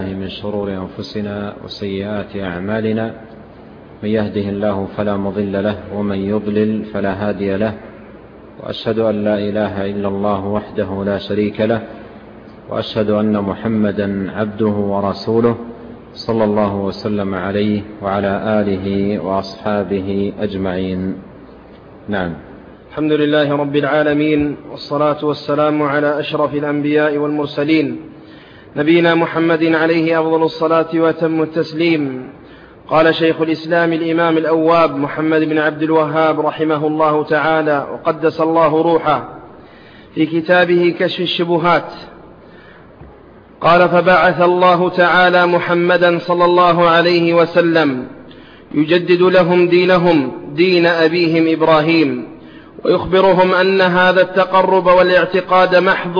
من شرور أنفسنا وسيئات أعمالنا، من يهده الله فلا مضل له ومن يضلل فلا هادي له، وأشهد أن لا إله إلا الله وحده لا شريك له، وأشهد أن محمدا عبده ورسوله صلى الله وسلم عليه وعلى آله وأصحابه أجمعين. نعم. الحمد لله رب العالمين، والصلاة والسلام على أشرف الأنبياء والمرسلين، نبينا محمد عليه أفضل الصلاة وأتم التسليم. قال شيخ الإسلام الإمام الأواب محمد بن عبد الوهاب رحمه الله تعالى وقدس الله روحه في كتابه كشف الشبهات، قال: فبعث الله تعالى محمدا صلى الله عليه وسلم يجدد لهم دينهم دين أبيهم إبراهيم، ويخبرهم أن هذا التقرب والاعتقاد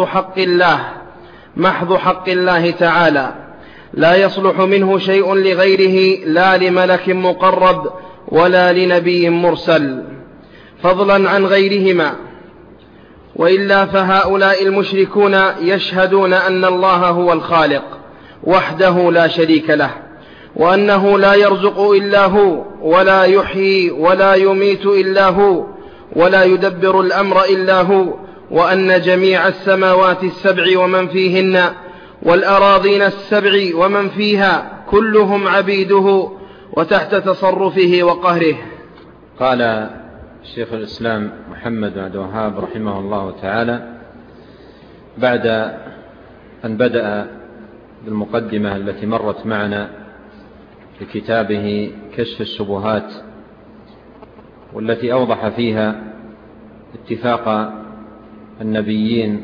محض حق الله تعالى، لا يصلح منه شيء لغيره، لا لملك مقرب ولا لنبي مرسل، فضلا عن غيرهما. وإلا فهؤلاء المشركون يشهدون أن الله هو الخالق وحده لا شريك له، وأنه لا يرزق إلا هو، ولا يحيي ولا يميت إلا هو، ولا يدبر الأمر إلا هو، وأن جميع السماوات السبع ومن فيهن والأراضين السبع ومن فيها كلهم عبيده وتحت تصرفه وقهره. قال شيخ الإسلام محمد بن عبد الوهاب رحمه الله تعالى بعد أن بدأ بالمقدمة التي مرت معنا في كتابه كشف الشبهات، والتي أوضح فيها اتفاق النبيين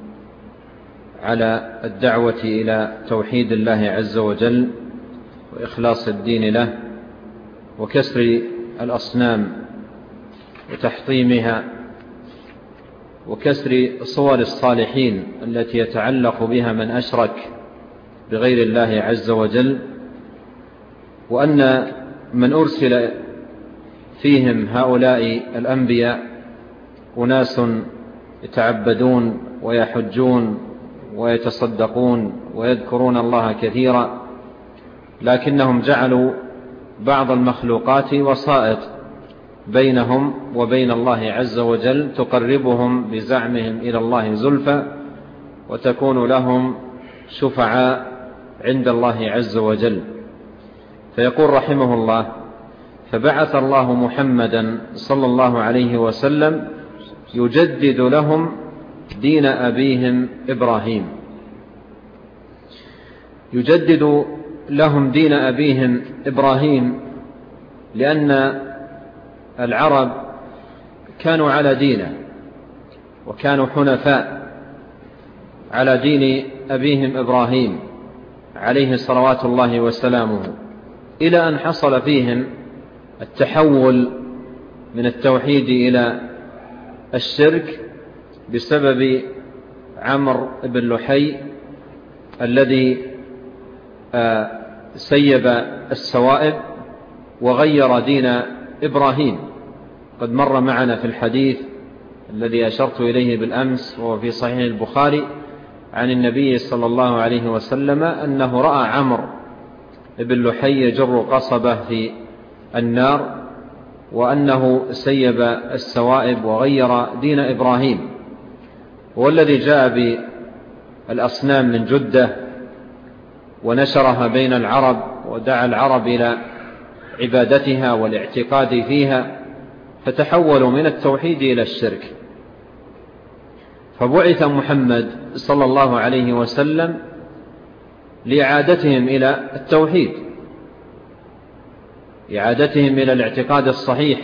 على الدعوة إلى توحيد الله عز وجل وإخلاص الدين له وكسر الأصنام وتحطيمها وكسر صور الصالحين التي يتعلق بها من أشرك بغير الله عز وجل، وأن من أرسل فيهم هؤلاء الأنبياء أناس يتعبدون ويحجون ويتصدقون ويذكرون الله كثيرا، لكنهم جعلوا بعض المخلوقات وسائط بينهم وبين الله عز وجل تقربهم بزعمهم إلى الله زلفى، وتكون لهم شفعاء عند الله عز وجل. فيقول رحمه الله: فبعث الله محمدا صلى الله عليه وسلم يجدد لهم دين أبيهم إبراهيم. يجدد لهم دين أبيهم إبراهيم لأن العرب كانوا على دينه، وكانوا حنفاء على دين أبيهم إبراهيم عليه صلوات الله وسلامه، إلى أن حصل فيهم التحول من التوحيد إلى الشرك بسبب عمرو بن لحي الذي سيب السوائب وغير دين إبراهيم. قد مر معنا في الحديث الذي أشرت إليه بالأمس وهو في صحيح البخاري عن النبي صلى الله عليه وسلم أنه رأى عمرو بن لحي يجر قصبه في النار، وأنه سيب السوائب وغير دين إبراهيم، والذي جاء بالأصنام من جدة ونشرها بين العرب ودعا العرب إلى عبادتها والاعتقاد فيها، فتحولوا من التوحيد إلى الشرك. فبعث محمد صلى الله عليه وسلم لإعادتهم إلى التوحيد، إعادتهم إلى الاعتقاد الصحيح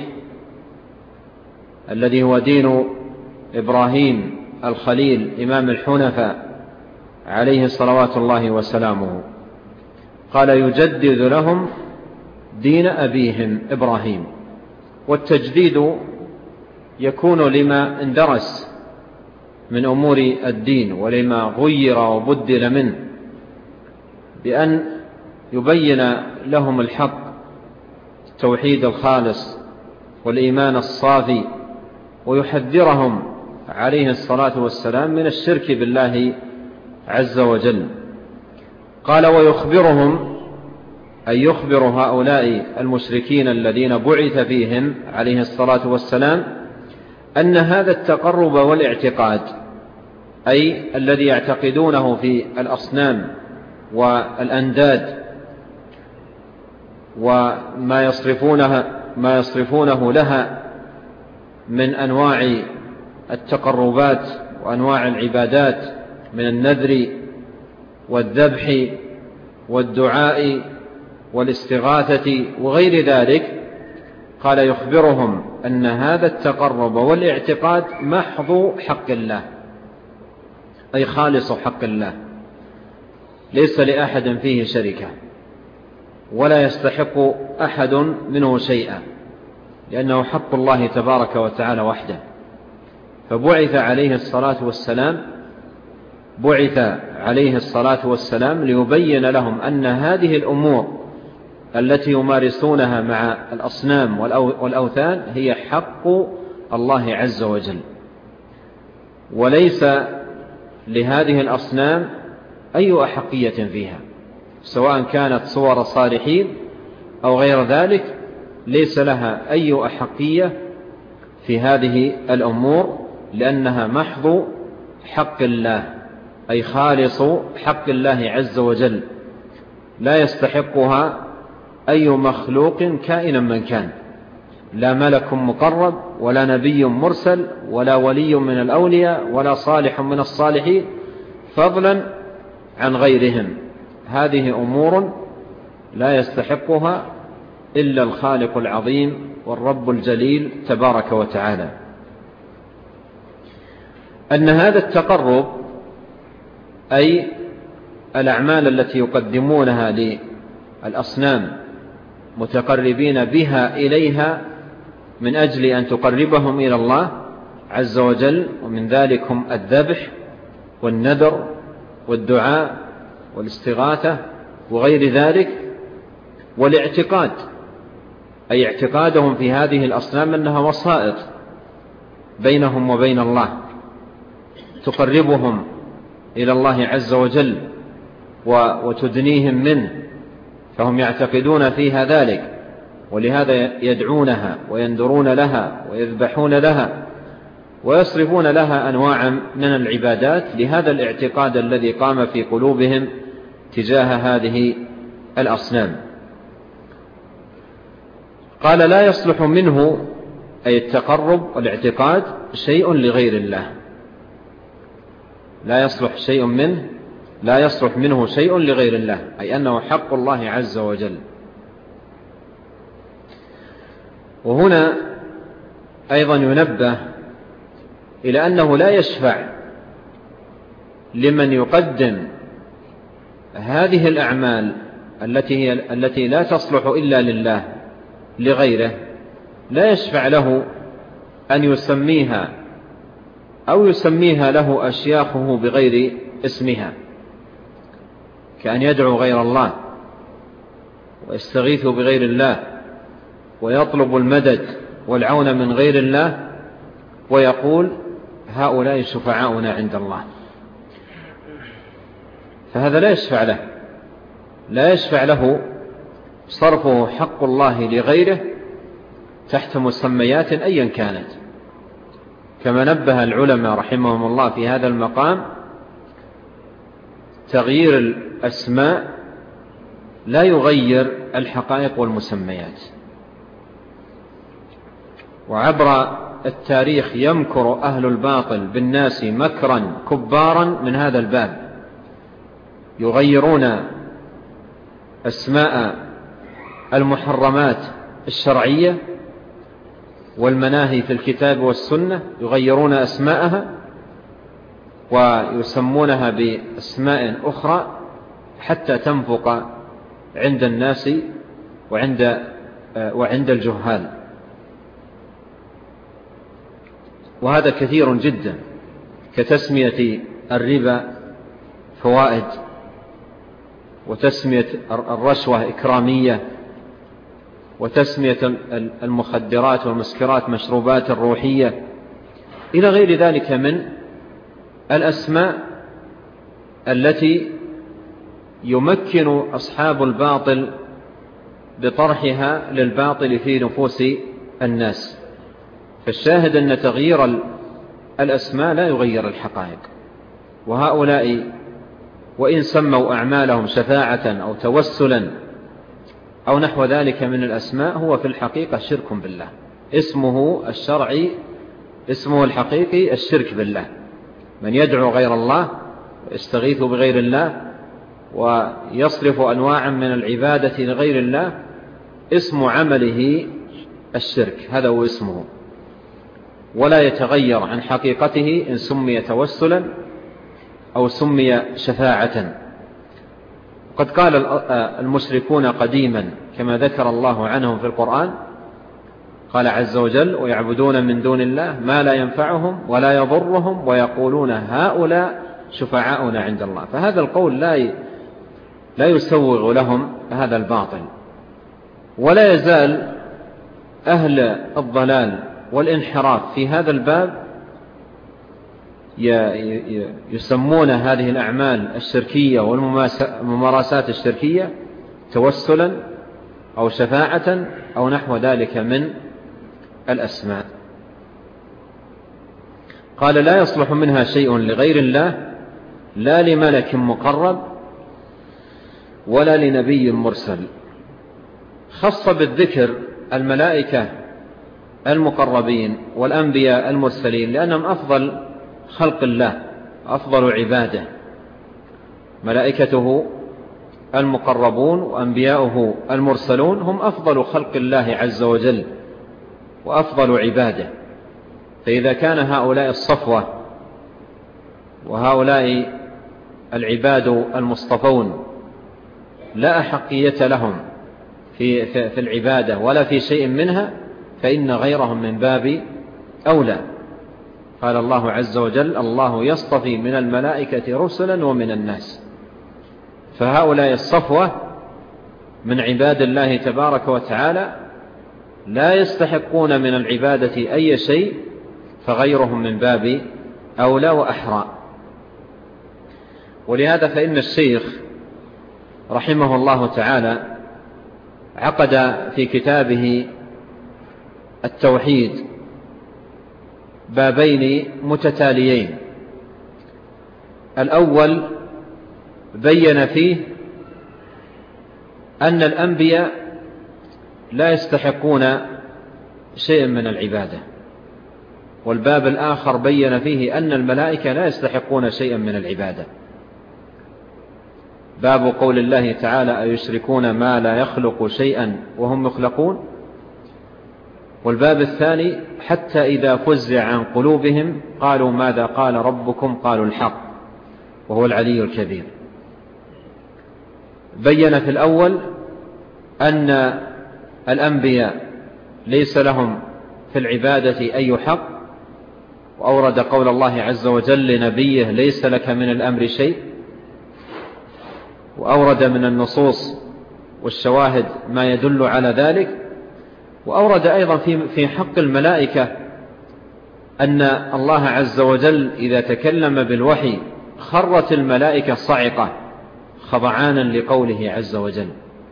الذي هو دين إبراهيم الخليل إمام الحنفاء عليه صلوات الله وسلامه. قال: يجدد لهم دين أبيهم إبراهيم. والتجديد يكون لما اندرس من أمور الدين ولما غير وبدل منه، بأن يبين لهم الحق، التوحيد الخالص والإيمان الصافي، ويحذرهم عليه الصلاة والسلام من الشرك بالله عز وجل. قال ويخبرهم، أي يخبر هؤلاء المشركين الذين بعث فيهم عليه الصلاة والسلام أن هذا التقرب والاعتقاد، أي الذي يعتقدونه في الأصنام والأنداد وما يصرفونه لها من أنواع التقربات وأنواع العبادات من النذر والذبح والدعاء والاستغاثة وغير ذلك. قال يخبرهم أن هذا التقرب والاعتقاد محض حق الله، أي خالص حق الله، ليس لأحد فيه شركة ولا يستحق أحد منه شيئا، لأنه حق الله تبارك وتعالى وحده. فبعث عليه الصلاة والسلام ليبين لهم أن هذه الأمور التي يمارسونها مع الأصنام والأوثان هي حق الله عز وجل، وليس لهذه الأصنام أي أحقية فيها، سواء كانت صور صالحين أو غير ذلك، ليس لها أي أحقية في هذه الأمور، لأنها محض حق الله، أي خالص حق الله عز وجل، لا يستحقها أي مخلوق كائنا من كان، لا ملك مقرب ولا نبي مرسل ولا ولي من الأولياء ولا صالح من الصالحين، فضلا عن غيرهم. هذه أمور لا يستحقها إلا الخالق العظيم والرب الجليل تبارك وتعالى. أن هذا التقرب، أي الأعمال التي يقدمونها للأصنام متقربين بها إليها من أجل أن تقربهم إلى الله عز وجل، ومن ذلك هم الذبح والنذر والدعاء والاستغاثة وغير ذلك، والاعتقاد، أي اعتقادهم في هذه الأصنام أنها وسائط بينهم وبين الله تقربهم إلى الله عز وجل وتدنيهم منه، فهم يعتقدون فيها ذلك، ولهذا يدعونها وينذرون لها ويذبحون لها ويصرفون لها أنواعا من العبادات لهذا الاعتقاد الذي قام في قلوبهم تجاه هذه الأصنام. قال لا يصلح منه، أي التقرب والاعتقاد، شيء لغير الله، لا يصلح منه شيء لغير الله، أي أنه حق الله عز وجل. وهنا أيضا ينبه إلى أنه لا يشفع لمن يقدم هذه الأعمال التي لا تصلح إلا لله لغيره، لا يشفع له أن يسميها أو يسميها له أشياخه بغير اسمها، كأن يدعو غير الله ويستغيث بغير الله ويطلب المدد والعون من غير الله ويقول هؤلاء شفعاؤنا عند الله، فهذا لا يشفع له صرفه حق الله لغيره تحت مسميات أيا كانت، كما نبه العلماء رحمهم الله في هذا المقام: تغيير الأسماء لا يغير الحقائق والمسميات. وعبر التاريخ يمكر أهل الباطل بالناس مكرا كبارا من هذا الباب، يغيرون أسماء المحرمات الشرعية والمناهي في الكتاب والسنة، يغيرون أسماءها ويسمونها بأسماء أخرى حتى تنفق عند الناس وعند الجهال. وهذا كثير جدا، كتسمية الربا فوائد، وتسمية الرشوة إكرامية، وتسمية المخدرات والمسكرات مشروبات روحية، إلى غير ذلك من الأسماء التي يمكن أصحاب الباطل بطرحها للباطل في نفوس الناس. فالشاهد أن تغيير الأسماء لا يغير الحقائق، وهؤلاء وإن سموا أعمالهم شفاعة أو توسلا أو نحو ذلك من الأسماء هو في الحقيقة شرك بالله. اسمه الشرعي، اسمه الحقيقي الشرك بالله. من يدعو غير الله ويستغيث بغير الله ويصرف أنواعا من العبادة لغير الله، اسم عمله الشرك، هذا هو اسمه، ولا يتغير عن حقيقته إن سمي توسلا أو سمي شفاعة. قد قال المشركون قديما كما ذكر الله عنهم في القرآن، قال عز وجل: ويعبدون من دون الله ما لا ينفعهم ولا يضرهم ويقولون هؤلاء شفعاؤنا عند الله. فهذا القول لا يسوغ لهم هذا الباطل. ولا يزال أهل الضلال والانحراف في هذا الباب يسمون هذه الأعمال الشركية والممارسات الشركية توسلا أو شفاعة أو نحو ذلك من الأسماء. قال: لا يصلح منها شيء لغير الله، لا لملك مقرب ولا لنبي مرسل. خص بالذكر الملائكة المقربين والأنبياء المرسلين لأنهم أفضل خلق الله، أفضل عباده. ملائكته المقربون وأنبياؤه المرسلون هم أفضل خلق الله عز وجل وأفضل عباده. فإذا كان هؤلاء الصفوة وهؤلاء العباد المصطفون لا أحقية لهم في العبادة ولا في شيء منها، فإن غيرهم من باب أولى. قال الله عز وجل: الله يصطفي من الملائكة رسلا ومن الناس. فهؤلاء الصفوة من عباد الله تبارك وتعالى لا يستحقون من العبادة أي شيء، فغيرهم من باب أولى وأحرى. ولهذا فإن الشيخ رحمه الله تعالى عقد في كتابه التوحيد بابين متتاليين. الأول بين فيه أن الأنبياء لا يستحقون شيئا من العبادة، والباب الآخر بين فيه أن الملائكة لا يستحقون شيئا من العبادة. باب قول الله تعالى: أيشركون ما لا يخلق شيئا وهم يخلقون. والباب الثاني: حتى إذا فزع عن قلوبهم قالوا ماذا قال ربكم؟ قالوا الحق وهو العلي الكبير. بين في الأول أن الأنبياء ليس لهم في العبادة أي حق، وأورد قول الله عز وجل لنبيه: ليس لك من الأمر شيء. وأورد من النصوص والشواهد ما يدل على ذلك. وأورد أيضا في حق الملائكة أن الله عز وجل إذا تكلم بالوحي خرت الملائكة صعقة خضعانا لقوله عز وجل،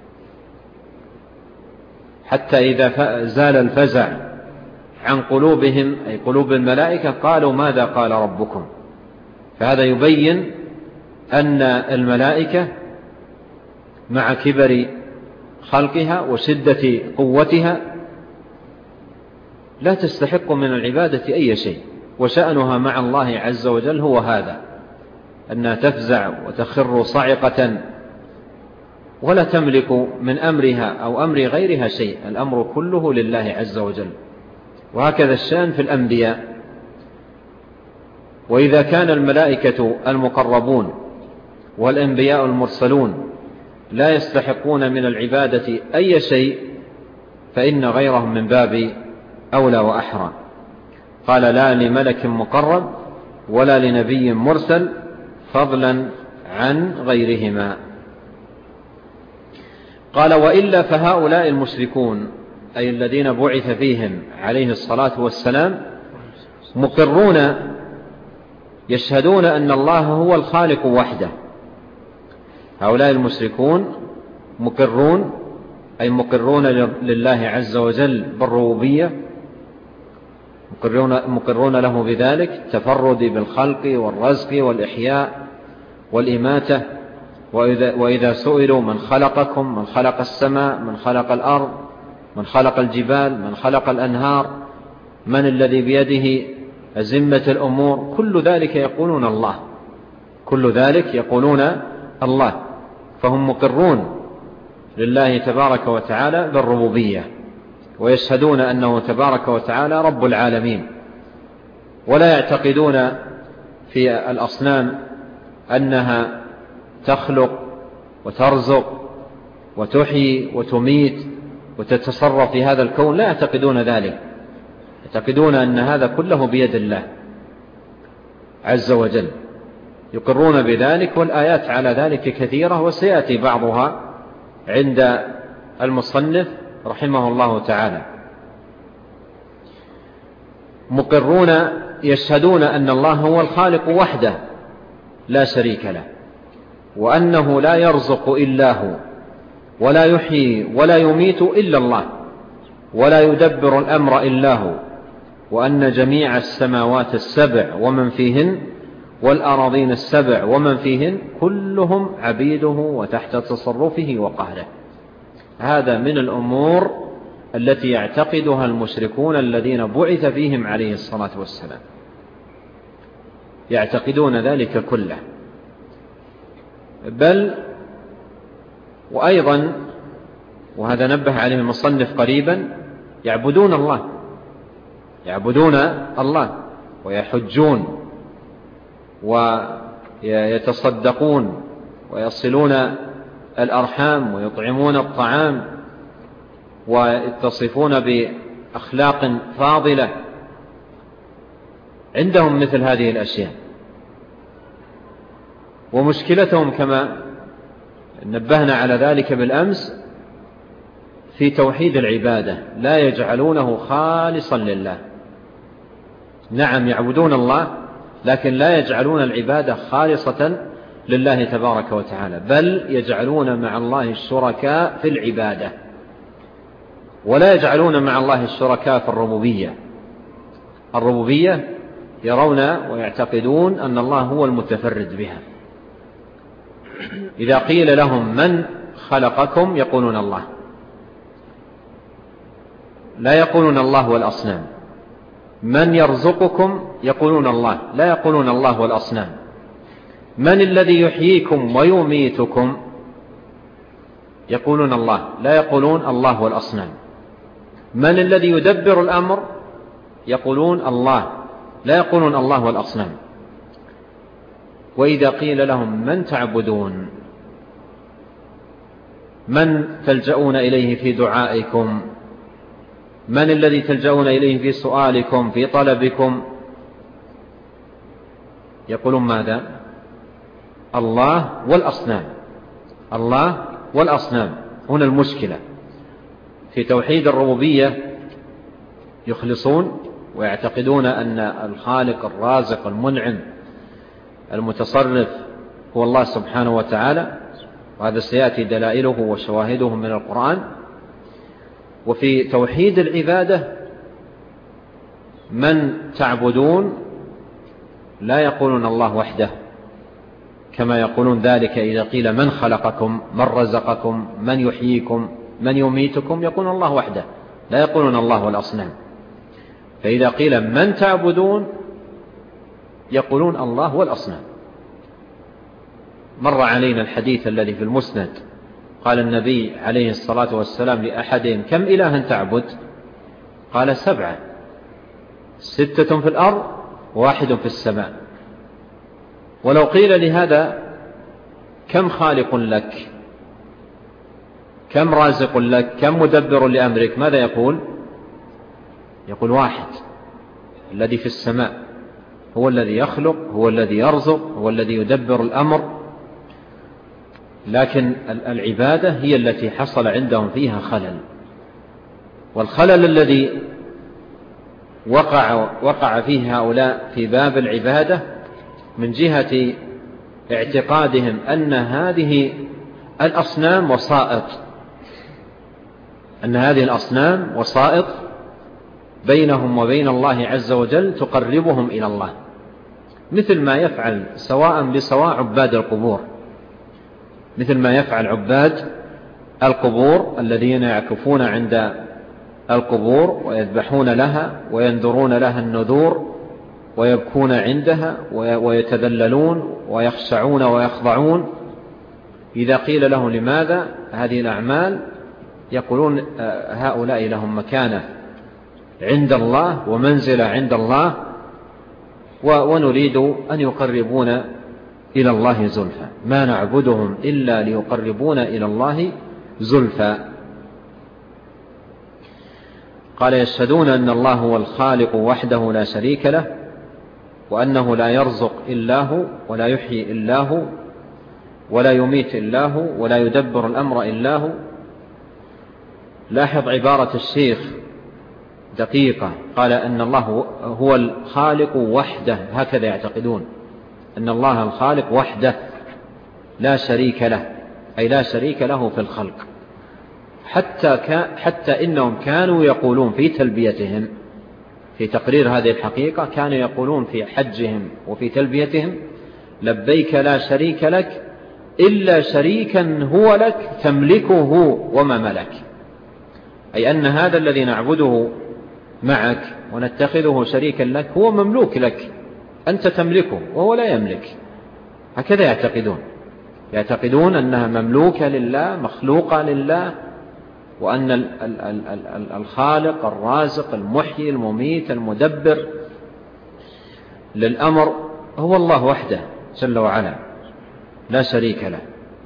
حتى إذا زال الفزع عن قلوبهم أي قلوب الملائكة قالوا ماذا قال ربكم. فهذا يبين أن الملائكة مع كبر خلقها وشدة قوتها لا تستحق من العبادة أي شيء، وشأنها مع الله عز وجل هو هذا، أنها تفزع وتخر صعقة ولا تملك من أمرها أو أمر غيرها شيء، الأمر كله لله عز وجل. وهكذا الشأن في الأنبياء. وإذا كان الملائكة المقربون والأنبياء المرسلون لا يستحقون من العبادة أي شيء، فإن غيرهم من باب أولى وأحرى. قال: لا لملك مقرب ولا لنبي مرسل فضلا عن غيرهما. قال: وإلا فهؤلاء المشركون أي الذين بعث فيهم عليه الصلاة والسلام يشهدون أن الله هو الخالق وحده، هؤلاء المشركون مقرون، أي مقرون لله عز وجل بالربوبية، مقرون له بذلك التفرد بالخلق والرزق والإحياء والإماتة. وإذا سئلوا من خلقكم، من خلق السماء، من خلق الأرض، من خلق الجبال، من خلق الأنهار، من الذي بيده أزمة الأمور، كل ذلك يقولون الله، كل ذلك يقولون الله. فهم مقرون لله تبارك وتعالى بالربوبية، ويشهدون أنه تبارك وتعالى رب العالمين، ولا يعتقدون في الأصنام أنها تخلق وترزق وتحيي وتميت وتتصرف في هذا الكون، لا يعتقدون ذلك، يعتقدون أن هذا كله بيد الله عز وجل، يقرون بذلك. والآيات على ذلك كثيرة، وسيأتي بعضها عند المصنف رحمه الله تعالى. مقرون يشهدون أن الله هو الخالق وحده لا شريك له، وأنه لا يرزق إلا هو، ولا يحيي ولا يميت إلا الله، ولا يدبر الأمر إلا هو، وأن جميع السماوات السبع ومن فيهن والأراضين السبع ومن فيهن كلهم عبيده وتحت تصرفه وقهره. هذا من الأمور التي يعتقدها المشركون الذين بعث فيهم عليه الصلاة والسلام، يعتقدون ذلك كله. بل وأيضا، وهذا نبه عليه المصنف قريبا، يعبدون الله، يعبدون الله ويحجون ويتصدقون ويصلون الأرحام ويطعمون الطعام ويتصفون بأخلاق فاضلة. عندهم مثل هذه الأشياء، ومشكلتهم كما نبهنا على ذلك بالأمس في توحيد العبادة، لا يجعلونه خالصا لله. نعم يعبدون الله، لكن لا يجعلون العبادة خالصة لله تبارك وتعالى، بل يجعلون مع الله الشركاء في العبادة، ولا يجعلون مع الله الشركاء في الربوبية. الربوبية يرون ويعتقدون أن الله هو المتفرد بها. إذا قيل لهم من خلقكم يقولون الله، لا يقولون الله والأصنام. من يرزقكم يقولون الله، لا يقولون الله والأصنام. من الذي يحييكم ويميتكم يقولون الله، لا يقولون الله والأصنام. من الذي يدبر الأمر يقولون الله، لا يقولون الله والأصنام. وإذا قيل لهم من تعبدون، من تلجؤون إليه في دعائكم، من الذي تلجؤون إليه في سؤالكم في طلبكم، يقولون ماذا؟ الله والأصنام، الله والأصنام. هنا المشكلة في توحيد الربوبية، يخلصون ويعتقدون أن الخالق الرازق المنعم المتصرف هو الله سبحانه وتعالى، وهذا سيأتي دلائله وشواهده من القرآن. وفي توحيد العبادة من تعبدون لا يقولون الله وحده، كما يقولون ذلك إذا قيل من خلقكم، من رزقكم، من يحييكم، من يميتكم، يقولون الله وحده، لا يقولون الله والأصنام. فإذا قيل من تعبدون يقولون الله والأصنام. مر علينا الحديث الذي في المسند، قال النبي عليه الصلاة والسلام لأحدهم كم إلها تعبد؟ قال 7، 6 في الأرض و1 في السماء. ولو قيل لهذا كم خالق لك، كم رازق لك، كم مدبر لأمرك، ماذا يقول؟ يقول 1 الذي في السماء، هو الذي يخلق، هو الذي يرزق، هو الذي يدبر الأمر. لكن العبادة هي التي حصل عندهم فيها خلل، والخلل الذي وقع فيه هؤلاء في باب العبادة من جهة اعتقادهم أن هذه الأصنام وسائط، أن هذه الأصنام وسائط بينهم وبين الله عز وجل تقربهم إلى الله، مثل ما يفعل سواء بسواء عباد القبور، مثل ما يفعل عباد القبور الذين يعكفون عند القبور ويذبحون لها وينذرون لها النذور ويبكون عندها ويتذللون ويخشعون ويخضعون. إذا قيل لهم لماذا هذه الأعمال يقولون هؤلاء لهم مكانة عند الله ومنزلة عند الله ونريد أن يقربون إلى الله زلفى، ما نعبدهم إلا ليقربون إلى الله زلفى. قال يشهدون أن الله هو الخالق وحده لا شريك له، وأنه لا يرزق إلا هو ولا يحيي إلا هو ولا يميت إلا هو ولا يدبر الأمر إلا هو. لاحظ عبارة الشيخ دقيقة، قال أن الله هو الخالق وحده، هكذا يعتقدون أن الله الخالق وحده لا شريك له، أي لا شريك له في الخلق. حتى إنهم كانوا يقولون في تلبيتهم في تقرير هذه الحقيقة، كانوا يقولون في حجهم وفي تلبيتهم لبيك لا شريك لك إلا شريكا هو لك تملكه وما ملك، أي أن هذا الذي نعبده معك ونتخذه شريكا لك هو مملوك لك، أنت تملكه وهو لا يملك. هكذا يعتقدون أنها مملوكة لله مخلوقة لله، وأن الخالق الرازق المحيي المميت المدبر للأمر هو الله وحده جل وعلا لا شريك له.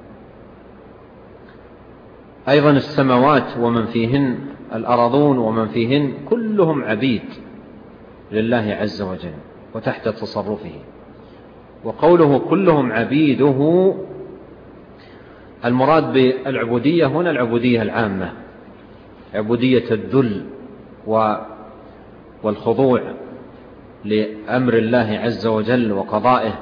أيضا السماوات ومن فيهن، الأرضون ومن فيهن، كلهم عبيد لله عز وجل وتحت تصرفه. وقوله كلهم عبيده، المراد بالعبودية هنا العبودية العامة، عبودية الذل والخضوع لأمر الله عز وجل وقضائه،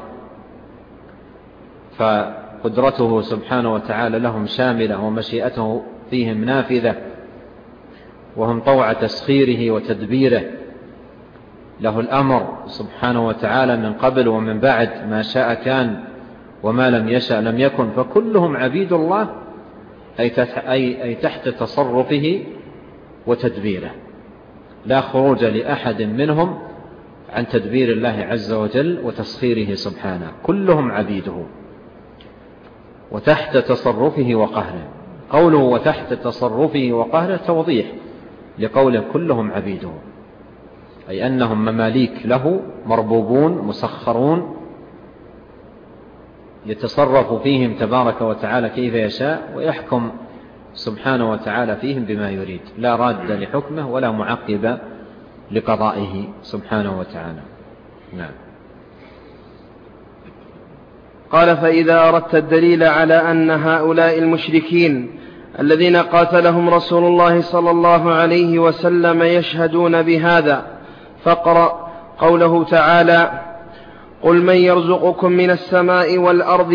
فقدرته سبحانه وتعالى لهم شاملة ومشيئته فيهم نافذة، وهم طوع تسخيره وتدبيره، له الأمر سبحانه وتعالى من قبل ومن بعد، ما شاء كان وما لم يشأ لم يكن، فكلهم عبيد الله أي تحت تصرفه وتدبيره، لا خروج لأحد منهم عن تدبير الله عز وجل وتسخيره سبحانه، كلهم عبيده وتحت تصرفه وقهره. قوله وتحت تصرفه وقهره توضيح لقوله كلهم عبيده، أي أنهم مماليك له مربوبون مسخرون يتصرف فيهم تبارك وتعالى كيف يشاء، ويحكم سبحانه وتعالى فيهم بما يريد، لا راد لحكمه ولا معقب لقضائه سبحانه وتعالى. نعم. قال فإذا أردت الدليل على أن هؤلاء المشركين الذين قاتلهم رسول الله صلى الله عليه وسلم يشهدون بهذا، فاقرأ قوله تعالى: قل من يرزقكم من السماء والأرض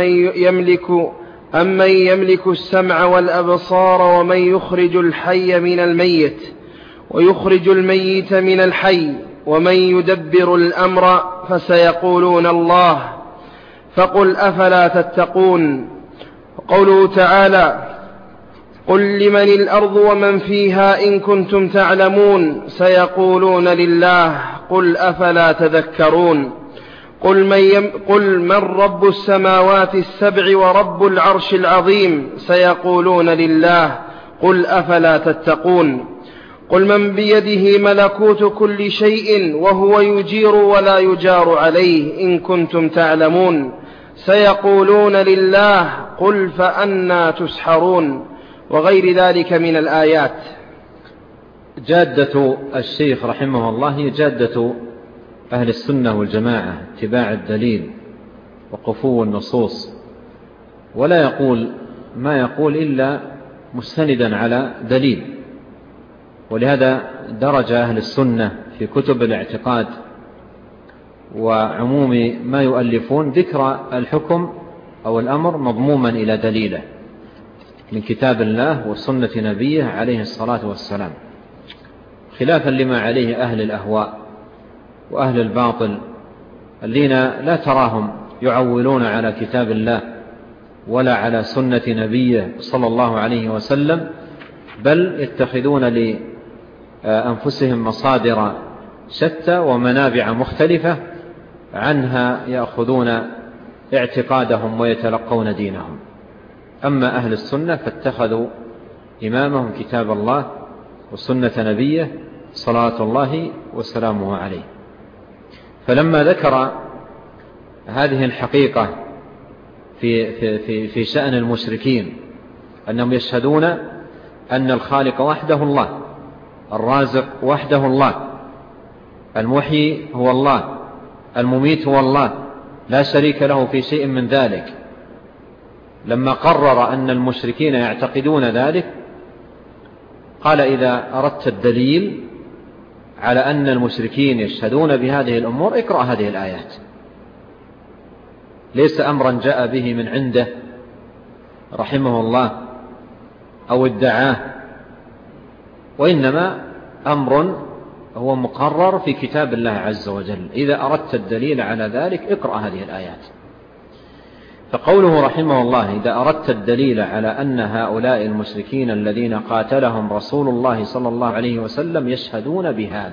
أمن يملك السمع والأبصار ومن يخرج الحي من الميت ويخرج الميت من الحي ومن يدبر الأمر فسيقولون الله، فقل أفلا تتقون. قوله تعالى: قل لمن الأرض ومن فيها إن كنتم تعلمون سيقولون لله، قل أفلا تذكرون. قل من رب السماوات السبع ورب العرش العظيم سيقولون لله، قل أفلا تتقون. قل من بيده ملكوت كل شيء وهو يجير ولا يجار عليه إن كنتم تعلمون سيقولون لله، قل فأنى تسحرون، وغير ذلك من الآيات. جادة الشيخ رحمه الله هي جادة أهل السنة والجماعة، اتباع الدليل وقفو النصوص، ولا يقول ما يقول إلا مستندا على دليل. ولهذا درج أهل السنة في كتب الاعتقاد وعموم ما يؤلفون ذكر الحكم أو الأمر مضموما إلى دليله من كتاب الله وسنة نبيه عليه الصلاة والسلام، خلافا لما عليه أهل الأهواء وأهل الباطل الذين لا تراهم يعولون على كتاب الله ولا على سنة نبيه صلى الله عليه وسلم، بل يتخذون لأنفسهم مصادر شتى ومنابع مختلفة عنها يأخذون اعتقادهم ويتلقون دينهم. أما أهل السنة فاتخذوا إمامهم كتاب الله وسنة نبيه صلاة الله وسلامه عليه. فلما ذكر هذه الحقيقة في شأن المشركين أنهم يشهدون أن الخالق وحده الله، الرازق وحده الله، المحيي هو الله، المميت هو الله، لا شريك له في شيء من ذلك، لما قرر أن المشركين يعتقدون ذلك قال: إذا أردت الدليل على أن المشركين يشهدون بهذه الأمور اقرأ هذه الآيات. ليس أمرا جاء به من عنده رحمه الله أو ادعاه، وإنما أمر هو مقرر في كتاب الله عز وجل. إذا أردت الدليل على ذلك اقرأ هذه الآيات. فقوله رحمه الله: إذا أردت الدليل على أن هؤلاء المشركين الذين قاتلهم رسول الله صلى الله عليه وسلم يشهدون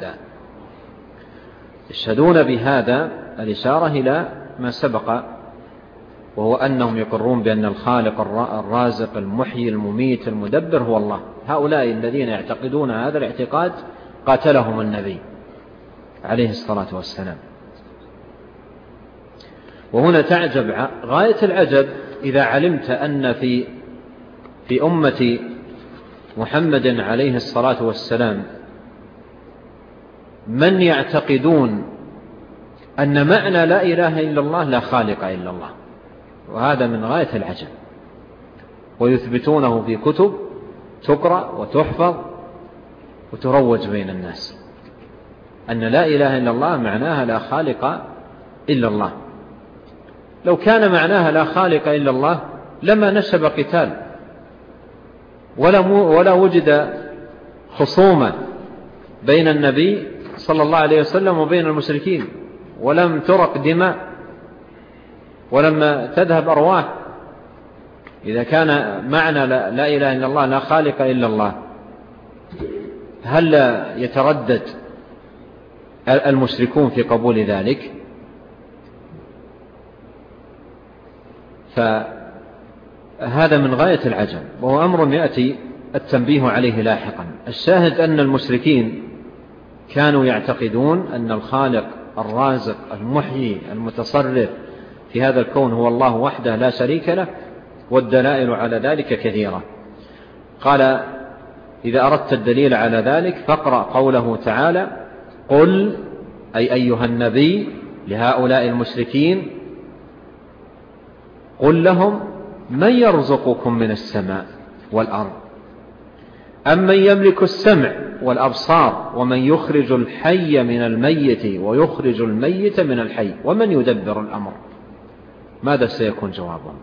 بهذا الإشارة إلى ما سبق، وهو أنهم يقرون بأن الخالق الرازق المحيي المميت المدبر هو الله. هؤلاء الذين يعتقدون هذا الاعتقاد قاتلهم النبي عليه الصلاة والسلام. وهنا تعجب غاية العجب إذا علمت أن في أمة محمد عليه الصلاة والسلام من يعتقدون أن معنى لا إله إلا الله لا خالق إلا الله، وهذا من غاية العجب، ويثبتونه في كتب تقرأ وتحفظ وتروج بين الناس أن لا إله إلا الله معناها لا خالق إلا الله. لو كان معناها لا خالق إلا الله لما نشب قتال ولا وجد خصومة بين النبي صلى الله عليه وسلم وبين المشركين، ولم ترق دماء ولم تذهب أرواح. إذا كان معنى لا إله إلا الله لا خالق إلا الله، هل يتردد المشركون في قبول ذلك؟ فهذا من غاية العجب، وهو أمر يأتي التنبيه عليه لاحقا. الشاهد أن المشركين كانوا يعتقدون أن الخالق الرازق المحيي المتصرف في هذا الكون هو الله وحده لا شريك له، والدلائل على ذلك كثيرة. قال: إذا أردت الدليل على ذلك فاقرأ قوله تعالى: قل، أي أيها النبي، لهؤلاء المشركين قل لهم: من يرزقكم من السماء والأرض أمن يملك السمع والأبصار ومن يخرج الحي من الميت ويخرج الميت من الحي ومن يدبر الأمر. ماذا سيكون جوابهم؟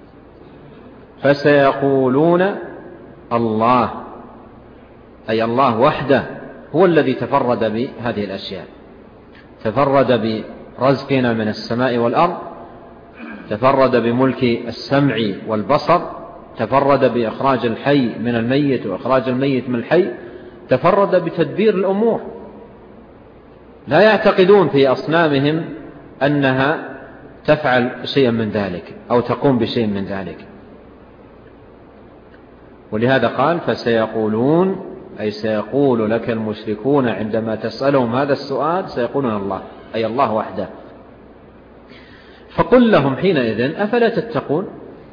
فسيقولون الله، أي الله وحده هو الذي تفرد بهذه الأشياء، تفرد برزقنا من السماء والأرض، تفرد بملك السمع والبصر، تفرد بإخراج الحي من الميت وإخراج الميت من الحي، تفرد بتدبير الأمور. لا يعتقدون في أصنامهم أنها تفعل شيئا من ذلك أو تقوم بشيء من ذلك. ولهذا قال: فسيقولون، أي سيقول لك المشركون عندما تسألهم هذا السؤال سيقولون الله، أي الله وحده. فقل لهم حينئذ: أفلا تتقون؟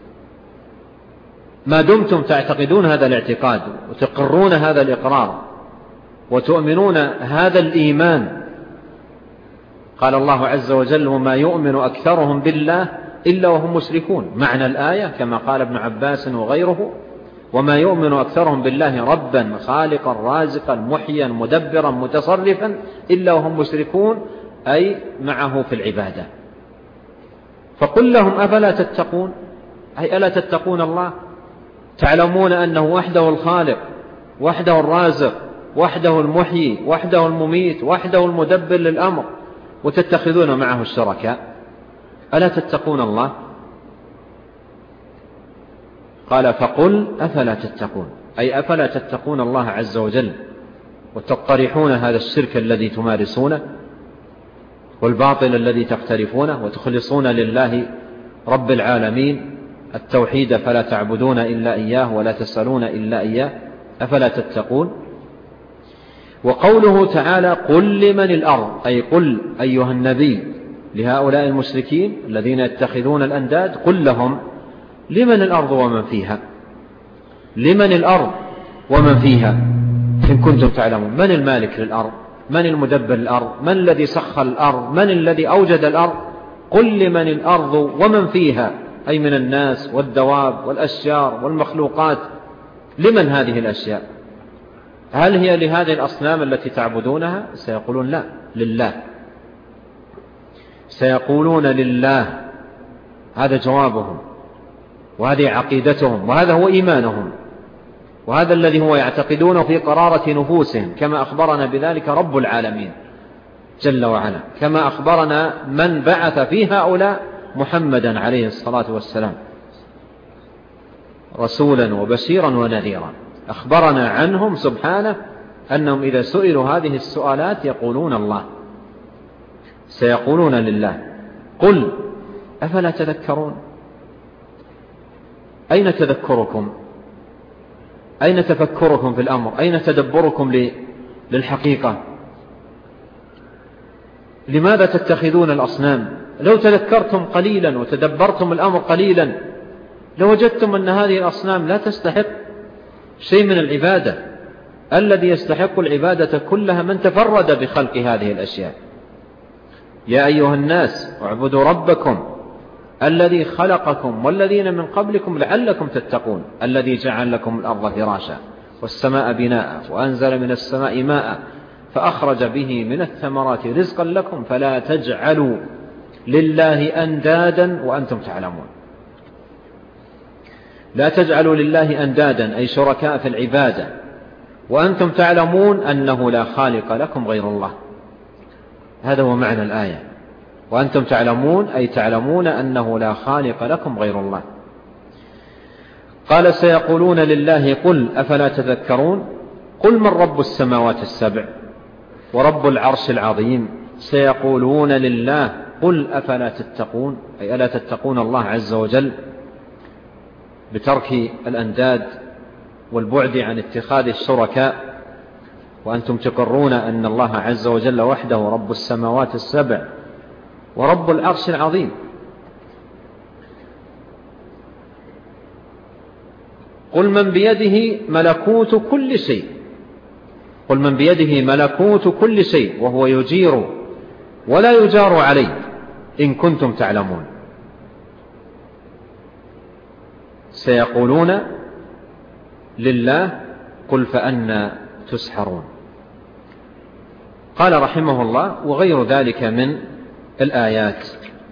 ما دمتم تعتقدون هذا الاعتقاد وتقرون هذا الإقرار وتؤمنون هذا الإيمان. قال الله عز وجل: وما يؤمن أكثرهم بالله إلا وهم مشركون. معنى الآية كما قال ابن عباس وغيره: وما يؤمن أكثرهم بالله ربا خالقا رازقا محيا مدبرا متصرفا إلا وهم مشركون. أي معه في العبادة. فقل لهم أفلا تتقون، أي ألا تتقون الله؟ تعلمون أنه وحده الخالق، وحده الرازق، وحده المحيي، وحده المميت، وحده المدبر للأمر، وتتخذون معه الشركاء، ألا تتقون الله؟ قال فقل أفلا تتقون، أي أفلا تتقون الله عز وجل وتقترحون هذا الشرك الذي تمارسونه والباطل الذي تقترفونه، وتخلصون لله رب العالمين التوحيد فلا تعبدون إلا إياه ولا تسألون إلا إياه، أفلا تتقون؟ وقوله تعالى قل لمن الأرض، أي قل أيها النبي لهؤلاء المشركين الذين يتخذون الأنداد، قل لهم لمن الأرض ومن فيها، لمن الأرض ومن فيها إن كنتم تعلمون. من المالك للأرض؟ من المدبر الأرض؟ من الذي سخر الأرض؟ من الذي أوجد الأرض؟ قل لمن الأرض ومن فيها، أي من الناس والدواب والأشجار والمخلوقات. لمن هذه الأشياء؟ هل هي لهذه الأصنام التي تعبدونها؟ سيقولون لا، لله. سيقولون لله، هذا جوابهم، وهذه عقيدتهم، وهذا هو إيمانهم، وهذا الذي هو يعتقدونه في قرارة نفوسهم، كما أخبرنا بذلك رب العالمين جل وعلا، كما أخبرنا من بعث في هؤلاء محمدا عليه الصلاة والسلام رسولا وبشيرا ونذيرا. أخبرنا عنهم سبحانه أنهم إذا سئلوا هذه السؤالات يقولون الله، سيقولون لله. قل أفلا تذكرون؟ أين تذكركم؟ أين تفكركم في الأمر؟ أين تدبركم للحقيقة؟ لماذا تتخذون الأصنام؟ لو تذكرتم قليلا وتدبرتم الأمر قليلا لوجدتم أن هذه الأصنام لا تستحق شيء من العبادة. الذي يستحق العبادة كلها من تفرد بخلق هذه الأشياء. يا أيها الناس اعبدوا ربكم الذي خلقكم والذين من قبلكم لعلكم تتقون، الذي جعل لكم الأرض فراشا والسماء بناء وأنزل من السماء ماء فأخرج به من الثمرات رزقا لكم فلا تجعلوا لله أندادا وأنتم تعلمون. لا تجعلوا لله أندادا أي شركاء في العبادة وأنتم تعلمون أنه لا خالق لكم غير الله. هذا هو معنى الآية، وأنتم تعلمون أي تعلمون أنه لا خالق لكم غير الله. قال سيقولون لله قل أفلا تذكرون؟ قل من رب السماوات السبع ورب العرش العظيم. سيقولون لله قل أفلا تتقون، أي ألا تتقون الله عز وجل بترك الأنداد والبعد عن اتخاذ الشركاء، وأنتم تقرون أن الله عز وجل وحده رب السماوات السبع ورب العرش العظيم. قل من بيده ملكوت كل شيء، قل من بيده ملكوت كل شيء وهو يجير ولا يجار عليه إن كنتم تعلمون. سيقولون لله قل فأنى تسحرون. قال رحمه الله وغير ذلك من الآيات.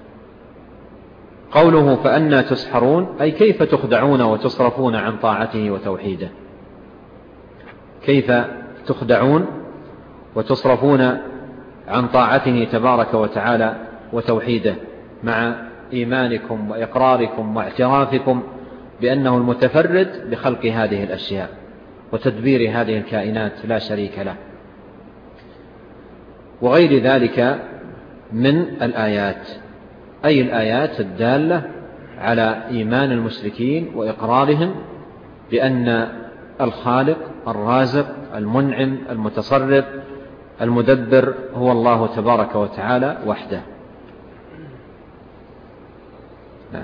قوله فأنى تسحرون أي كيف تخدعون وتصرفون عن طاعته وتوحيده، كيف تخدعون وتصرفون عن طاعته تبارك وتعالى وتوحيده مع إيمانكم وإقراركم واعترافكم بأنه المتفرد بخلق هذه الأشياء وتدبير هذه الكائنات لا شريك له، وغير ذلك من الآيات، أي الآيات الدالة على إيمان المشركين وإقرارهم بأن الخالق الرازق المنعم المتصرف المدبر هو الله تبارك وتعالى وحده. نعم.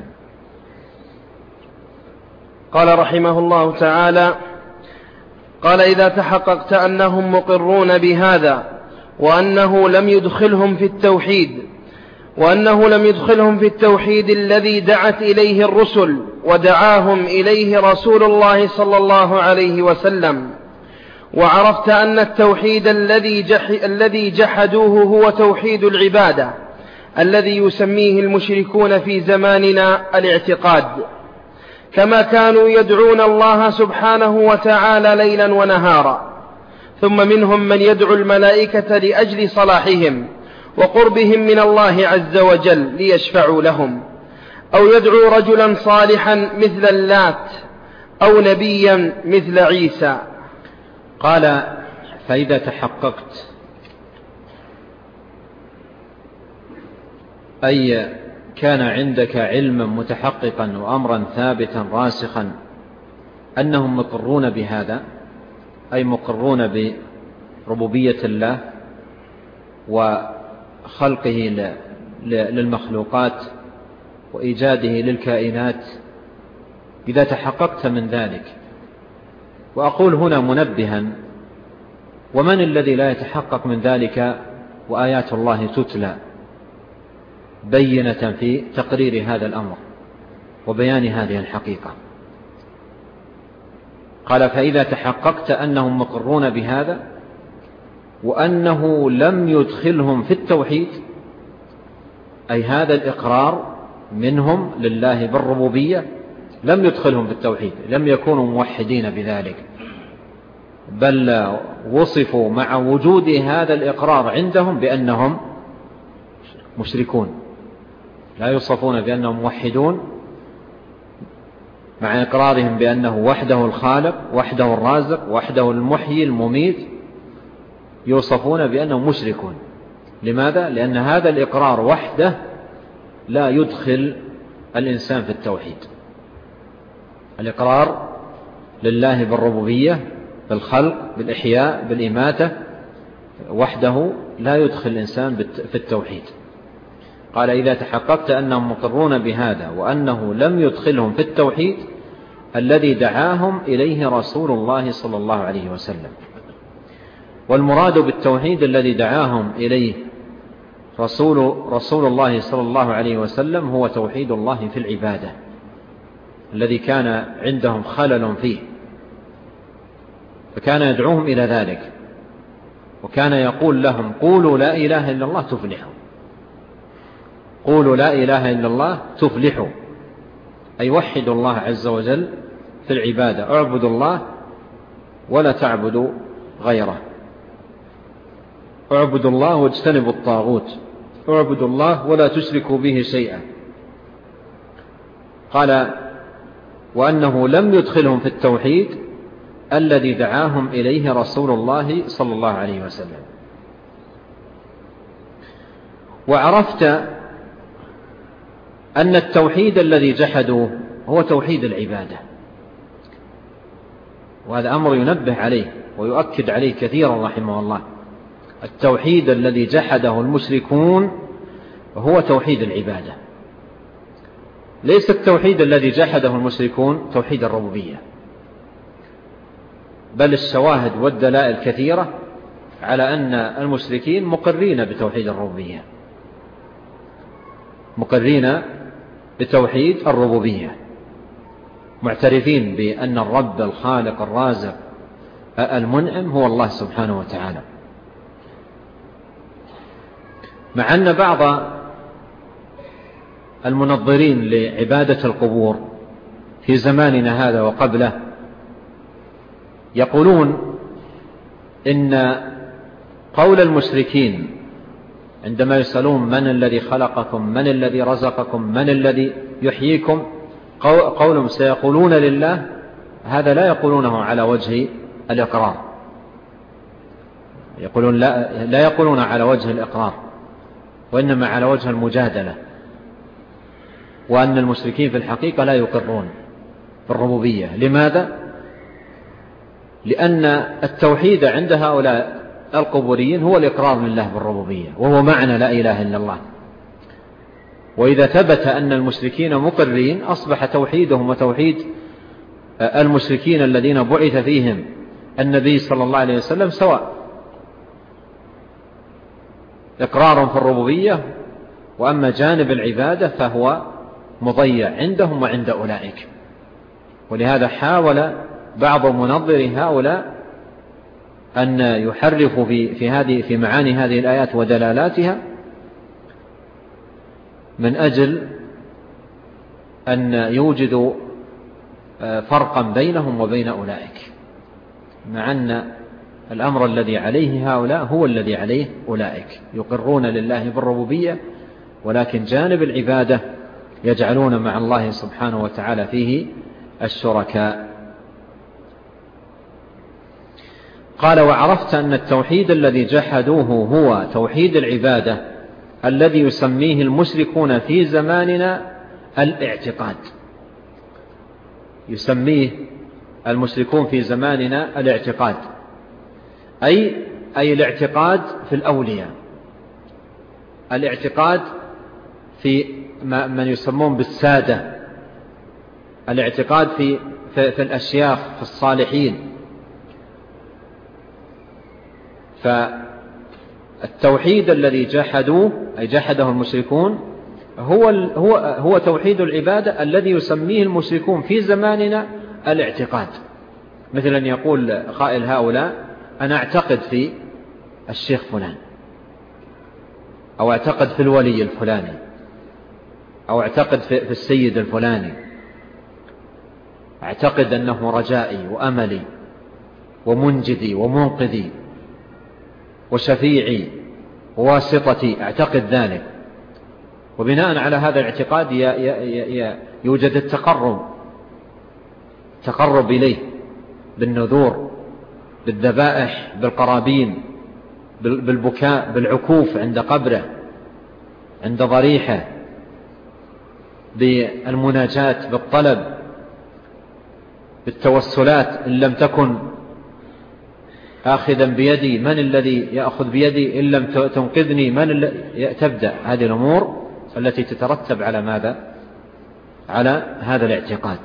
قال رحمه الله تعالى قال إذا تحققت أنهم مقرون بهذا وأنه لم يدخلهم في التوحيد الذي دعت إليه الرسل ودعاهم إليه رسول الله صلى الله عليه وسلم، وعرفت أن التوحيد الذي جحدوه هو توحيد العبادة الذي يسميه المشركون في زماننا الاعتقاد، كما كانوا يدعون الله سبحانه وتعالى ليلا ونهارا. ثم منهم من يدعو الملائكة لأجل صلاحهم وقربهم من الله عز وجل ليشفعوا لهم، أو يدعو رجلا صالحا مثل اللات، أو نبيا مثل عيسى. قال: فإذا تحققت، أي كان عندك علما متحققا وأمرا ثابتا راسخا أنهم مقرون بهذا، أي مقرون بربوبية الله وخلقه للمخلوقات وإيجاده للكائنات، إذا تحققت من ذلك. وأقول هنا منبها: ومن الذي لا يتحقق من ذلك وآيات الله تتلى بينة في تقرير هذا الأمر وبيان هذه الحقيقة؟ قال: فإذا تحققت أنهم مقرون بهذا وأنه لم يدخلهم في التوحيد، أي هذا الإقرار منهم لله بالربوبية لم يدخلهم في التوحيد، لم يكونوا موحدين بذلك، بل وصفوا مع وجود هذا الإقرار عندهم بأنهم مشركون، لا يوصفون بأنهم موحدون مع إقرارهم بأنه وحده الخالق وحده الرازق وحده المحيي المميت، يوصفون بأنهم مشركون. لماذا؟ لأن هذا الإقرار وحده لا يدخل الإنسان في التوحيد. الإقرار لله بالربوبية، بالخلق، بالإحياء، بالإماتة وحده لا يدخل الإنسان في التوحيد. قال: إذا تحققت أنهم مقرون بهذا وأنه لم يدخلهم في التوحيد الذي دعاهم إليه رسول الله صلى الله عليه وسلم. والمراد بالتوحيد الذي دعاهم إليه رسول الله صلى الله عليه وسلم هو توحيد الله في العبادة الذي كان عندهم خلل فيه، فكان يدعوهم إلى ذلك، وكان يقول لهم: قولوا لا إله إلا الله تفلحوا، قولوا لا إله إلا الله تفلحوا، أي وحدوا الله عز وجل في العبادة، اعبدوا الله ولا تعبدوا غيره، اعبدوا الله واجتنبوا الطاغوت، اعبدوا الله ولا تشركوا به شيئا. قال: وأنه لم يدخلهم في التوحيد الذي دعاهم إليه رسول الله صلى الله عليه وسلم. وعرفت أن التوحيد الذي جحدوه هو توحيد العبادة، وهذا أمر ينبه عليه ويؤكد عليه كثيرا رحمه الله. التوحيد الذي جحده المشركون هو توحيد العبادة، ليس التوحيد الذي جحده المشركون توحيد الربوبية، بل الشواهد والدلائل كثيرة على أن المشركين مقرين بتوحيد الربوبية، مقرين بتوحيد الربوبية، معترفين بأن الرب الخالق الرازق المنعم هو الله سبحانه وتعالى. مع أن بعض المنظرين لعبادة القبور في زماننا هذا وقبله يقولون إن قول المشركين عندما يسألون من الذي خلقكم، من الذي رزقكم، من الذي يحييكم، قولهم سيقولون لله، هذا لا يقولونه على وجه الإقرار، يقولون لا يقولون على وجه الإقرار، وإنما على وجه المجادلة، وأن المشركين في الحقيقة لا يقرون بالربوبية. لماذا؟ لأن التوحيد عند هؤلاء القبوريين هو الإقرار لله بالربوبية، وهو معنى لا إله إلا الله. وإذا ثبت أن المشركين مقرين أصبح توحيدهم وتوحيد المشركين الذين بعث فيهم النبي صلى الله عليه وسلم سواء، إقرار في الربوبية، وأما جانب العبادة فهو مضيع عندهم وعند أولئك. ولهذا حاول بعض منظري هؤلاء أن يحرف في معاني هذه الآيات ودلالاتها من أجل أن يوجدوا فرقا بينهم وبين أولئك، مع أن الأمر الذي عليه هؤلاء هو الذي عليه أولئك، يقرون لله بالربوبية، ولكن جانب العبادة يجعلون مع الله سبحانه وتعالى فيه الشركاء. قال: وعرفت أن التوحيد الذي جحدوه هو توحيد العبادة الذي يسميه المشركون في زماننا الاعتقاد. يسميه المشركون في زماننا الاعتقاد، أي الاعتقاد في الأولياء، الاعتقاد في من يسمون بالسادة، الاعتقاد في الأشياخ، في الصالحين. فالتوحيد الذي جحدوه أي جحده المشركون هو توحيد العبادة الذي يسميه المشركون في زماننا الاعتقاد. مثل أن يقول قائل هؤلاء: أنا أعتقد في الشيخ فلان، أو أعتقد في الولي الفلاني، أو أعتقد في السيد الفلاني، أعتقد أنه رجائي وأملي ومنجدي ومنقذي وشفيعي وواسطتي، أعتقد ذلك. وبناء على هذا الاعتقاد يوجد التقرب إليه بالنذور، بالذبائح، بالقرابين، بالبكاء، بالعكوف عند قبره، عند ضريحه، بالمناجاة، بالطلب، بالتوسلات. إن لم تكن آخذا بيدي من الذي يأخذ بيدي؟ إن لم تنقذني من تبدأ هذه الأمور التي تترتب على ماذا؟ على هذا الاعتقاد.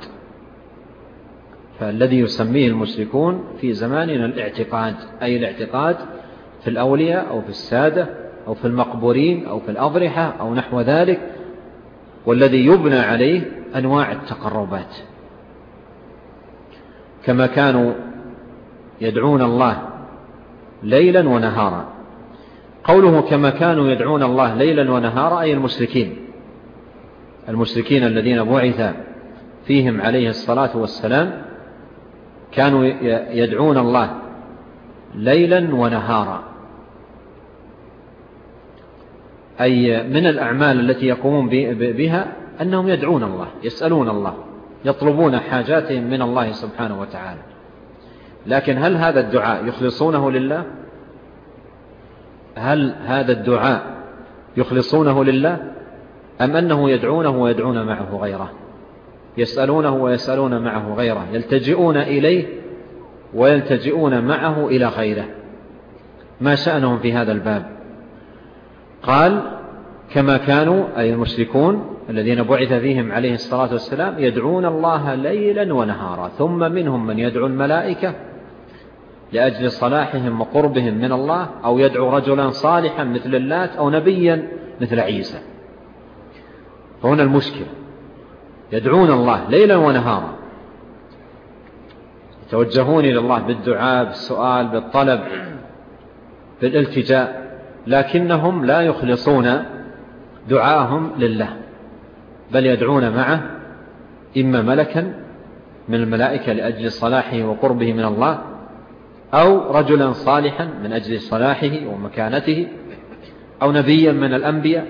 فالذي يسميه المشركون في زماننا الاعتقاد، أي الاعتقاد في الأولياء أو في السادة أو في المقبورين أو في الأضرحة أو نحو ذلك، والذي يبنى عليه أنواع التقربات. كما كانوا يدعون الله ليلا ونهارا. قوله كما كانوا يدعون الله ليلا ونهارا أي المشركين الذين بعث فيهم عليه الصلاة والسلام كانوا يدعون الله ليلا ونهارا، أي من الأعمال التي يقومون بها أنهم يدعون الله، يسألون الله، يطلبون حاجاتهم من الله سبحانه وتعالى. لكن هل هذا الدعاء يخلصونه لله؟ هل هذا الدعاء يخلصونه لله، أم أنه يدعونه ويدعون معه غيره، يسألونه ويسألون معه غيره، يلتجئون إليه ويلتجئون معه إلى غيره؟ ما شأنهم في هذا الباب؟ قال: كما كانوا أي المشركون الذين بعث فيهم عليه الصلاة والسلام يدعون الله ليلا ونهارا. ثم منهم من يدعو الملائكة لأجل صلاحهم وقربهم من الله، أو يدعو رجلا صالحا مثل اللات، أو نبيا مثل عيسى. فهنا المشكلة، يدعون الله ليلا ونهارا، يتوجهون إلى الله بالدعاء، بالسؤال، بالطلب، بالالتجاء، لكنهم لا يخلصون دعاءهم لله، بل يدعون معه إما ملكا من الملائكة لأجل صلاحه وقربه من الله، أو رجلا صالحا من أجل صلاحه ومكانته، أو نبيا من الأنبياء.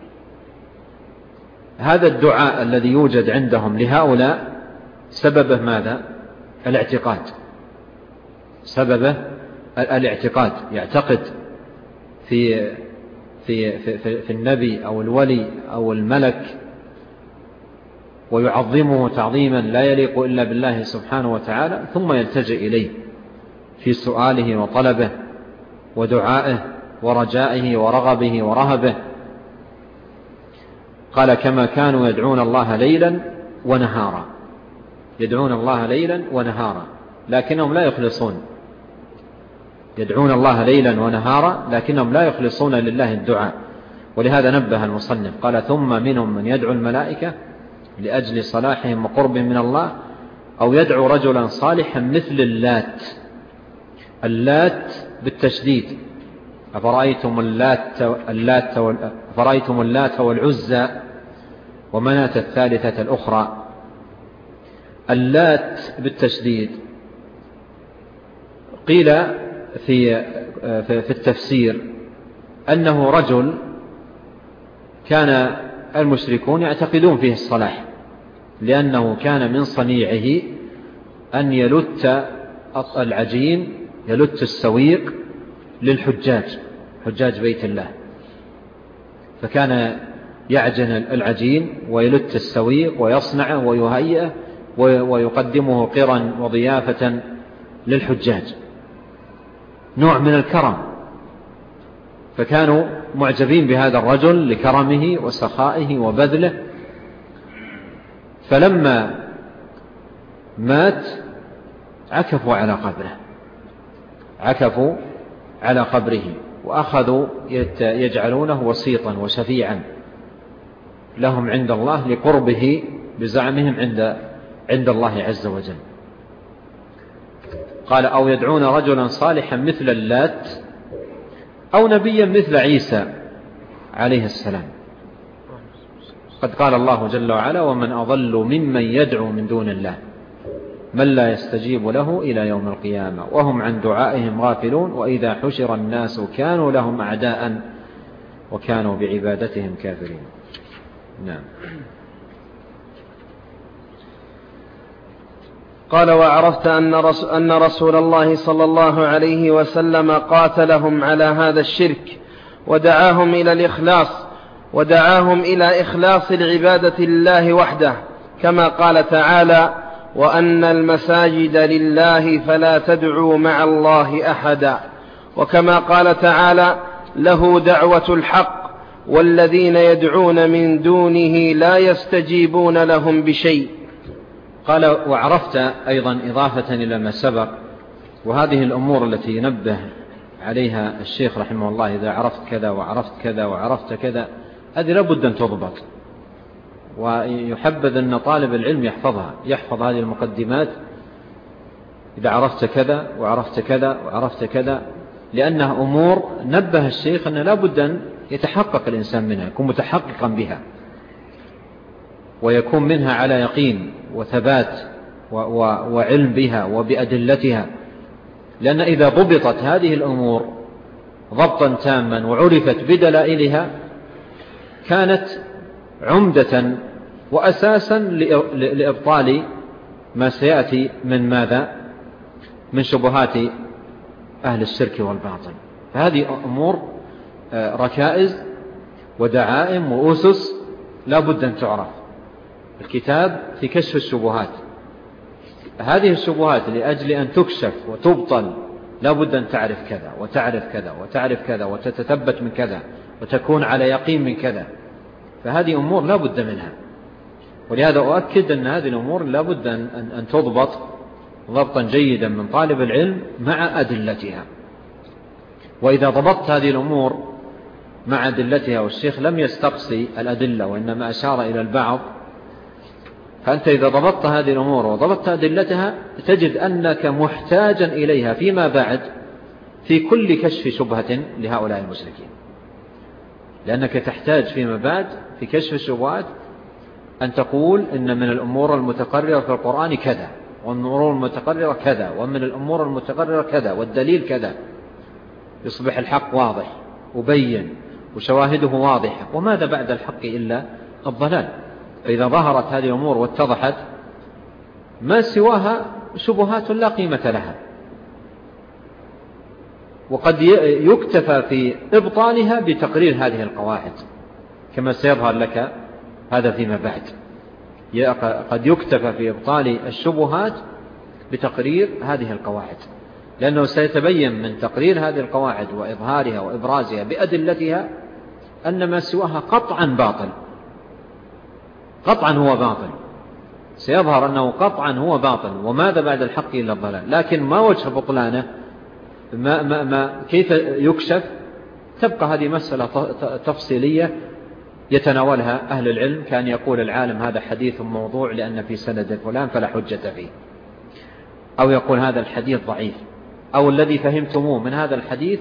هذا الدعاء الذي يوجد عندهم لهؤلاء سببه ماذا؟ الاعتقاد، سببه الاعتقاد، يعتقد في النبي أو الولي أو الملك، ويعظمه تعظيما لا يليق إلا بالله سبحانه وتعالى، ثم يلتجئ إليه في سؤاله وطلبه ودعائه ورجائه ورغبه ورهبه. قال: كما كانوا يدعون الله ليلا ونهارا، يدعون الله ليلا ونهارا لكنهم لا يخلصون، يدعون الله ليلا ونهارا لكنهم لا يخلصون لله الدعاء. ولهذا نبه المصنف قال: ثم منهم من يدعو الملائكة لأجل صلاحهم وقربهم من الله، أو يدعو رجلا صالحا مثل اللات. اللات بالتشديد. أفرأيتم اللات والعزى ومناة الثالثة الأخرى. اللات بالتشديد قيل في التفسير أنه رجل كان المشركون يعتقدون فيه الصلاح، لأنه كان من صنيعه أن يلت العجين، يلت السويق للحجاج، حجاج بيت الله، فكان يعجن العجين ويلت السويق ويصنعه ويهيئه ويقدمه قرا وضيافة للحجاج، نوع من الكرم. فكانوا معجبين بهذا الرجل لكرمه وسخائه وبذله. فلما مات عكفوا على قبره وأخذوا يجعلونه وسيطا وشفيعا لهم عند الله لقربه بزعمهم عند الله عز وجل. قال أو يدعون رجلا صالحا مثل اللات أو نبيا مثل عيسى عليه السلام. قد قال الله جل وعلا ومن أضل ممن يدعو من دون الله من لا يستجيب له إلى يوم القيامة وهم عن دعائهم غافلون وإذا حشر الناس كانوا لهم أعداء وكانوا بعبادتهم كافرين. نعم. قال وعرفت أن رسول الله صلى الله عليه وسلم قاتلهم على هذا الشرك ودعاهم إلى إخلاص العبادة لله وحده، كما قال تعالى وأن المساجد لله فلا تدعوا مع الله أحدا، وكما قال تعالى له دعوة الحق والذين يدعون من دونه لا يستجيبون لهم بشيء. قال وعرفت أيضا إضافة إلى ما سبق، وهذه الأمور التي ينبه عليها الشيخ رحمه الله إذا عرفت كذا وعرفت كذا وعرفت كذا، هذه لابد أن تضبط، ويحبذ أن طالب العلم يحفظ هذه المقدمات إذا عرفت كذا وعرفت كذا وعرفت كذا، لأنها أمور نبه الشيخ أن لابد أن يتحقق الإنسان منها، يكون متحققا بها ويكون منها على يقين وثبات وعلم بها وبأدلتها. لأن إذا ضبطت هذه الأمور ضبطا تاما وعرفت بدلائلها كانت عمدة وأساسا لإبطال ما سيأتي من ماذا؟ من شبهات أهل الشرك والباطل. فهذه أمور ركائز ودعائم وأسس لا بد أن تعرف. الكتاب في كشف الشبهات، هذه الشبهات لأجل أن تكشف وتبطل لا بد أن تعرف كذا وتعرف كذا وتعرف كذا وتتثبت من كذا وتكون على يقين من كذا، فهذه أمور لا بد منها. ولهذا أؤكد أن هذه الأمور لا بد أن تضبط ضبطا جيدا من طالب العلم مع أدلتها. وإذا ضبطت هذه الأمور مع أدلتها، والشيخ لم يستقصي الأدلة وإنما أشار إلى البعض، فأنت إذا ضبطت هذه الأمور وضبطت أدلتها تجد أنك محتاجا إليها فيما بعد في كل كشف شبهة لهؤلاء المشركين، لأنك تحتاج فيما بعد في كشف الشبهات أن تقول إن من الأمور المتقررة في القرآن كذا، ومن الأمور المتقررة كذا، ومن الأمور المتقررة كذا، والدليل كذا، يصبح الحق واضح وبين وشواهده واضحة، وماذا بعد الحق إلا الضلال. فإذا ظهرت هذه الأمور واتضحت ما سواها شبهات لا قيمة لها، وقد يكتفى في إبطالها بتقرير هذه القواعد كما سيظهر لك هذا فيما بعد. قد يكتفى في إبطال الشبهات بتقرير هذه القواعد، لأنه سيتبين من تقرير هذه القواعد وإظهارها وإبرازها بأدلتها أن ما سواها قطعا باطل، قطعا هو باطل، سيظهر أنه قطعا هو باطل، وماذا بعد الحق إلا الضلال. لكن ما وجه بطلانه؟ كيف يكشف؟ تبقى هذه مسألة تفصيلية يتناولها أهل العلم، كان يقول العالم هذا حديث موضوع لأن في سند فلان فلا حجة فيه، أو يقول هذا الحديث ضعيف أو الذي فهمتموه من هذا الحديث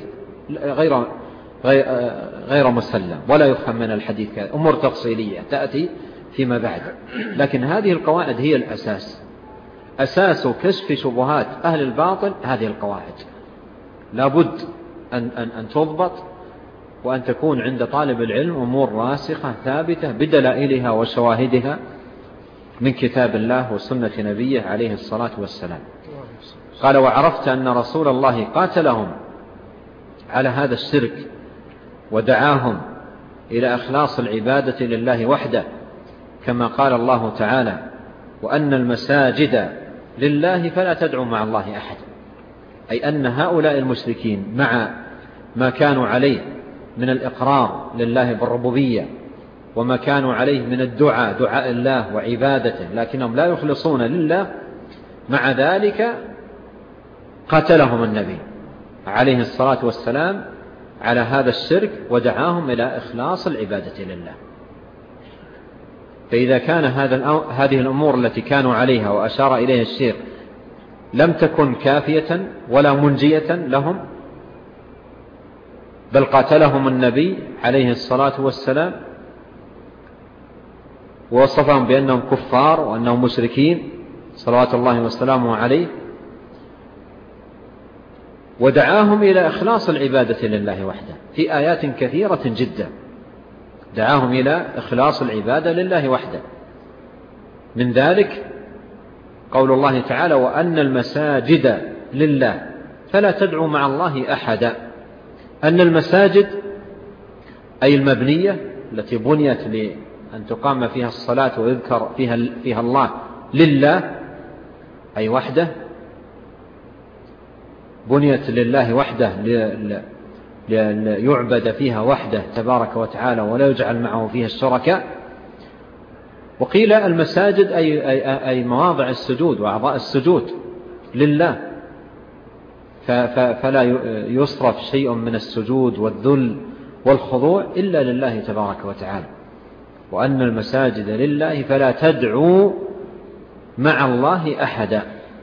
غير مسلم، ولا يفهم من الحديث أمور تفصيلية تأتي فيما بعد. لكن هذه القواعد هي الأساس، أساس كشف شبهات أهل الباطل. هذه القواعد لابد أن تضبط، وأن تكون عند طالب العلم أمور راسخة ثابتة بدلائلها وشواهدها من كتاب الله وسنة نبيه عليه الصلاة والسلام. قال: وعرفت أن رسول الله قاتلهم على هذا الشرك ودعاهم إلى إخلاص العبادة لله وحده، كما قال الله تعالى: وأن المساجد لله فلا تدعوا مع الله أحد. أي أن هؤلاء المشركين مع ما كانوا عليه من الإقرار لله بالربوبية، وما كانوا عليه من الدعاء، دعاء الله وعبادته، لكنهم لا يخلصون لله، مع ذلك قاتلهم النبي عليه الصلاة والسلام على هذا الشرك ودعاهم إلى إخلاص العبادة لله. فإذا كان هذه الأمور التي كانوا عليها وأشار إليها الشيخ لم تكن كافية ولا منجية لهم، بل قاتلهم النبي عليه الصلاة والسلام ووصفهم بأنهم كفار وأنهم مشركين صلوات الله وسلامه عليه، ودعاهم إلى إخلاص العبادة لله وحده في آيات كثيرة جدا، دعاهم إلى إخلاص العبادة لله وحده. من ذلك قول الله تعالى: وأن المساجد لله فلا تدعوا مع الله أحدا. أن المساجد أي المبنية التي بنيت لأن تقام فيها الصلاة ويذكر فيها الله لله أي وحده، بنيت لله وحده ليعبد فيها وحده تبارك وتعالى ولا يجعل معه فيها الشركاء. وقيل المساجد أي مواضع السجود وأعضاء السجود لله، فلا يصرف شيء من السجود والذل والخضوع إلا لله تبارك وتعالى. وأن المساجد لله فلا تدعوا مع الله أحدا.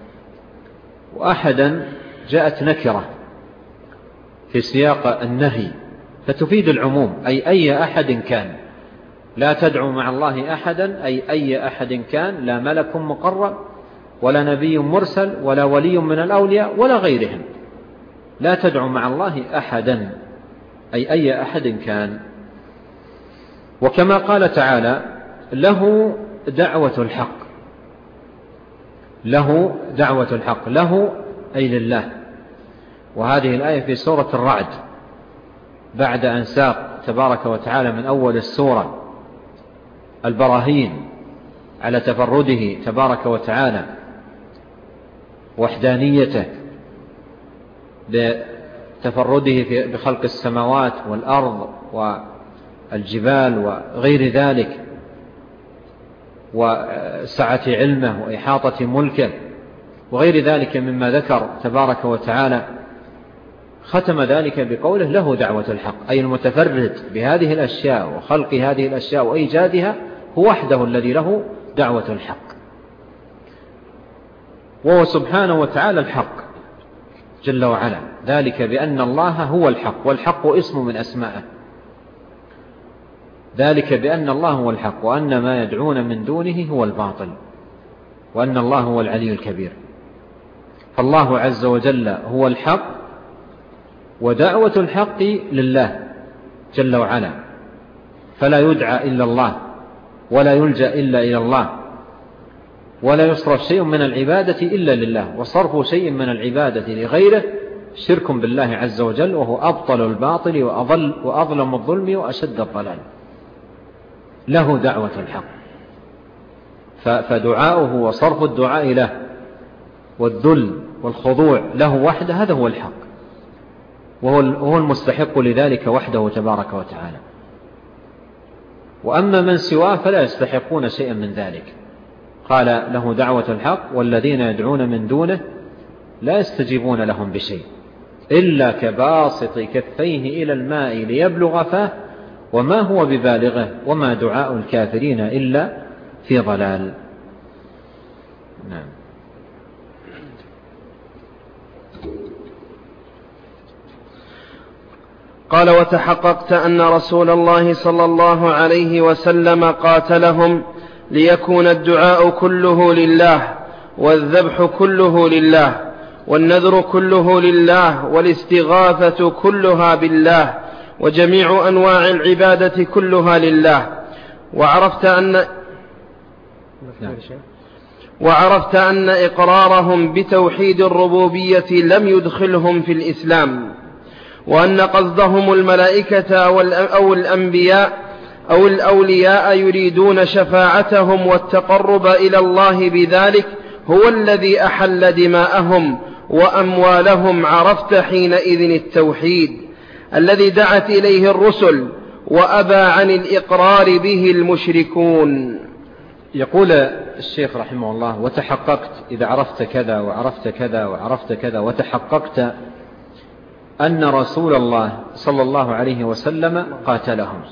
وأحدا جاءت نكرة في سياق النهي فتفيد العموم، أي أحد كان. لا تدعوا مع الله أحدا أي أحد كان، لا ملك مقرب ولا نبي مرسل ولا ولي من الأولياء ولا غيرهم. لا تدعوا مع الله أحدا أي أحد كان. وكما قال تعالى: له دعوة الحق. له دعوة الحق، له أي لله. وهذه الآية في سورة الرعد بعد أن ساق تبارك وتعالى من أول السورة البراهين على تفرده تبارك وتعالى وحدانيته بتفرده بخلق السماوات والأرض والجبال وغير ذلك، وسعة علمه وإحاطة ملكه وغير ذلك مما ذكر تبارك وتعالى، ختم ذلك بقوله: له دعوة الحق. أي المتفرد بهذه الأشياء وخلق هذه الأشياء وإيجادها هو وحده الذي له دعوة الحق، وهو سبحانه وتعالى الحق جل وعلا. ذلك بأن الله هو الحق، والحق اسم من أسمائه. ذلك بأن الله هو الحق وأن ما يدعون من دونه هو الباطل، وأن الله هو العلي الكبير. فالله عز وجل هو الحق، ودعوة الحق لله جل وعلا، فلا يدعى إلا الله ولا يلجأ إلا إلى الله، ولا يصرف شيء من العبادة إلا لله. وصرف شيء من العبادة لغيره شرك بالله عز وجل، وهو أبطل الباطل وأظلم الظلم وأشد الضلال. له دعوة الحق، فدعاؤه وصرف الدعاء له والذل والخضوع له وحده هذا هو الحق، وهو المستحق لذلك وحده تبارك وتعالى. وأما من سواه فلا يستحقون شيئا من ذلك. قال: له دعوة الحق والذين يدعون من دونه لا يستجيبون لهم بشيء إلا كباسط كفيه إلى الماء ليبلغ فاه وما هو ببالغه وما دعاء الكافرين إلا في ضلال. نعم. قال: وتحققت أن رسول الله صلى الله عليه وسلم قاتلهم ليكون الدعاء كله لله، والذبح كله لله، والنذر كله لله، والاستغاثة كلها بالله، وجميع أنواع العبادة كلها لله. وعرفت أن إقرارهم بتوحيد الربوبية لم يدخلهم في الإسلام، وأن قصدهم الملائكة أو الأنبياء أو الأولياء يريدون شفاعتهم والتقرب إلى الله بذلك هو الذي أحل دماءهم وأموالهم. عرفت حينئذ التوحيد الذي دعت إليه الرسل وأبى عن الإقرار به المشركون. يقول الشيخ رحمه الله: وتحققت، إذا عرفت كذا وعرفت كذا وعرفت كذا وتحققت أن رسول الله صلى الله عليه وسلم قاتلهم.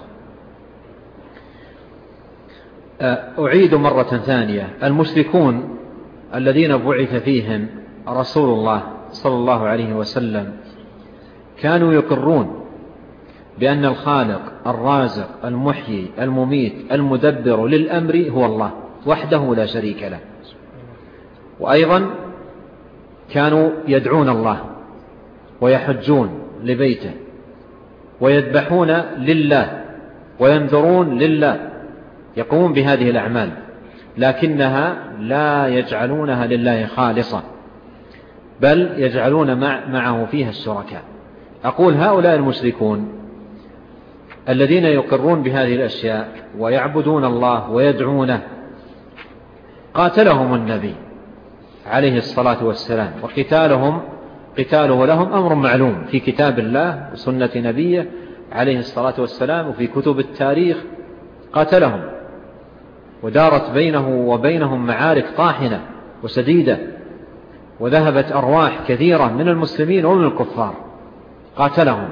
أعيد مرة ثانية: المشركون الذين بعث فيهم رسول الله صلى الله عليه وسلم كانوا يقرون بأن الخالق الرازق المحيي المميت المدبر للأمر هو الله وحده لا شريك له، وأيضا كانوا يدعون الله ويحجون لبيته ويذبحون لله وينذرون لله، يقومون بهذه الأعمال، لكنها لا يجعلونها لله خالصة، بل يجعلون معه فيها الشركاء. أقول: هؤلاء المشركون الذين يقرون بهذه الأشياء ويعبدون الله ويدعونه قاتلهم النبي عليه الصلاة والسلام، قتاله لهم أمر معلوم في كتاب الله وسنة نبيه عليه الصلاة والسلام وفي كتب التاريخ. قاتلهم ودارت بينه وبينهم معارك طاحنة وسديدة، وذهبت أرواح كثيرة من المسلمين ومن الكفار. قاتلهم.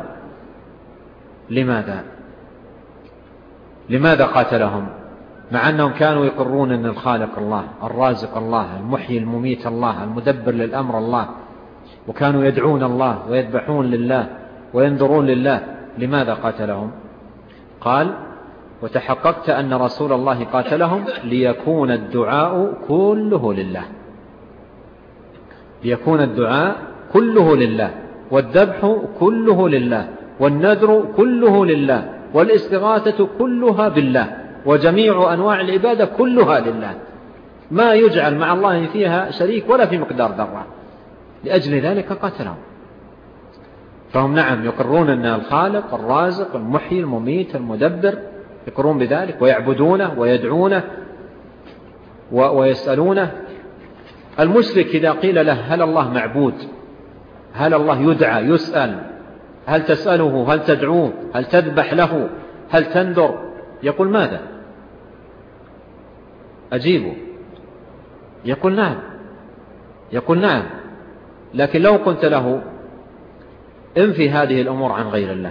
لماذا قاتلهم؟ مع أنهم كانوا يقرون أن الخالق الله الرازق الله المحيي المميت الله المدبر للأمر الله، وكانوا يدعون الله ويذبحون لله وينذرون لله. لماذا قاتلهم؟ قال: وتحققت أن رسول الله قاتلهم ليكون الدعاء كله لله، ليكون الدعاء كله لله، والذبح كله لله، والنذر كله لله، والاستغاثة كلها بالله، وجميع أنواع العبادة كلها لله، ما يجعل مع الله فيها شريك ولا في مقدار ذرة. لأجل ذلك قاتلهم. فهم نعم يقرون أن الخالق الرازق المحيي المميت المدبر، يقرون بذلك ويعبدونه ويدعونه ويسألونه. المشرك إذا قيل له: هل الله معبود؟ هل الله يدعى يسأل؟ هل تسأله؟ هل تدعوه؟ هل تذبح له؟ هل تنذر؟ يقول: ماذا؟ أجيبه. يقول: نعم. يقول: نعم. لكن لو قلت له: انفي هذه الأمور عن غير الله،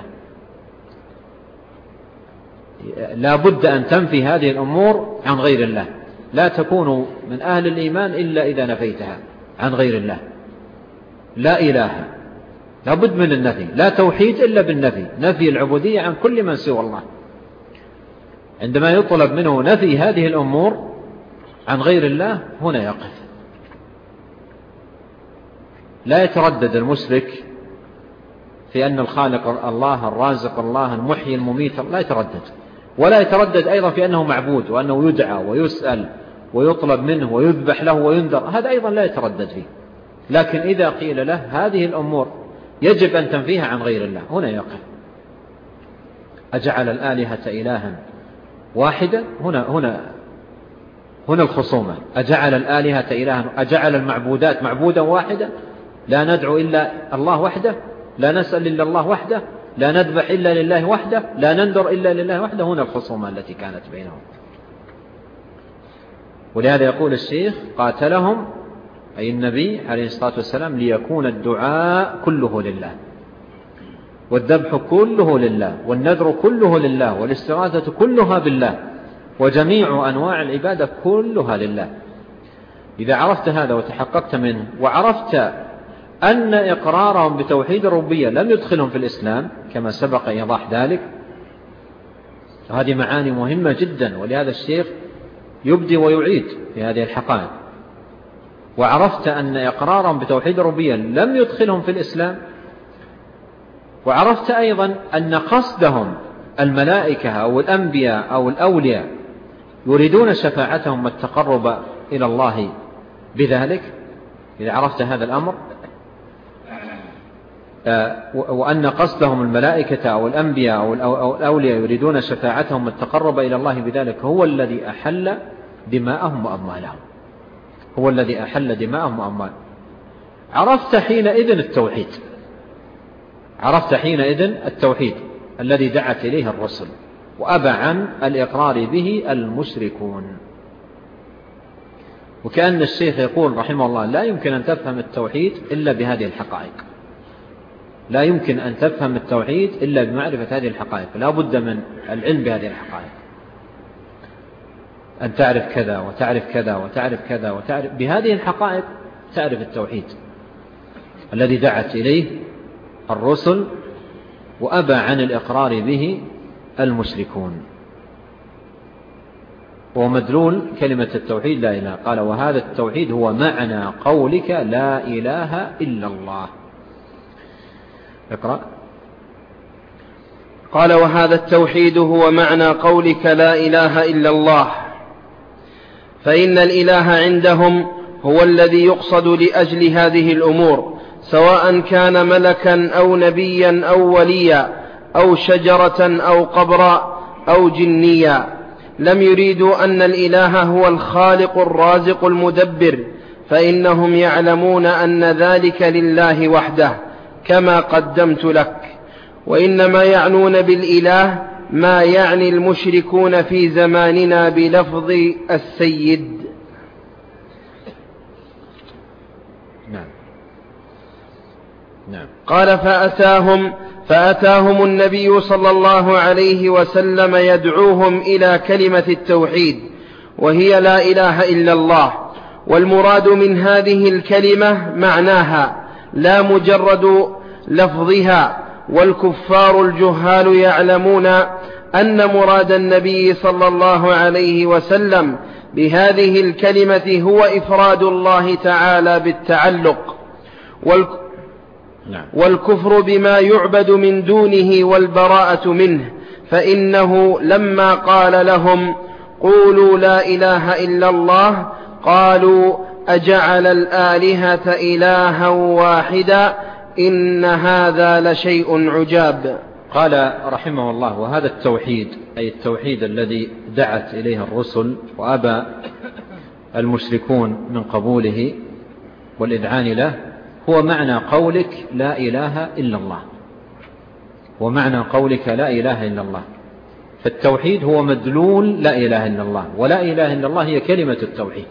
لا بد أن تنفي هذه الأمور عن غير الله، لا تكون من أهل الإيمان إلا إذا نفيتها عن غير الله. لا إله، لا بد من النفي، لا توحيد إلا بالنفي، نفي العبودية عن كل من سوى الله. عندما يطلب منه نفي هذه الأمور عن غير الله هنا يقف. لا يتردد المشرك في أن الخالق الله الرازق الله المحيي المميت، لا يتردد، ولا يتردد أيضا في أنه معبود وأنه يدعى ويسأل ويطلب منه ويذبح له وينذر، هذا أيضا لا يتردد فيه. لكن إذا قيل له هذه الأمور يجب أن تنفيها عن غير الله هنا يقف. أجعل الآلهة إلها واحدا؟ هنا الخصومة. أجعل الآلهة إلها، أجعل المعبودات معبودا واحدا، لا ندعو إلا الله وحده، لا نسأل إلا الله وحده، لا نذبح إلا لله وحده، لا ننذر إلا لله وحده. هنا الخصومة التي كانت بينهم. ولهذا يقول الشيخ: قاتلهم أي النبي عليه الصلاة والسلام ليكون الدعاء كله لله، والذبح كله لله، والنذر كله لله، والاستغاثة كلها بالله، وجميع أنواع العبادة كلها لله. إذا عرفت هذا وتحققت منه وعرفت أن إقرارهم بتوحيد الربوبية لم يدخلهم في الإسلام كما سبق إيضاح ذلك. هذه معاني مهمة جدا، ولهذا الشيخ يبدي ويعيد في هذه الحقائق. وعرفت أن إقرارهم بتوحيد الربوبية لم يدخلهم في الإسلام، وعرفت أيضا أن قصدهم الملائكة أو الأنبياء أو الأولياء يريدون شفاعتهم والتقرب إلى الله بذلك. إذا عرفت هذا الأمر، وأن قصدهم الملائكة أو الأنبياء أو الأولياء يريدون شفاعتهم والتقرب إلى الله بذلك، هو الذي أحل دماءهم وأموالهم، هو الذي أحل دماءهم وأموالهم. عرفت حينئذ التوحيد، عرفت حينئذ التوحيد الذي دعت إليه الرسل، وأبى عن الإقرار به المشركون. وكأن الشيخ يقول رحمه الله: لا يمكن أن تفهم التوحيد إلا بهذه الحقائق، لا يمكن أن تفهم التوحيد إلا بمعرفة هذه الحقائق. لا بد من العلم بهذه الحقائق، أن تعرف كذا وتعرف كذا وتعرف كذا وتعرف بهذه الحقائق تعرف التوحيد الذي دعت إليه الرسل، وأبى عن الإقرار به المشركون. ومدلول كلمة التوحيد لا إله. قال: وهذا التوحيد هو معنى قولك لا إله إلا الله. اقرأ. قال: وهذا التوحيد هو معنى قولك لا إله إلا الله. فإن الإله عندهم هو الذي يقصد لأجل هذه الأمور، سواء كان ملكا أو نبيا أو وليا أو شجرة أو قبرا أو جنيا. لم يريدوا أن الإله هو الخالق الرازق المدبر، فإنهم يعلمون أن ذلك لله وحده كما قدمت لك. وإنما يعنون بالإله ما يعني المشركون في زماننا بلفظ السيد. نعم. قال: فأتاهم النبي صلى الله عليه وسلم يدعوهم إلى كلمة التوحيد، وهي لا إله إلا الله. والمراد من هذه الكلمة معناها لا مجرد لفظها. والكفار الجهال يعلمون أن مراد النبي صلى الله عليه وسلم بهذه الكلمة هو إفراد الله تعالى بالتعلق، والكفر بما يعبد من دونه والبراءة منه. فإنه لما قال لهم قولوا لا إله إلا الله، قالوا أجعل الآلهة إلها واحدا إن هذا لشيء عجاب. قال رحمه الله: وهذا التوحيد أي التوحيد الذي دعت إليه الرسل وأبى المشركون من قبوله والإذعان له، هو معنى قولك لا إله إلا الله، ومعنى قولك لا إله إلا الله. فالتوحيد هو مدلول لا إله إلا الله، ولا إله إلا الله هي كلمة التوحيد،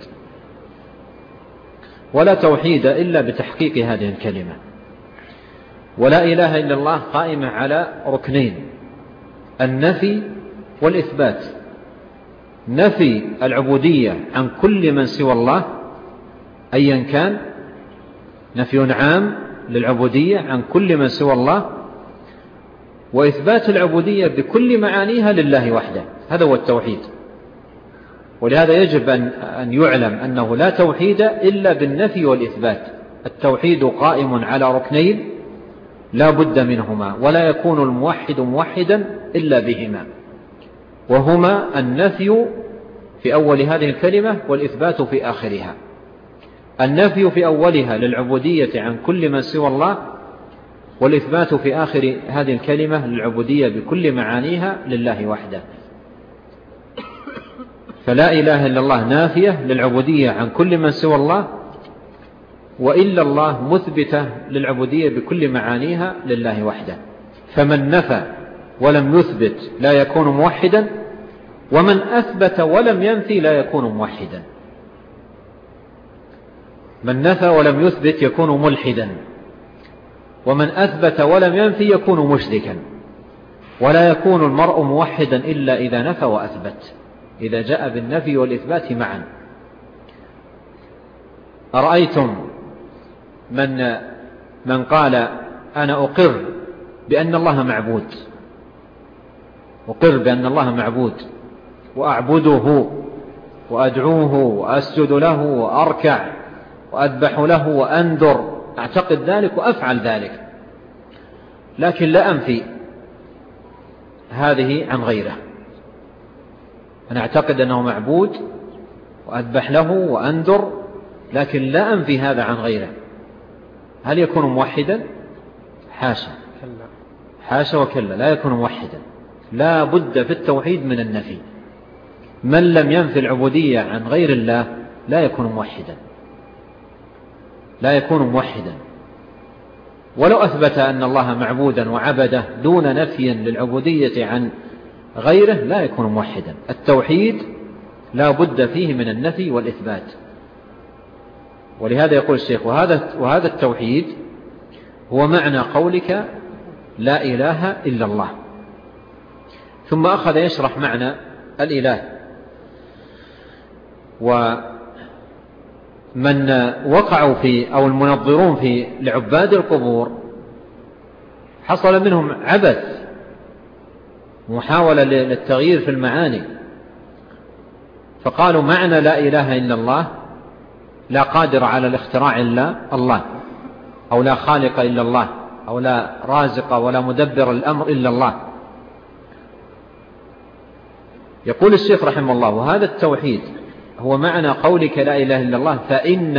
ولا توحيد إلا بتحقيق هذه الكلمة. ولا إله إلا الله قائمة على ركنين: النفي والإثبات. نفي العبودية عن كل من سوى الله أيا كان، نفي عام للعبودية عن كل من سوى الله، وإثبات العبودية بكل معانيها لله وحده. هذا هو التوحيد. ولهذا يجب أن يعلم أنه لا توحيد إلا بالنفي والإثبات. التوحيد قائم على ركنين لا بد منهما، ولا يكون الموحد موحدا إلا بهما، وهما النفي في أول هذه الكلمة والإثبات في آخرها. النفي في أولها للعبودية عن كل من سوى الله، والإثبات في آخر هذه الكلمة للعبودية بكل معانيها لله وحده. فلا إله إلا الله نافية للعبودية عن كل من سوى الله، وإلا الله مثبتة للعبودية بكل معانيها لله وحده. فمن نفى ولم يثبت لا يكون موحدا، ومن أثبت ولم ينفي لا يكون موحدا. من نفى ولم يثبت يكون ملحدا، ومن أثبت ولم ينفي يكون مشركا. ولا يكون المرء موحدا إلا إذا نفى وأثبت، إذا جاء بالنفي والإثبات معا. أرأيتم من من قال أنا أقر بأن الله معبود، أقر بأن الله معبود وأعبده وأدعوه وأسجد له وأركع وأذبح له وأنذر، أعتقد ذلك وأفعل ذلك، لكن لا أنفي هذه عن غيره. أنا أعتقد أنه معبود وأذبح له وأنذر، لكن لا أنفي هذا عن غيره، هل يكون موحدا؟ حاشا، حاشا وكلا، لا يكون موحدا. لا بد في التوحيد من النفي. من لم ينفي العبودية عن غير الله لا يكون موحدا، لا يكون موحدا. ولو أثبت أن الله معبودا وعبده دون نفي للعبودية عن غيره لا يكون موحدا. التوحيد لا بد فيه من النفي والإثبات. ولهذا يقول الشيخ وهذا التوحيد هو معنى قولك لا إله إلا الله. ثم أخذ يشرح معنى الإله. ومن وقعوا في أو المنظرون في لعباد القبور حصل منهم عبث، محاولة للتغيير في المعاني، فقالوا معنى لا إله إلا الله لا قادر على الاختراع إلا الله، أو لا خالق إلا الله، أو لا رازق ولا مدبر الأمر إلا الله. يقول الشيخ رحمه الله وهذا التوحيد هو معنى قولك لا إله إلا الله، فإن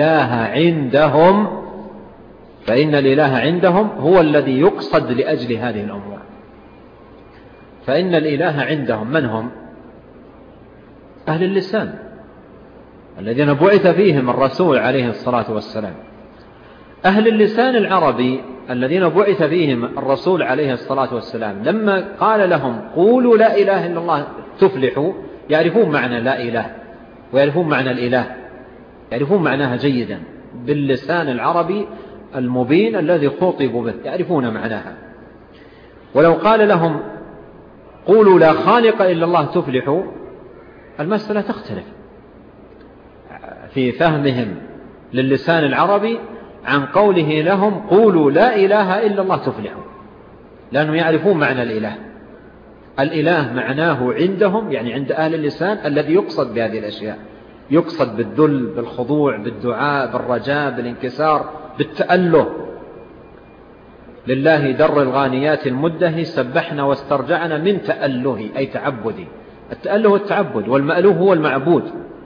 الإله عندهم هو الذي يقصد لأجل هذه الأمور. فإن الإله عندهم من هم؟ أهل اللسان الذين بعث فيهم الرسول عليه الصلاة والسلام. أهل اللسان العربي الذين بعث فيهم الرسول عليه الصلاة والسلام لما قال لهم قولوا لا إله إلا الله تفلحوا، يعرفون معنى لا إله ويعرفون معنى الإله، يعرفون معناها جيدا باللسان العربي المبين الذي خاطبوا به، يعرفون معناها. ولو قال لهم قولوا لا خالق إلا الله تفلحوا، المسألة تختلف في فهمهم للسان العربي عن قوله لهم قولوا لا إله إلا الله تفلحوا، لأنهم يعرفون معنى الإله. الإله معناه عندهم يعني عند أهل اللسان الذي يقصد بهذه الأشياء، يقصد بالذل، بالخضوع، بالدعاء، بالرجاء، بالانكسار، بالتأله. لله در الغانيات المده سبحنا واسترجعنا من تأله أي تعبدي. التأله التعبد، والمألوه هو المعبود.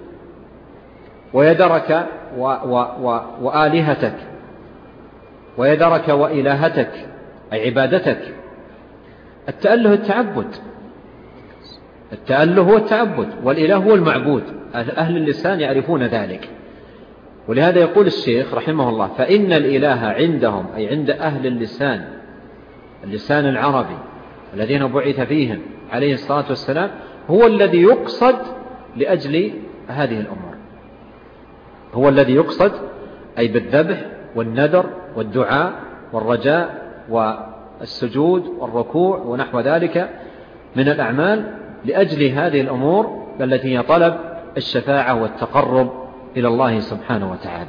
ويدرك وآلهتك، ويدرك وإلهتك أي عبادتك. التأله التعبد، التأله هو التعبد، والإله هو المعبود. أهل اللسان يعرفون ذلك. ولهذا يقول الشيخ رحمه الله فإن الإله عندهم أي عند أهل اللسان العربي الذين بعث فيهم عليه الصلاة والسلام هو الذي يقصد لأجل هذه الأمور، هو الذي يقصد أي بالذبح والنذر والدعاء والرجاء والسجود والركوع ونحو ذلك من الأعمال لأجل هذه الأمور التي هي طلب الشفاعة والتقرب إلى الله سبحانه وتعالى.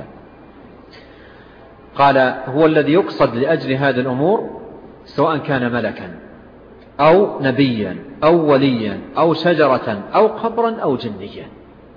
قال هو الذي يقصد لأجل هذه الأمور سواء كان ملكا أو نبيا أو وليا أو شجرة أو قبرا أو جنيا.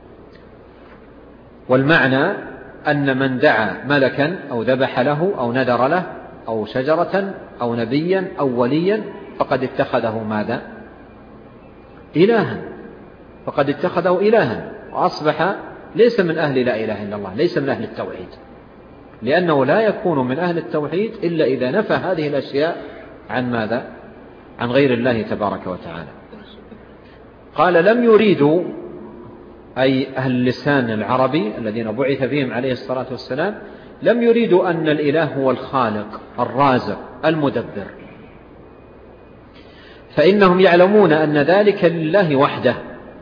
والمعنى أن من دعا ملكا أو ذبح له أو نذر له أو شجرة أو نبيا أو وليا فقد اتخذه ماذا؟ إلها، فقد اتخذه إلها وأصبح ليس من أهل لا إله إلا الله، ليس من أهل التوحيد، لأنه لا يكون من أهل التوحيد إلا إذا نفى هذه الأشياء عن ماذا؟ عن غير الله تبارك وتعالى. قال لم يريدوا أي أهل اللسان العربي الذين بعث فيهم عليه الصلاة والسلام لم يريدوا أن الإله هو الخالق الرازق المدبر، فإنهم يعلمون أن ذلك لله وحده.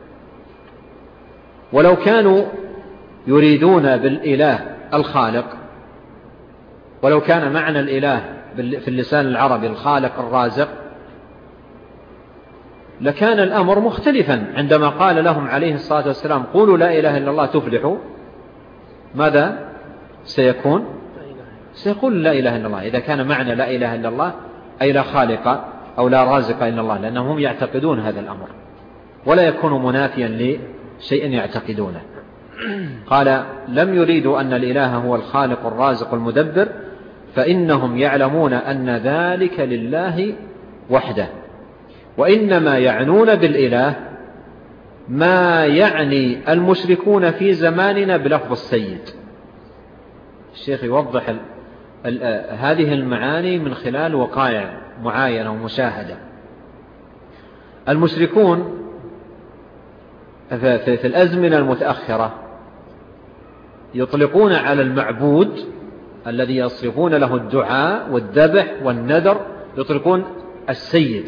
ولو كانوا يريدون بالإله الخالق، ولو كان معنى الإله في اللسان العربي الخالق الرازق لكان الأمر مختلفا. عندما قال لهم عليه الصلاة والسلام قولوا لا إله إلا الله تفلحوا، ماذا سيكون؟ سيقول لا إله إلا الله إذا كان معنى لا إله إلا الله أي لا خالق أو لا رازق إلا الله، لأنهم يعتقدون هذا الأمر ولا يكون منافيا لشيء يعتقدونه. قال لم يريدوا أن الإله هو الخالق الرازق المدبر، فإنهم يعلمون أن ذلك لله وحده، وإنما يعنون بالإله ما يعني المشركون في زماننا بلفظ السيد. الشيخ يوضح هذه المعاني من خلال وقائع معاينة ومشاهدة. المشركون في الأزمنة المتأخرة يطلقون على المعبود الذي يصرفون له الدعاء والذبح والنذر يطلقون السيد.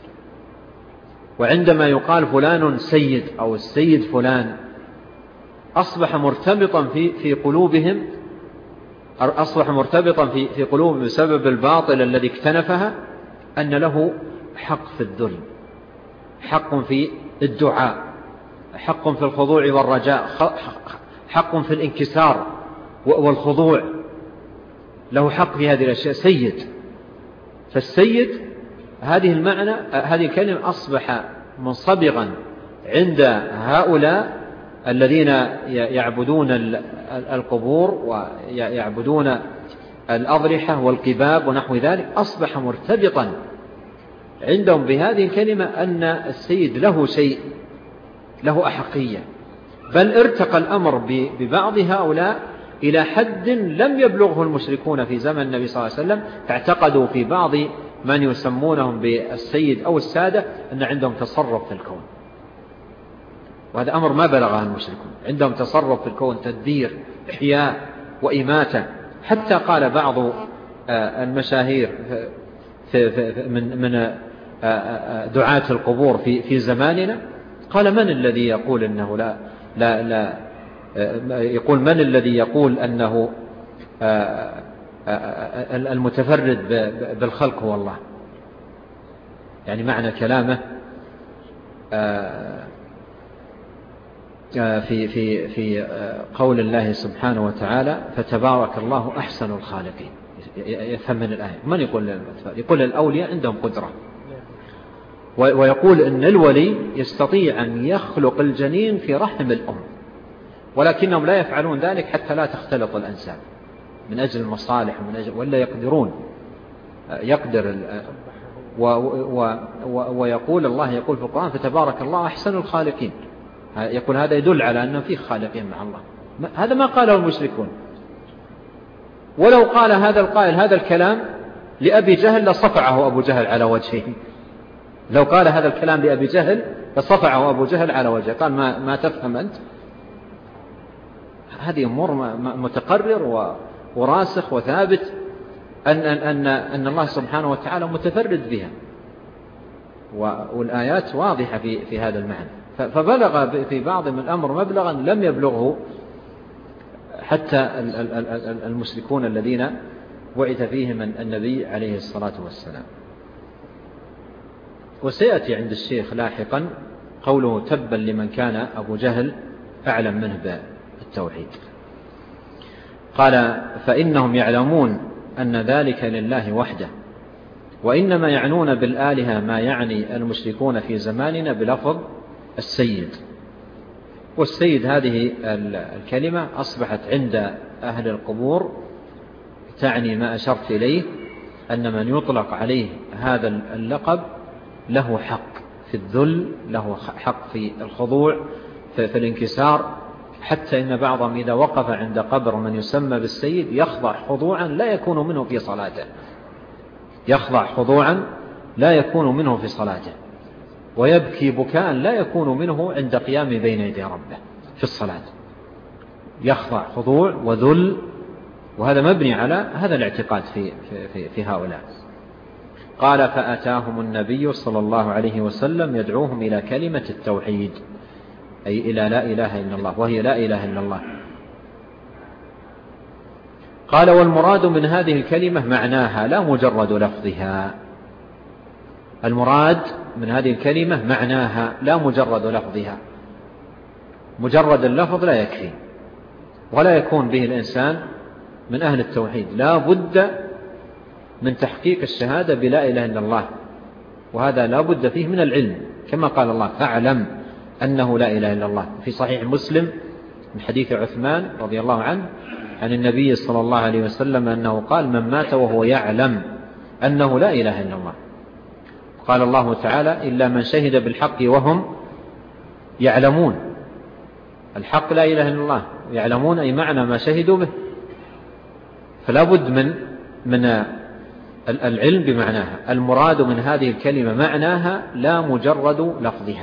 وعندما يقال فلان سيد أو السيد فلان أصبح مرتبطا في قلوبهم، أصبح مرتبطا في قلوبهم بسبب الباطل الذي اكتنفها أن له حق في الذل، حق في الدعاء، حق في الخضوع والرجاء، حق في الانكسار والخضوع، له حق في هذه الأشياء سيد. فالسيد هذه المعنى، هذه الكلمة أصبح منصبغا عند هؤلاء الذين يعبدون القبور ويعبدون الأضرحة والقباب ونحو ذلك، أصبح مرتبطا عندهم بهذه الكلمة أن السيد له شيء، له أحقية. بل ارتقى الأمر ببعض هؤلاء إلى حد لم يبلغه المشركون في زمن النبي صلى الله عليه وسلم، فاعتقدوا في بعض من يسمونهم بالسيد أو السادة أن عندهم تصرف في الكون، وهذا أمر ما بلغه المشركون. عندهم تصرف في الكون، تدبير، إحياء وإماتة. حتى قال بعض المشاهير من دعاة القبور في زماننا، قال من الذي يقول أنه يقول من الذي يقول أنه المتفرد بالخلق هو الله؟ يعني معنى كلامه في قول الله سبحانه وتعالى فتبارك الله أحسن الخالقين. يفهم من الآية من يقول الأولياء عندهم قدرة، ويقول أن الولي يستطيع أن يخلق الجنين في رحم الأم، ولكنهم لا يفعلون ذلك حتى لا تختلط الأنساب من أجل المصالح ولا يقدرون يقدر. ويقول الله يقول في القرآن فتبارك الله أحسن الخالقين، يقول هذا يدل على أنه فيه خالقين مع الله. هذا ما قاله المشركون. ولو قال هذا القائل هذا الكلام لأبي جهل لصفعه أبو جهل على وجهه. لو قال هذا الكلام لأبي جهل لصفعه أبو جهل على وجهه، قال ما تفهم أنت. هذه أمور متقرر وراسخ وثابت أن الله سبحانه وتعالى متفرد بها، والآيات واضحة في هذا المعنى. فبلغ في بعض من الأمر مبلغا لم يبلغه حتى المشركون الذين بعث فيهم النبي عليه الصلاة والسلام. وسيأتي عند الشيخ لاحقا قوله تبا لمن كان أبو جهل أعلم منه بالتوحيد. قال فإنهم يعلمون أن ذلك لله وحده، وإنما يعنون بالآلهة ما يعني المشركون في زماننا بلفظ السيد. والسيد هذه الكلمة أصبحت عند أهل القبور تعني ما أشرت إليه، أن من يطلق عليه هذا اللقب له حق في الذل، له حق في الخضوع، في الانكسار، حتى إن بعضهم إذا وقف عند قبر من يسمى بالسيد يخضع خضوعا لا يكون منه في صلاته، يخضع خضوعا لا يكون منه في صلاته، ويبكي بكاء لا يكون منه عند قيام بين يدي ربه في الصلاة. يخضع خضوع وذل، وهذا مبني على هذا الاعتقاد في هؤلاء. قال فأتاهم النبي صلى الله عليه وسلم يدعوهم إلى كلمة التوحيد، أي إلى لا إله إلا الله، وهي لا إله إلا الله. قال والمراد من هذه الكلمة معناها لا مجرد لفظها. المراد من هذه الكلمة معناها لا مجرد لفظها. مجرد اللفظ لا يكفي، ولا يكون به الإنسان من أهل التوحيد لا بد من تحقيق الشهادة بلا إله إلا الله، وهذا لا بد فيه من العلم، كما قال الله فاعلم أنه لا إله إلا الله. في صحيح مسلم من حديث عثمان رضي الله عنه عن النبي صلى الله عليه وسلم أنه قال من مات وهو يعلم أنه لا إله إلا الله. قال الله تعالى إلا من شهد بالحق وهم يعلمون. الحق لا إله إلا الله، يعلمون أي معنى ما شهدوا به، فلا بد من العلم بمعناها. المراد من هذه الكلمة معناها لا مجرد لفظها.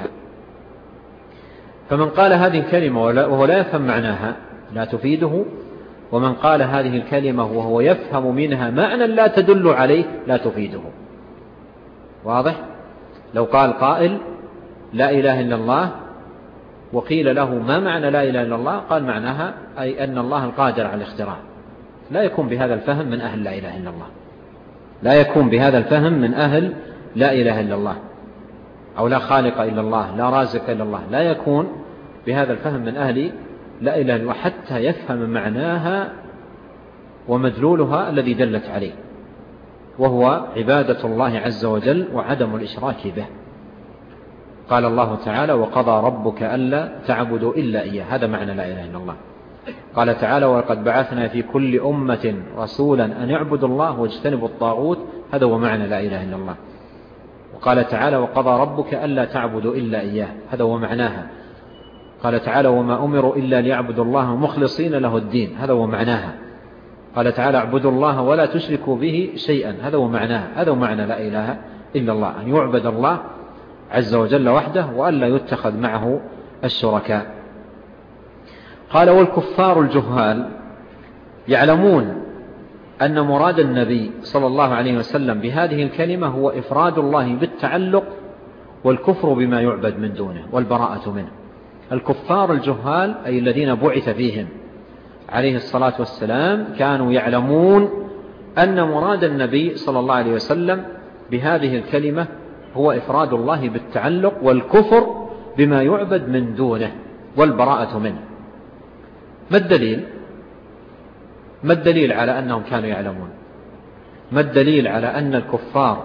فمن قال هذه الكلمة وهو لا يفهم معناها لا تفيده، ومن قال هذه الكلمة وهو يفهم منها معنى لا تدل عليه لا تفيده. واضح؟ لو قال قائل لا إله إلا الله وقيل له ما معنى لا إله إلا الله، قال معناها أي أن الله القادر على الاختراع، لا يكون بهذا الفهم من أهل لا إله إلا الله، لا يكون بهذا الفهم من أهل لا إله إلا الله، أو لا خالق إلا الله لا رازق إلا الله، لا يكون بهذا الفهم من أهل لا إله إلا الله حتى يفهم معناها ومدلولها الذي دلت عليه، وهو عبادة الله عز وجل وعدم الإشراك به. قال الله تعالى وقضى ربك ألا تعبدوا إلا إياه، هذا معنى لا إله إلا الله. قال تعالى ولقد بعثنا في كل أمة رسولا أن يعبدوا الله واجتنبوا الطاغوت، هذا هو معنى لا إله إلا الله. وقال تعالى وقضى ربك ألا تعبدوا إلا إياه، هذا هو معناها. قال تعالى وما أمروا إلا ليعبدوا الله مخلصين له الدين، هذا هو معناها. قال تعالى اعبدوا الله ولا تشركوا به شيئا، هذا هو معناها. هذا هو معنى لا إله إلا الله، أن يعبد الله عز وجل وحده وألا يتخذ معه الشركاء. قال والكفار الجهال يعلمون أن مراد النبي صلى الله عليه وسلم بهذه الكلمة هو إفراد الله بالتعلق والكفر بما يعبد من دونه والبراءة منه. الكفار الجهال أي الذين بعث فيهم عليه الصلاة والسلام كانوا يعلمون أن مراد النبي صلى الله عليه وسلم بهذه الكلمة هو إفراد الله بالتعلق والكفر بما يعبد من دونه والبراءة منه. ما الدليل؟ ما الدليل على أنهم كانوا يعلمون؟ ما الدليل على أن الكفار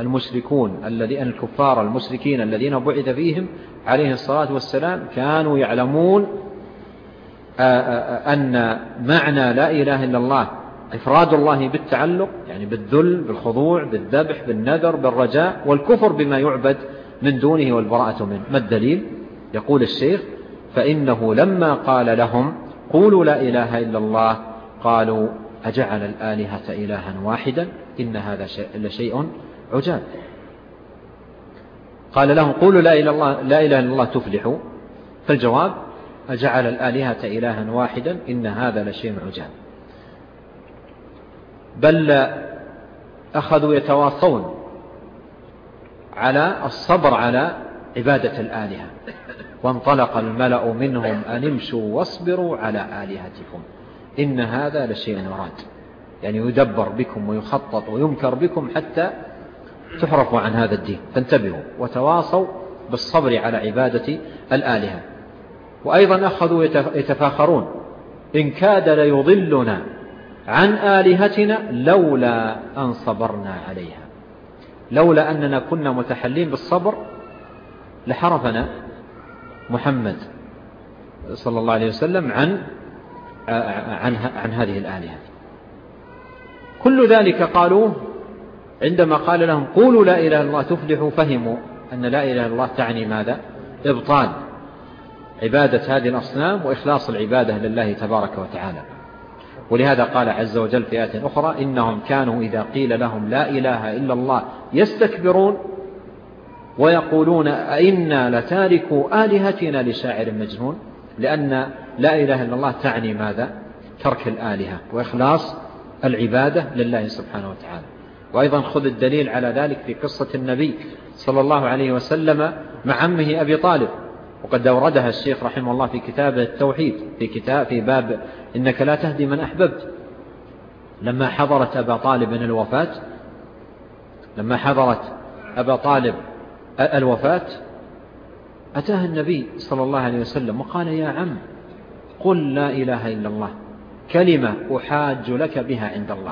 المشركين الذين بعث فيهم عليه الصلاة والسلام كانوا يعلمون أن معنى لا إله إلا الله إفراد الله بالتعلق، يعني بالذل بالخضوع بالذبح بالنذر بالرجاء، والكفر بما يعبد من دونه والبراءة منه. ما الدليل؟ يقول الشيخ فإنه لما قال لهم قولوا لا إله إلا الله قالوا أجعل الآلهة إلها واحدا إن هذا لشيء عجاب. قال لهم قولوا لا إله إلا الله تفلحوا، فالجواب أجعل الآلهة إلها واحدا إن هذا لشيء عجاب. بل أخذوا يتواصون على الصبر على عبادة الآلهة، وانطلق الملأ منهم أن امشوا واصبروا على آلهتكم إن هذا لشيء مراد، يعني يدبر بكم ويخطط ويمكر بكم حتى تحرفوا عن هذا الدين، فانتبهوا وتواصوا بالصبر على عبادة الآلهة. وأيضا أخذوا يتفاخرون إن كاد ليضلنا عن آلهتنا لولا أن صبرنا عليها، لولا أننا كنا متحلين بالصبر لحرفنا محمد صلى الله عليه وسلم عن هذه الآلهة. كل ذلك قالوه عندما قال لهم قولوا لا إله إلا الله تفلحوا، فهموا أن لا إله إلا الله تعني ماذا؟ إبطال عبادة هذه الأصنام وإخلاص العبادة لله تبارك وتعالى. ولهذا قال عز وجل في آية أخرى إنهم كانوا إذا قيل لهم لا إله إلا الله يستكبرون ويقولون أئنا لتاركوا آلهتنا لشاعر مجنون، لأن لا إله إلا الله تعني ماذا؟ ترك الآلهة وإخلاص العبادة لله سبحانه وتعالى. وأيضا خذ الدليل على ذلك في قصة النبي صلى الله عليه وسلم مع عمه أبي طالب، وقد أوردها الشيخ رحمه الله في كتاب التوحيد في باب إنك لا تهدي من أحببت. لما حضرت أبا طالب الوفاة أتاه النبي صلى الله عليه وسلم وقال يا عم قل لا إله إلا الله كلمة أحاج لك بها عند الله.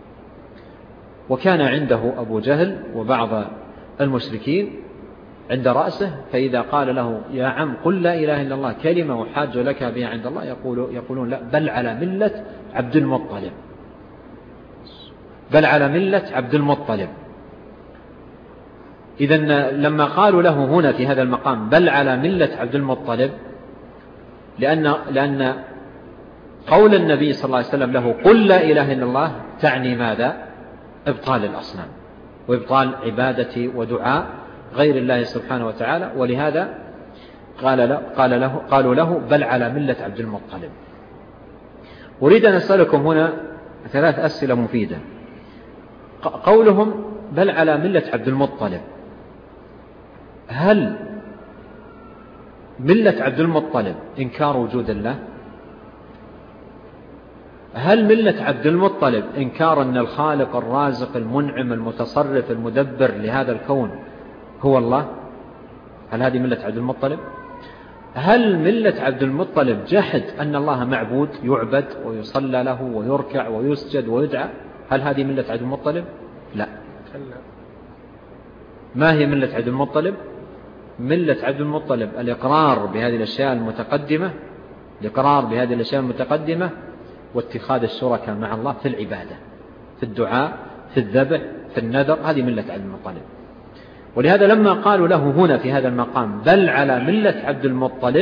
وكان عنده أبو جهل وبعض المشركين عند رأسه، فإذا قال له يا عم قل لا إله إلا الله كلمة أحاج لك بها عند الله يقولون لا، بل على ملة عبد المطلب، بل على ملة عبد المطلب. إذن لما قالوا له هنا في هذا المقام بل على ملة عبد المطلب، لأن قول النبي صلى الله عليه وسلم له قل لا إله إلا الله تعني ماذا؟ إبطال الأصنام وإبطال عبادة ودعاء غير الله سبحانه وتعالى. ولهذا قالوا له بل على ملة عبد المطلب. أريد أن أسألكم هنا 3 أسئلة مفيدة. قولهم بل على ملة عبد المطلب، هل ملة عبد المطلب إنكار وجود الله؟ هل ملة عبد المطلب إنكار أن الخالق الرازق المنعم المتصرف المدبر لهذا الكون هو الله؟ هل هذه ملة عبد المطلب؟ هل ملة عبد المطلب جحد أن الله معبود يعبد ويصلى له ويركع ويسجد ويدعى؟ هل هذه ملة عبد المطلب؟ لا. ما هي ملة عبد المطلب؟ ملة عبد المطلب الإقرار بهذه الأشياء المتقدمة، الإقرار بهذه الأشياء المتقدمة واتخاذ الشركاء مع الله في العبادة، في الدعاء، في الذبح، في النذر. هذه ملة عبد المطلب. ولهذا لما قالوا له هنا في هذا المقام بل على ملة عبد المطلب،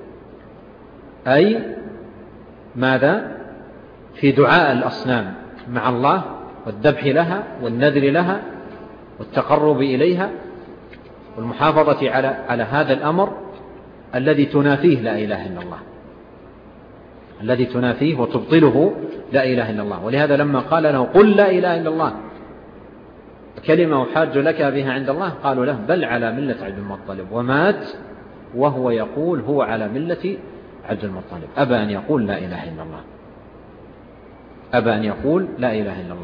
أي ماذا؟ في دعاء الأصنام مع الله والذبح لها والنذر لها والتقرب إليها والمحافظة على هذا الأمر الذي تنافيه لا إله إلا الله، الذي تنافيه وتبطله لا إله إلا الله. ولهذا لما قال له قل لا إله إلا الله كلمة أحاج لك بها عند الله، قالوا له بل على ملة عبد المطلب، ومات وهو يقول هو على ملة عبد المطلب، أبى أن يقول لا إله إلا الله، أبى أن يقول لا إله إلا الله.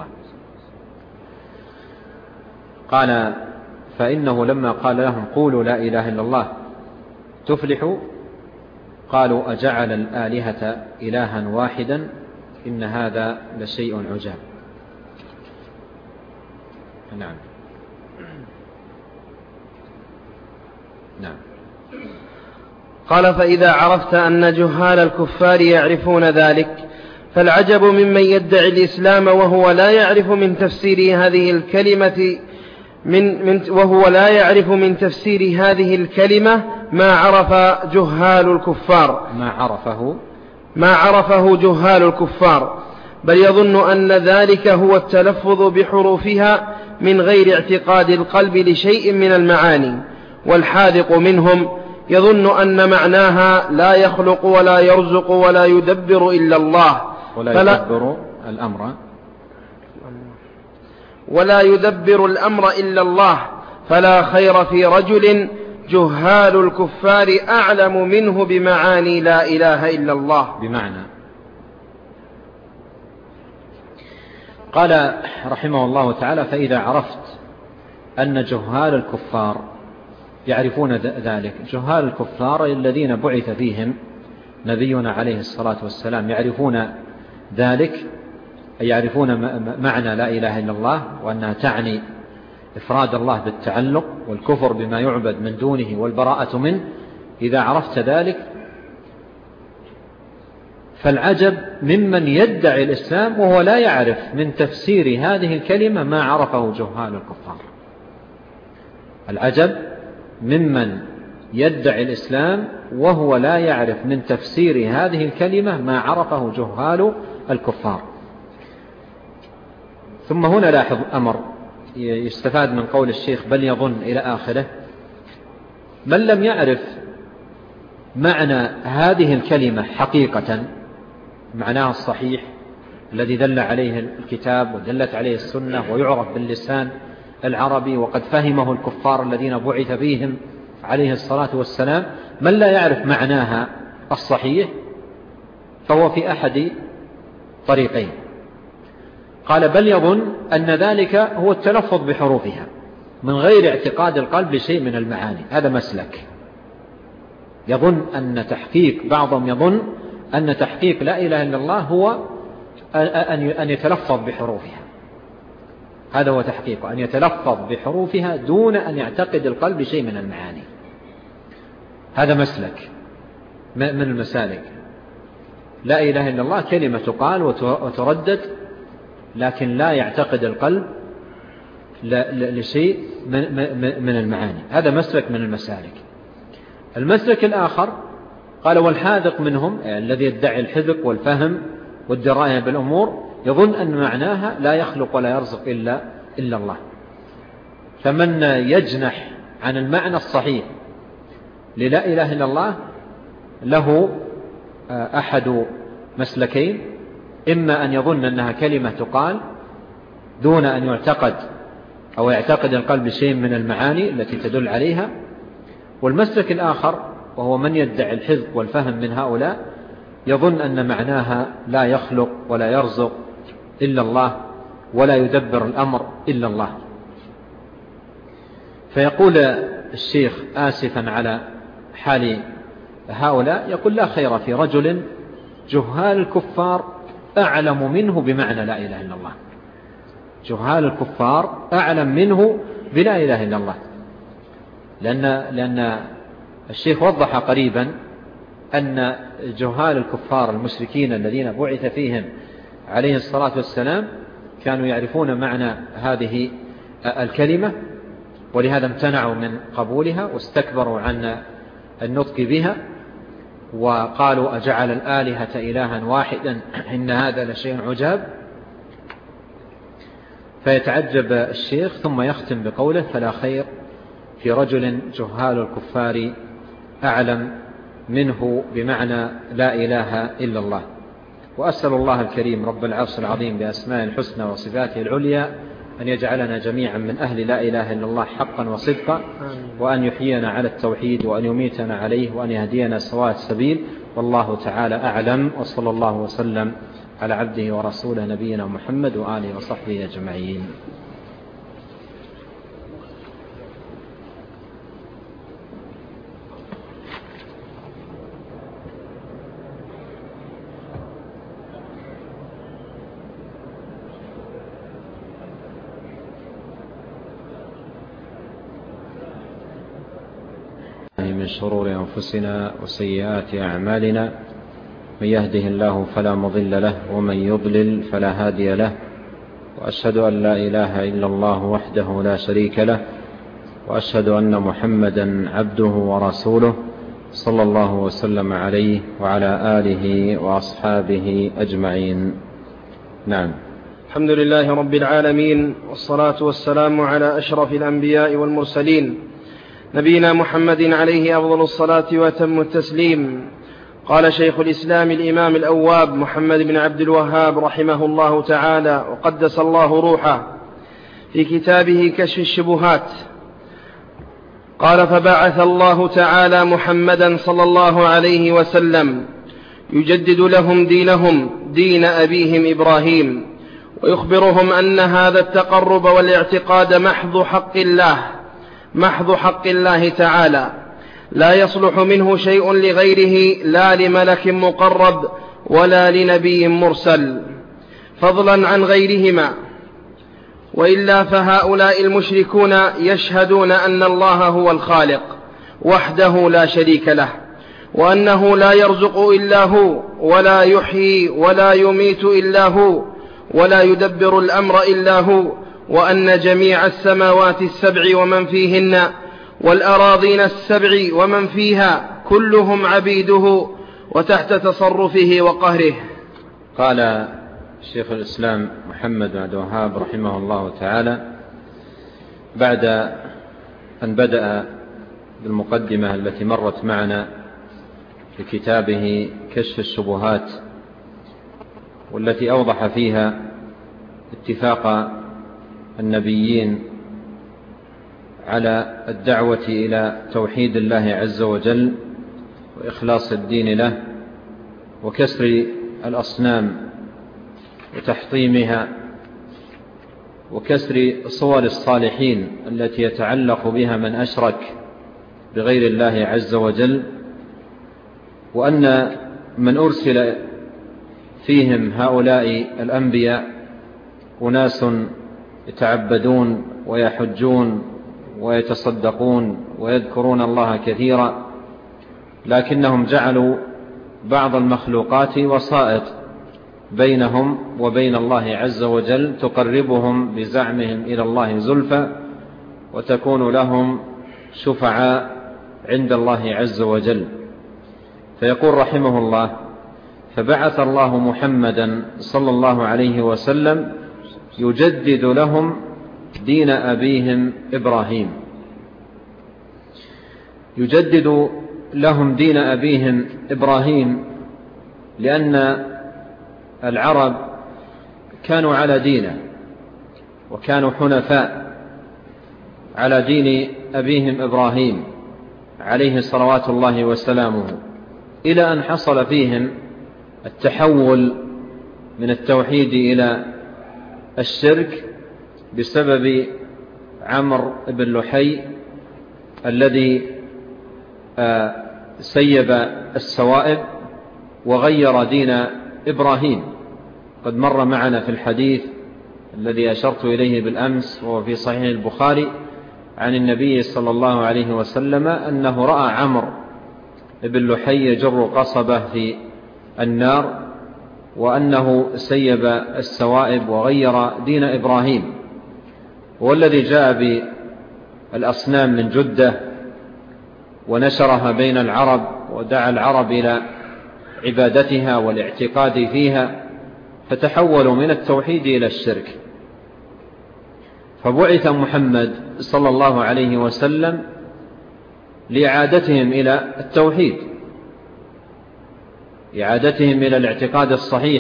قال فإنه لما قال لهم قولوا لا إله إلا الله تفلحوا، قالوا أجعل الآلهة إلها واحدا إن هذا لشيء عجاب. نعم نعم. قال فإذا عرفت أن جهال الكفار يعرفون ذلك فالعجب ممن يدعي الإسلام وهو لا يعرف من تفسير هذه الكلمة تفسير هذه الكلمة ما عرف جهال الكفار، ما عرفه جهال الكفار، بل يظن أن ذلك هو التلفظ بحروفها من غير اعتقاد القلب لشيء من المعاني. والحاذق منهم يظن أن معناها لا يخلق ولا يرزق ولا يدبر إلا الله، ولا يدبر الأمر إلا الله، فلا خير في رجل جهال الكفار أعلم منه بمعاني لا إله إلا الله. بمعنى قال رحمه الله تعالى فإذا عرفت أن جهال الكفار يعرفون ذلك، جهال الكفار الذين بعث فيهم نبينا عليه الصلاة والسلام يعرفون ذلك، أي يعرفون معنى لا إله إلا الله وأنها تعني إفراد الله بالتعلق والكفر بما يعبد من دونه والبراءة منه. إذا عرفت ذلك فالعجب ممن يدعي الإسلام وهو لا يعرف من تفسير هذه الكلمة ما عرفه جهال الكفار. العجب ممن يدعي الإسلام وهو لا يعرف من تفسير هذه الكلمة ما عرفه جهال الكفار. ثم هنا لاحظ أمر يستفاد من قول الشيخ بل يظن إلى آخره. من لم يعرف معنى هذه الكلمة حقيقة، معناها الصحيح الذي دل عليه الكتاب ودلت عليه السنة ويعرف باللسان العربي وقد فهمه الكفار الذين بعث فيهم عليه الصلاة والسلام، من لا يعرف معناها الصحيح فهو في أحد طريقين. قال بل يظن أن ذلك هو التلفظ بحروفها من غير اعتقاد القلب لشيء من المعاني، هذا مسلك. يظن أن تحقيق، بعضهم يظن أن تحقيق لا إله إلا الله هو أن يتلفظ بحروفها. هذا هو تحقيقه، أن يتلفظ بحروفها دون أن يعتقد القلب شيء من المعاني. هذا مسلك من المسالك. لا إله إلا الله كلمة تقال وتردد، لكن لا يعتقد القلب لشيء من المعاني. هذا مسلك من المسالك. المسلك الآخر قال والحاذق منهم الذي يدعي الحذق والفهم والدراية بالأمور يظن أن معناها لا يخلق ولا يرزق إلا الله. فمن يجنح عن المعنى الصحيح للا إله إلا الله له أحد مسلكين: إما أن يظن أنها كلمة تقال دون أن يعتقد أو يعتقد القلب شيء من المعاني التي تدل عليها، والمسلك الآخر وهو من يدعي الحذق والفهم من هؤلاء يظن أن معناها لا يخلق ولا يرزق إلا الله ولا يدبر الأمر إلا الله. فيقول الشيخ آسفا على حال هؤلاء، يقول: لا خير في رجل جهال الكفار أعلم منه بمعنى لا إله إلا الله. جهال الكفار أعلم منه بلا إله إلا الله، لأن الشيخ وضح قريبا أن جهال الكفار المشركين الذين بعث فيهم عليه الصلاة والسلام كانوا يعرفون معنى هذه الكلمة، ولهذا امتنعوا من قبولها واستكبروا عن النطق بها، وقالوا: أجعل الآلهة إلها واحدا إن هذا لشيء عجاب. فيتعجب الشيخ ثم يختم بقوله: فلا خير في رجل جهال الكفار أعلم منه بمعنى لا إله إلا الله. وأسأل الله الكريم رب العرش العظيم بأسماء الحسنى وصفاته العليا أن يجعلنا جميعا من أهل لا إله إلا الله حقا وصدقا، وأن يحيينا على التوحيد، وأن يميتنا عليه، وأن يهدينا سواء السبيل. والله تعالى أعلم، وصلى الله وسلم على عبده ورسوله نبينا محمد وآله وصحبه أجمعين. من شرور أنفسنا وسيئات أعمالنا، من يهده الله فلا مضل له، ومن يضلل فلا هادي له، وأشهد أن لا إله إلا الله وحده لا شريك له، وأشهد أن محمدا عبده ورسوله صلى الله وسلم عليه وعلى آله وأصحابه أجمعين. نعم. الحمد لله رب العالمين، والصلاة والسلام على أشرف الأنبياء والمرسلين نبينا محمد عليه أفضل الصلاة وأتم التسليم. قال شيخ الإسلام الإمام الأواب محمد بن عبد الوهاب رحمه الله تعالى وقدس الله روحه في كتابه كشف الشبهات، قال: فبعث الله تعالى محمدا صلى الله عليه وسلم يجدد لهم دينهم دين أبيهم إبراهيم، ويخبرهم أن هذا التقرب والاعتقاد محض حق الله تعالى، لا يصلح منه شيء لغيره، لا لملك مقرب ولا لنبي مرسل، فضلا عن غيرهما. وإلا فهؤلاء المشركون يشهدون أن الله هو الخالق وحده لا شريك له، وأنه لا يرزق إلا هو، ولا يحيي ولا يميت إلا هو، ولا يدبر الأمر إلا هو، وأن جميع السماوات السبع ومن فيهن والأراضين السبع ومن فيها كلهم عبيده وتحت تصرفه وقهره. قال شيخ الإسلام محمد بن عبد الوهاب رحمه الله تعالى بعد أن بدأ بالمقدمة التي مرت معنا في كتابه كشف الشبهات، والتي أوضح فيها اتفاق النبيين على الدعوة إلى توحيد الله عز وجل وإخلاص الدين له وكسر الأصنام وتحطيمها وكسر صور الصالحين التي يتعلق بها من أشرك بغير الله عز وجل، وأن من أرسل فيهم هؤلاء الأنبياء أناس يتعبدون ويحجون ويتصدقون ويذكرون الله كثيرا، لكنهم جعلوا بعض المخلوقات وسائط بينهم وبين الله عز وجل تقربهم بزعمهم إلى الله زلفى وتكون لهم شفعاء عند الله عز وجل. فيقول رحمه الله: فبعث الله محمدا صلى الله عليه وسلم يجدد لهم دين أبيهم إبراهيم. يجدد لهم دين أبيهم إبراهيم لأن العرب كانوا على دينه وكانوا حنفاء على دين أبيهم إبراهيم عليه صلوات الله وسلامه، إلى أن حصل فيهم التحول من التوحيد إلى الشرك بسبب عمرو بن لحي الذي سيب السوائب وغير دين إبراهيم. قد مر معنا في الحديث الذي أشرت إليه بالأمس وهو في صحيح البخاري عن النبي صلى الله عليه وسلم أنه رأى عمرو بن لحي يجر قصبه في النار، وأنه سيب السوائب وغير دين إبراهيم، والذي جاء بالأصنام من جدة ونشرها بين العرب ودعا العرب إلى عبادتها والاعتقاد فيها، فتحولوا من التوحيد إلى الشرك. فبعث محمد صلى الله عليه وسلم لإعادتهم إلى التوحيد، إعادتهم إلى الاعتقاد الصحيح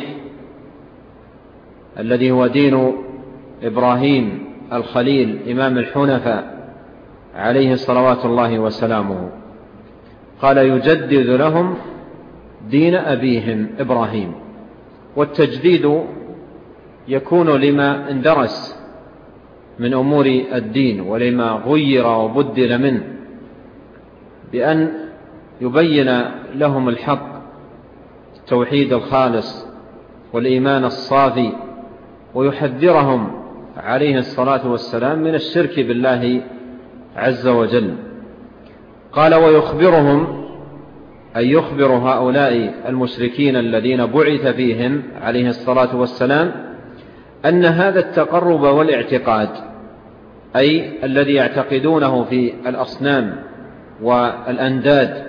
الذي هو دين إبراهيم الخليل إمام الحنفاء عليه صلوات الله وسلامه. قال: يجدد لهم دين أبيهم إبراهيم. والتجديد يكون لما اندرس من أمور الدين ولما غير وبدل منه، بأن يبين لهم الحق التوحيد الخالص والإيمان الصافي، ويحذرهم عليه الصلاة والسلام من الشرك بالله عز وجل. قال: ويخبرهم، أي يخبر هؤلاء المشركين الذين بعث فيهم عليه الصلاة والسلام، أن هذا التقرب والاعتقاد، أي الذي يعتقدونه في الأصنام والأنداد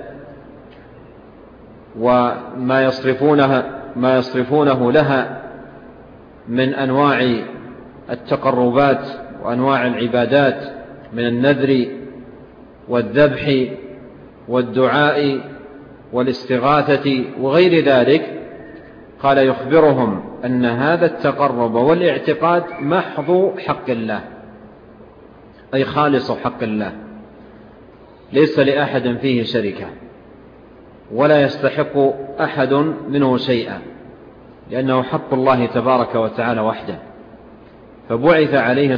وما يصرفونه لها من أنواع التقربات وأنواع العبادات من النذر والذبح والدعاء والاستغاثة وغير ذلك. قال: يخبرهم أن هذا التقرب والاعتقاد محض حق الله، أي خالص حق الله، ليس لأحد فيه شركة ولا يستحق أحد منه شيئا، لأنه حق الله تبارك وتعالى وحده. فبعث عليه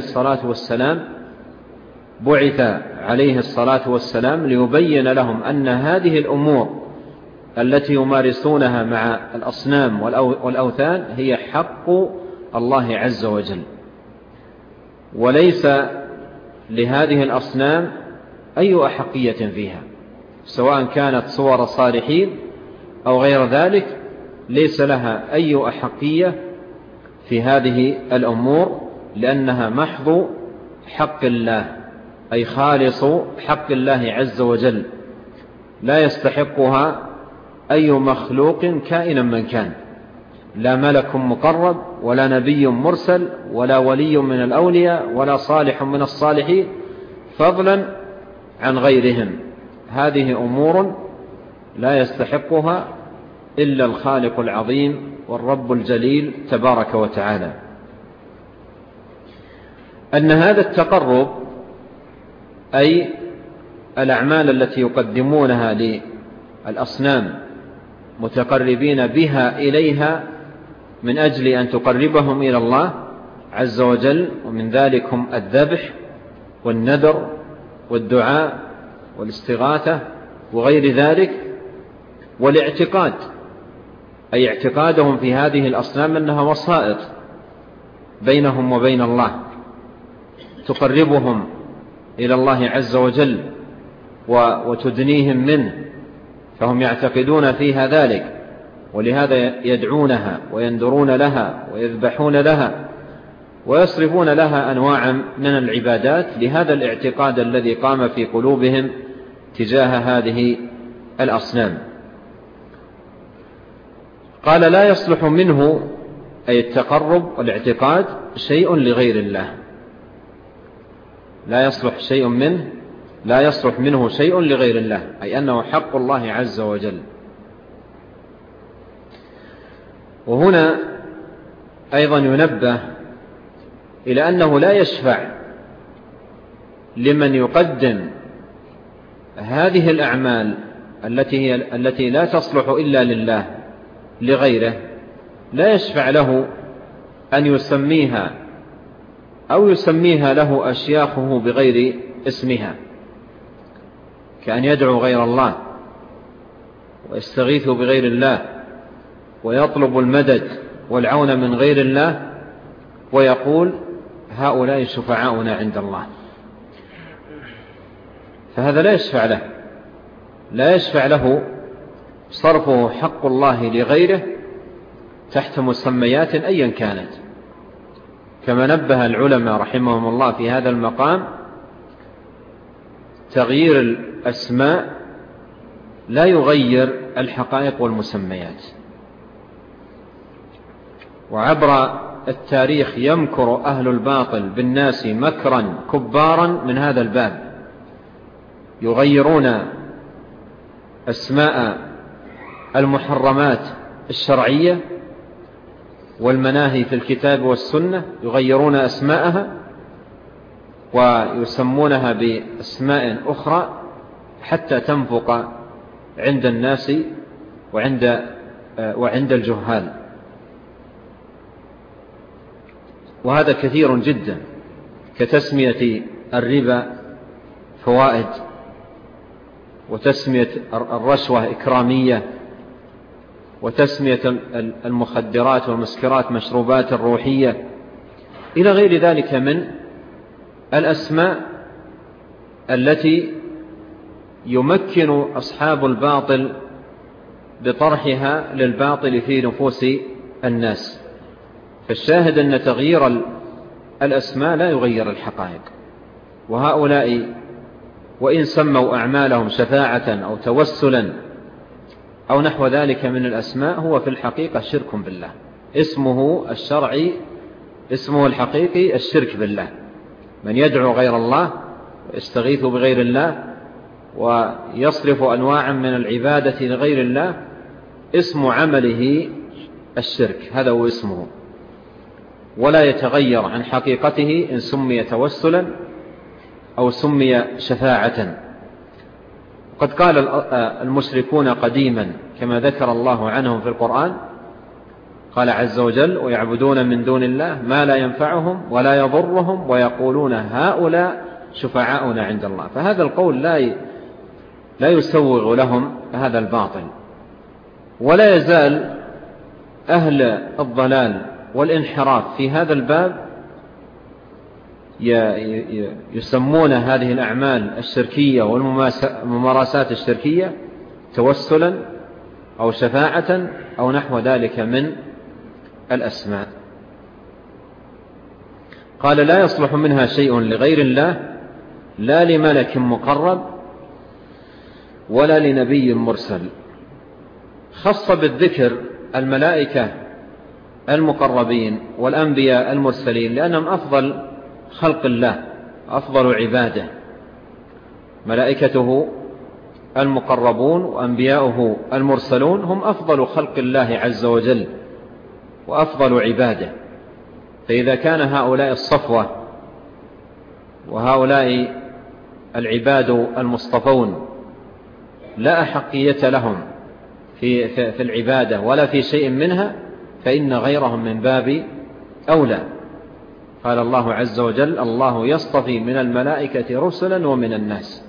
الصلاة والسلام ليبين لهم أن هذه الأمور التي يمارسونها مع الأصنام والأوثان هي حق الله عز وجل، وليس لهذه الأصنام أي أحقية فيها، سواء كانت صور صالحين أو غير ذلك، ليس لها أي أحقية في هذه الأمور، لأنها محض حق الله، أي خالص حق الله عز وجل، لا يستحقها أي مخلوق كائنا من كان، لا ملك مقرب ولا نبي مرسل ولا ولي من الأولياء ولا صالح من الصالحين، فضلا عن غيرهم. هذه أمور لا يستحقها إلا الخالق العظيم والرب الجليل تبارك وتعالى. أن هذا التقرب، أي الأعمال التي يقدمونها للأصنام متقربين بها إليها من أجل أن تقربهم إلى الله عز وجل، ومن ذلك هم الذبح والنذر والدعاء والاستغاثة وغير ذلك، والاعتقاد أي اعتقادهم في هذه الأصنام أنها وسائط بينهم وبين الله تقربهم إلى الله عز وجل وتدنيهم منه، فهم يعتقدون فيها ذلك، ولهذا يدعونها ويندرون لها ويذبحون لها ويصرفون لها أنواعا من العبادات لهذا الاعتقاد الذي قام في قلوبهم تجاه هذه الأصنام. قال لا يصلح منه، أي التقرب والاعتقاد، شيء لغير الله. لا يصلح شيء منه، لا يصلح منه شيء لغير الله، أي أنه حق الله عز وجل. وهنا أيضا ينبه إلى أنه لا يشفع لمن يقدم هذه الأعمال التي لا تصلح إلا لله لغيره، لا يشفع له أن يسميها أو يسميها له أشياخه بغير اسمها، كأن يدعو غير الله ويستغيث بغير الله ويطلب المدد والعون من غير الله ويقول هؤلاء شفعاؤنا عند الله، فهذا لا يشفع له، لا يشفع له صرفه حق الله لغيره تحت مسميات أيا كانت، كما نبه العلماء رحمهم الله في هذا المقام: تغيير الأسماء لا يغير الحقائق والمسميات. وعبر التاريخ يمكر أهل الباطل بالناس مكرا كبارا من هذا الباب، يغيرون أسماء المحرمات الشرعية والمناهي في الكتاب والسنة، يغيرون أسماءها ويسمونها بأسماء أخرى حتى تنفق عند الناس وعند الجهال. وهذا كثير جدا، كتسمية الربا فوائد، وتسمية الرشوة إكرامية، وتسمية المخدرات والمسكرات مشروبات روحية، إلى غير ذلك من الأسماء التي يمكن أصحاب الباطل بطرحها للباطل في نفوس الناس. فالشاهد أن تغيير الأسماء لا يغير الحقائق، وهؤلاء وإن سموا أعمالهم شفاعة أو توسلا أو نحو ذلك من الأسماء، هو في الحقيقة شرك بالله، اسمه الشرعي، اسمه الحقيقي الشرك بالله. من يدعو غير الله ويستغيث بغير الله ويصرف أنواعا من العبادة لغير الله، اسم عمله الشرك، هذا هو اسمه، ولا يتغير عن حقيقته إن سمي توسلا أو سمي شفاعة. قد قال المشركون قديما كما ذكر الله عنهم في القرآن، قال عز وجل: ويعبدون من دون الله ما لا ينفعهم ولا يضرهم ويقولون هؤلاء شفعاؤنا عند الله. فهذا القول لا يسوغ لهم هذا الباطل. ولا يزال أهل الضلال والانحراف في هذا الباب يسمون هذه الأعمال الشركية والممارسات الشركية توسلا أو شفاعة أو نحو ذلك من الأسماء. قال: لا يصلح منها شيء لغير الله، لا لملك مقرب ولا لنبي مرسل. خص بالذكر الملائكة المقربين والأنبياء المرسلين لأنهم أفضل خلق الله، أفضل عباده، ملائكته المقربون وأنبياؤه المرسلون هم أفضل خلق الله عز وجل وأفضل عباده. فإذا كان هؤلاء الصفوة وهؤلاء العباد المصطفون لا أحقية لهم في العبادة ولا في شيء منها، فإن غيرهم من باب أولى. قال الله عز وجل: الله يصطفي من الملائكة رسلا ومن الناس.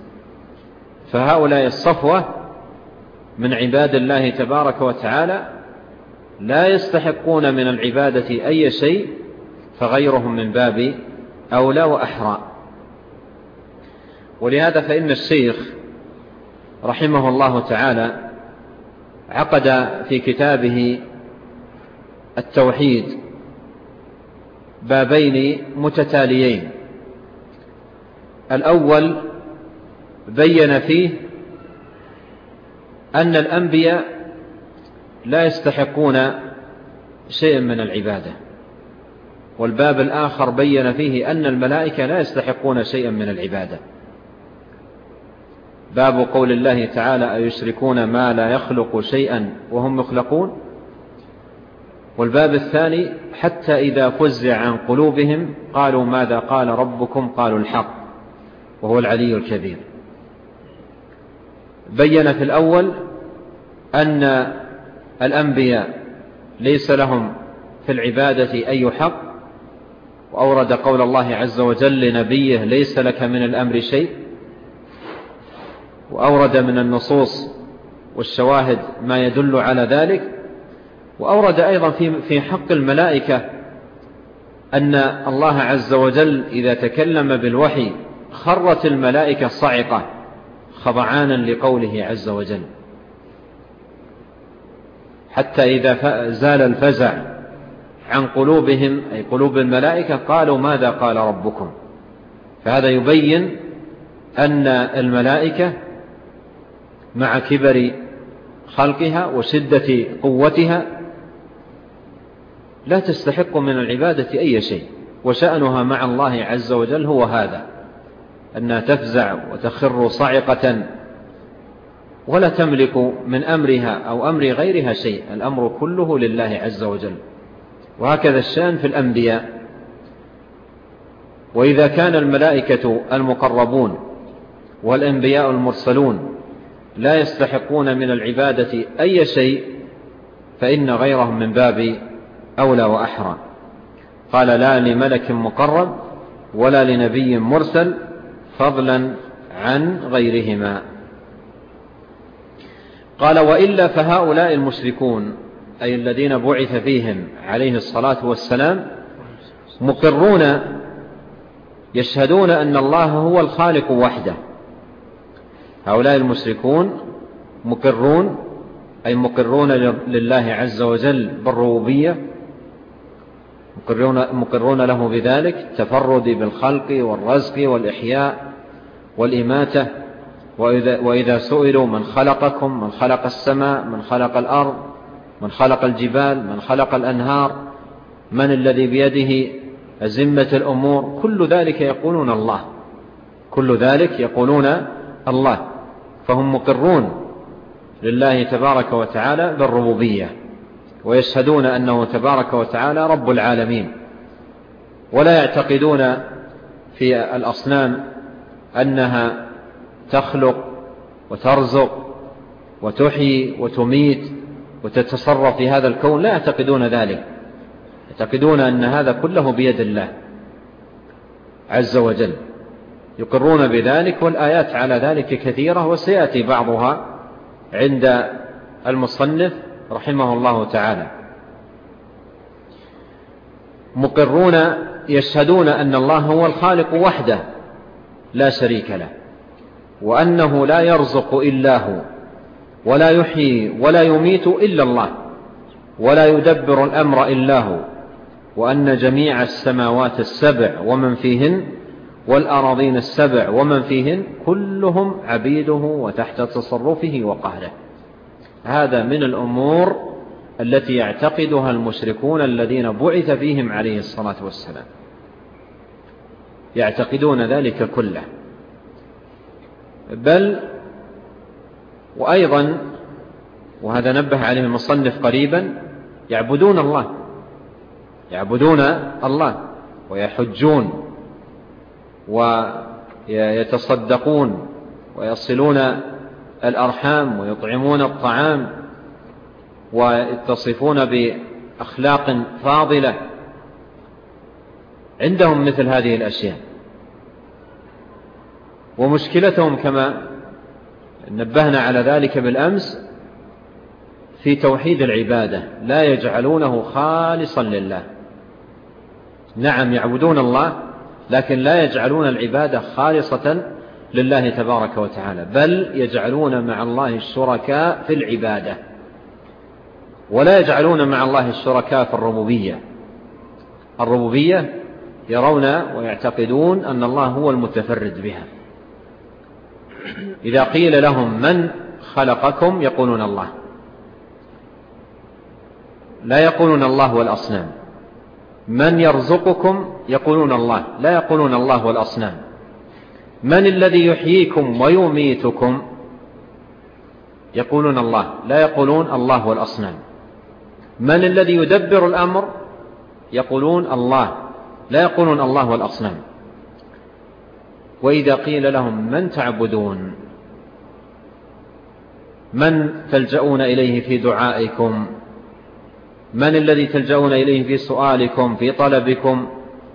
فهؤلاء الصفوة من عباد الله تبارك وتعالى لا يستحقون من العبادة أي شيء فغيرهم من باب أولى وأحرى. ولهذا فإن الشيخ رحمه الله تعالى عقد في كتابه التوحيد بابين متتاليين. الأول بين فيه أن الأنبياء لا يستحقون شيئا من العبادة، والباب الآخر بين فيه أن الملائكة لا يستحقون شيئا من العبادة. باب قول الله تعالى أيشركون ما لا يخلق شيئا وهم يخلقون. والباب الثاني حتى إذا فزع عن قلوبهم قالوا ماذا قال ربكم قالوا الحق وهو العلي الكبير. بين في الأول أن الأنبياء ليس لهم في العبادة أي حق، وأورد قول الله عز وجل لنبيه ليس لك من الأمر شيء، وأورد من النصوص والشواهد ما يدل على ذلك. وأورد أيضا في حق الملائكة أن الله عز وجل إذا تكلم بالوحي خرت الملائكة صعقة خضعانا لقوله عز وجل، حتى إذا زال الفزع عن قلوبهم أي قلوب الملائكة قالوا ماذا قال ربكم. فهذا يبين أن الملائكة مع كبر خلقها وشدة قوتها لا تستحق من العبادة أي شيء، وشأنها مع الله عز وجل هو هذا، أنها تفزع وتخر صعقة ولا تملك من أمرها أو أمر غيرها شيء، الأمر كله لله عز وجل. وهكذا الشأن في الأنبياء. وإذا كان الملائكة المقربون والأنبياء المرسلون لا يستحقون من العبادة أي شيء فإن غيرهم من باب أولى وأحرى. قال لا لملك مقرب ولا لنبي مرسل فضلا عن غيرهما. قال وإلا فهؤلاء المشركون أي الذين بعث فيهم عليه الصلاة والسلام مقرون يشهدون أن الله هو الخالق وحده. هؤلاء المشركون مقرون أي مقرون لله عز وجل بالربوبية، مقرون له بذلك تفرد بالخلق والرزق والإحياء والإماتة. وإذا سئلوا من خلقكم، من خلق السماء، من خلق الأرض، من خلق الجبال، من خلق الأنهار، من الذي بيده أزمة الأمور، كل ذلك يقولون الله، كل ذلك يقولون الله. فهم مقرون لله تبارك وتعالى بالربوبية، ويشهدون أنه تبارك وتعالى رب العالمين، ولا يعتقدون في الأصنام أنها تخلق وترزق وتحيي وتميت وتتصرف في هذا الكون، لا يعتقدون ذلك، يعتقدون أن هذا كله بيد الله عز وجل، يقرون بذلك. والآيات على ذلك كثيرة وسيأتي بعضها عند المصنف رحمه الله تعالى. مقرون يشهدون أن الله هو الخالق وحده لا شريك له، وأنه لا يرزق إلا هو، ولا يحيي ولا يميت إلا الله، ولا يدبر الأمر إلا هو، وأن جميع السماوات السبع ومن فيهن والأراضين السبع ومن فيهن كلهم عبيده وتحت تصرفه وقهره. هذا من الأمور التي يعتقدها المشركون الذين بعث فيهم عليه الصلاة والسلام، يعتقدون ذلك كله. بل وأيضا، وهذا نبه عليه المصنف قريبا، يعبدون الله، يعبدون الله ويحجون ويتصدقون ويصلون الأرحام ويطعمون الطعام ويتصفون بأخلاق فاضلة. عندهم مثل هذه الأشياء. ومشكلتهم كما نبهنا على ذلك بالأمس في توحيد العبادة لا يجعلونه خالصا لله. نعم يعبدون الله، لكن لا يجعلون العبادة خالصة لله تبارك وتعالى، بل يجعلون مع الله الشركاء في العبادة، ولا يجعلون مع الله الشركاء في الربوبية. الربوبية يرون ويعتقدون أن الله هو المتفرد بها. إذا قيل لهم من خلقكم يقولون الله، لا يقولون الله والأصنام. من يرزقكم يقولون الله، لا يقولون الله والأصنام. من الذي يحييكم ويميتكم يقولون الله، لا يقولون الله والأصنام. من الذي يدبر الأمر يقولون الله، لا يقولون الله والأصنام. وإذا قيل لهم من تعبدون، من تلجؤون إليه في دعائكم، من الذي تلجؤون إليه في سؤالكم في طلبكم،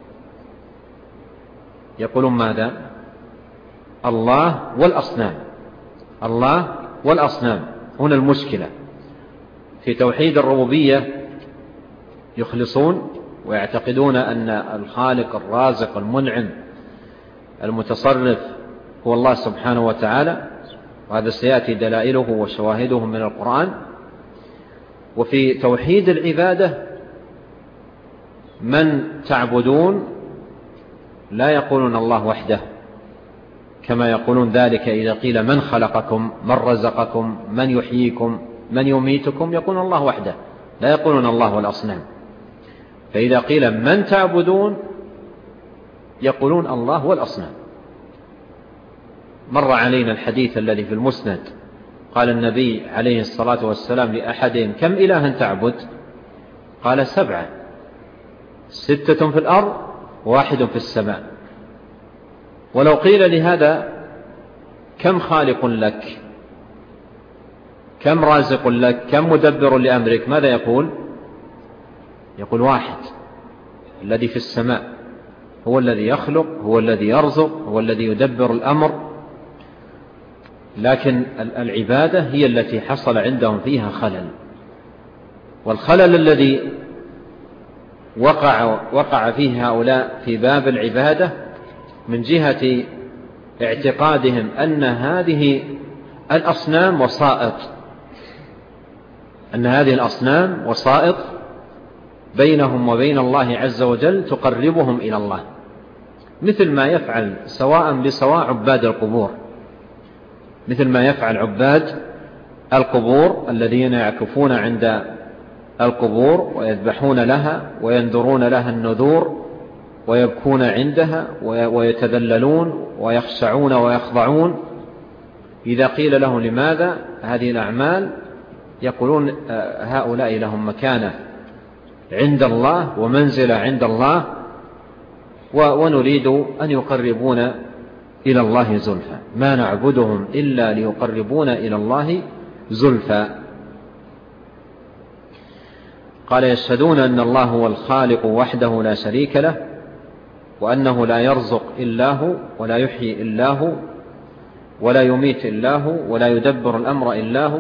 يقولون ماذا؟ الله والأصنام. الله والأصنام. هنا المشكلة في توحيد الربوبية، يخلصون ويعتقدون أن الخالق الرازق المنعم المتصرف هو الله سبحانه وتعالى، وهذا سيأتي دلائله وشواهده من القرآن. وفي توحيد العبادة من تعبدون لا يقولون الله وحده، كما يقولون ذلك إذا قيل من خلقكم، من رزقكم، من يحييكم، من يميتكم، يقولون الله وحده، لا يقولون الله والأصنام. فإذا قيل من تعبدون يقولون الله والأصنام. مر علينا الحديث الذي في المسند، قال النبي عليه الصلاة والسلام لأحدهم كم إلها تعبد؟ قال 7، 6 في الأرض و1 في السماء. ولو قيل لهذا كم خالق لك، كم رازق لك، كم مدبر لأمرك، ماذا يقول؟ يقول 1 الذي في السماء، هو الذي يخلق، هو الذي يرزق، هو الذي يدبر الأمر. لكن العبادة هي التي حصل عندهم فيها خلل، والخلل الذي وقع فيه هؤلاء في باب العبادة من جهة اعتقادهم أن هذه الأصنام وسائط، أن هذه الأصنام وسائط بينهم وبين الله عز وجل تقربهم إلى الله، مثل ما يفعل سواء بسواء عباد القبور، مثل ما يفعل عباد القبور الذين يعكفون عند القبور ويذبحون لها وينذرون لها النذور ويبكون عندها ويتذللون ويخشعون ويخضعون. إذا قيل لهم لماذا هذه الأعمال يقولون هؤلاء لهم مكانة عند الله ومنزلة عند الله، ونريد أن يقربون إلى الله زلفى، ما نعبدهم إلا ليقربون إلى الله زلفى. قال يشهدون أن الله هو الخالق وحده لا شريك له، وأنه لا يرزق إلا هو، ولا يحيي إلا هو، ولا يميت إلا هو، ولا يدبر الأمر إلا هو.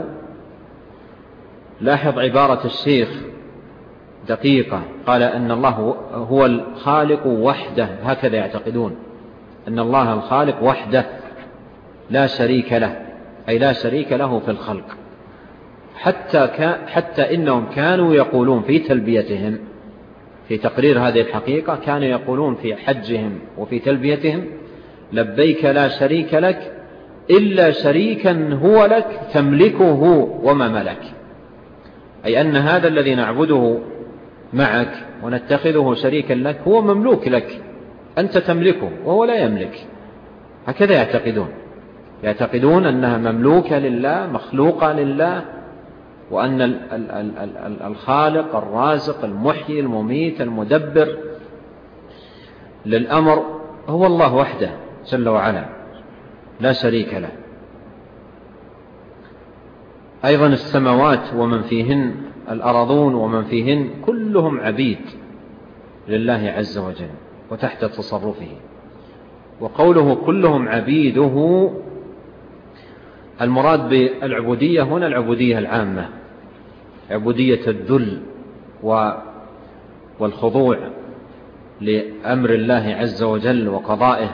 لاحظ عبارة الشيخ دقيقة، قال أن الله هو الخالق وحده، هكذا يعتقدون أن الله الخالق وحده لا شريك له، أي لا شريك له في الخلق. حتى إنهم كانوا يقولون في تلبيتهم في تقرير هذه الحقيقة، كانوا يقولون في حجهم وفي تلبيتهم لبيك لا شريك لك إلا شريكا هو لك تملكه وما ملك، أي أن هذا الذي نعبده معك ونتخذه شريكا لك هو مملوك لك، أنت تملكه وهو لا يملك. هكذا يعتقدون أنها مملوكة لله، مخلوقة لله، وأن الخالق الرازق المحيي المميت المدبر للأمر هو الله وحده جل وعلا لا شريك له. أيضا السماوات ومن فيهن، الأرضون ومن فيهن، كلهم عبيد لله عز وجل وتحت تصرفه. وقوله كلهم عبيده، المراد بالعبودية هنا العبودية العامة، عبودية الذل والخضوع لأمر الله عز وجل وقضائه،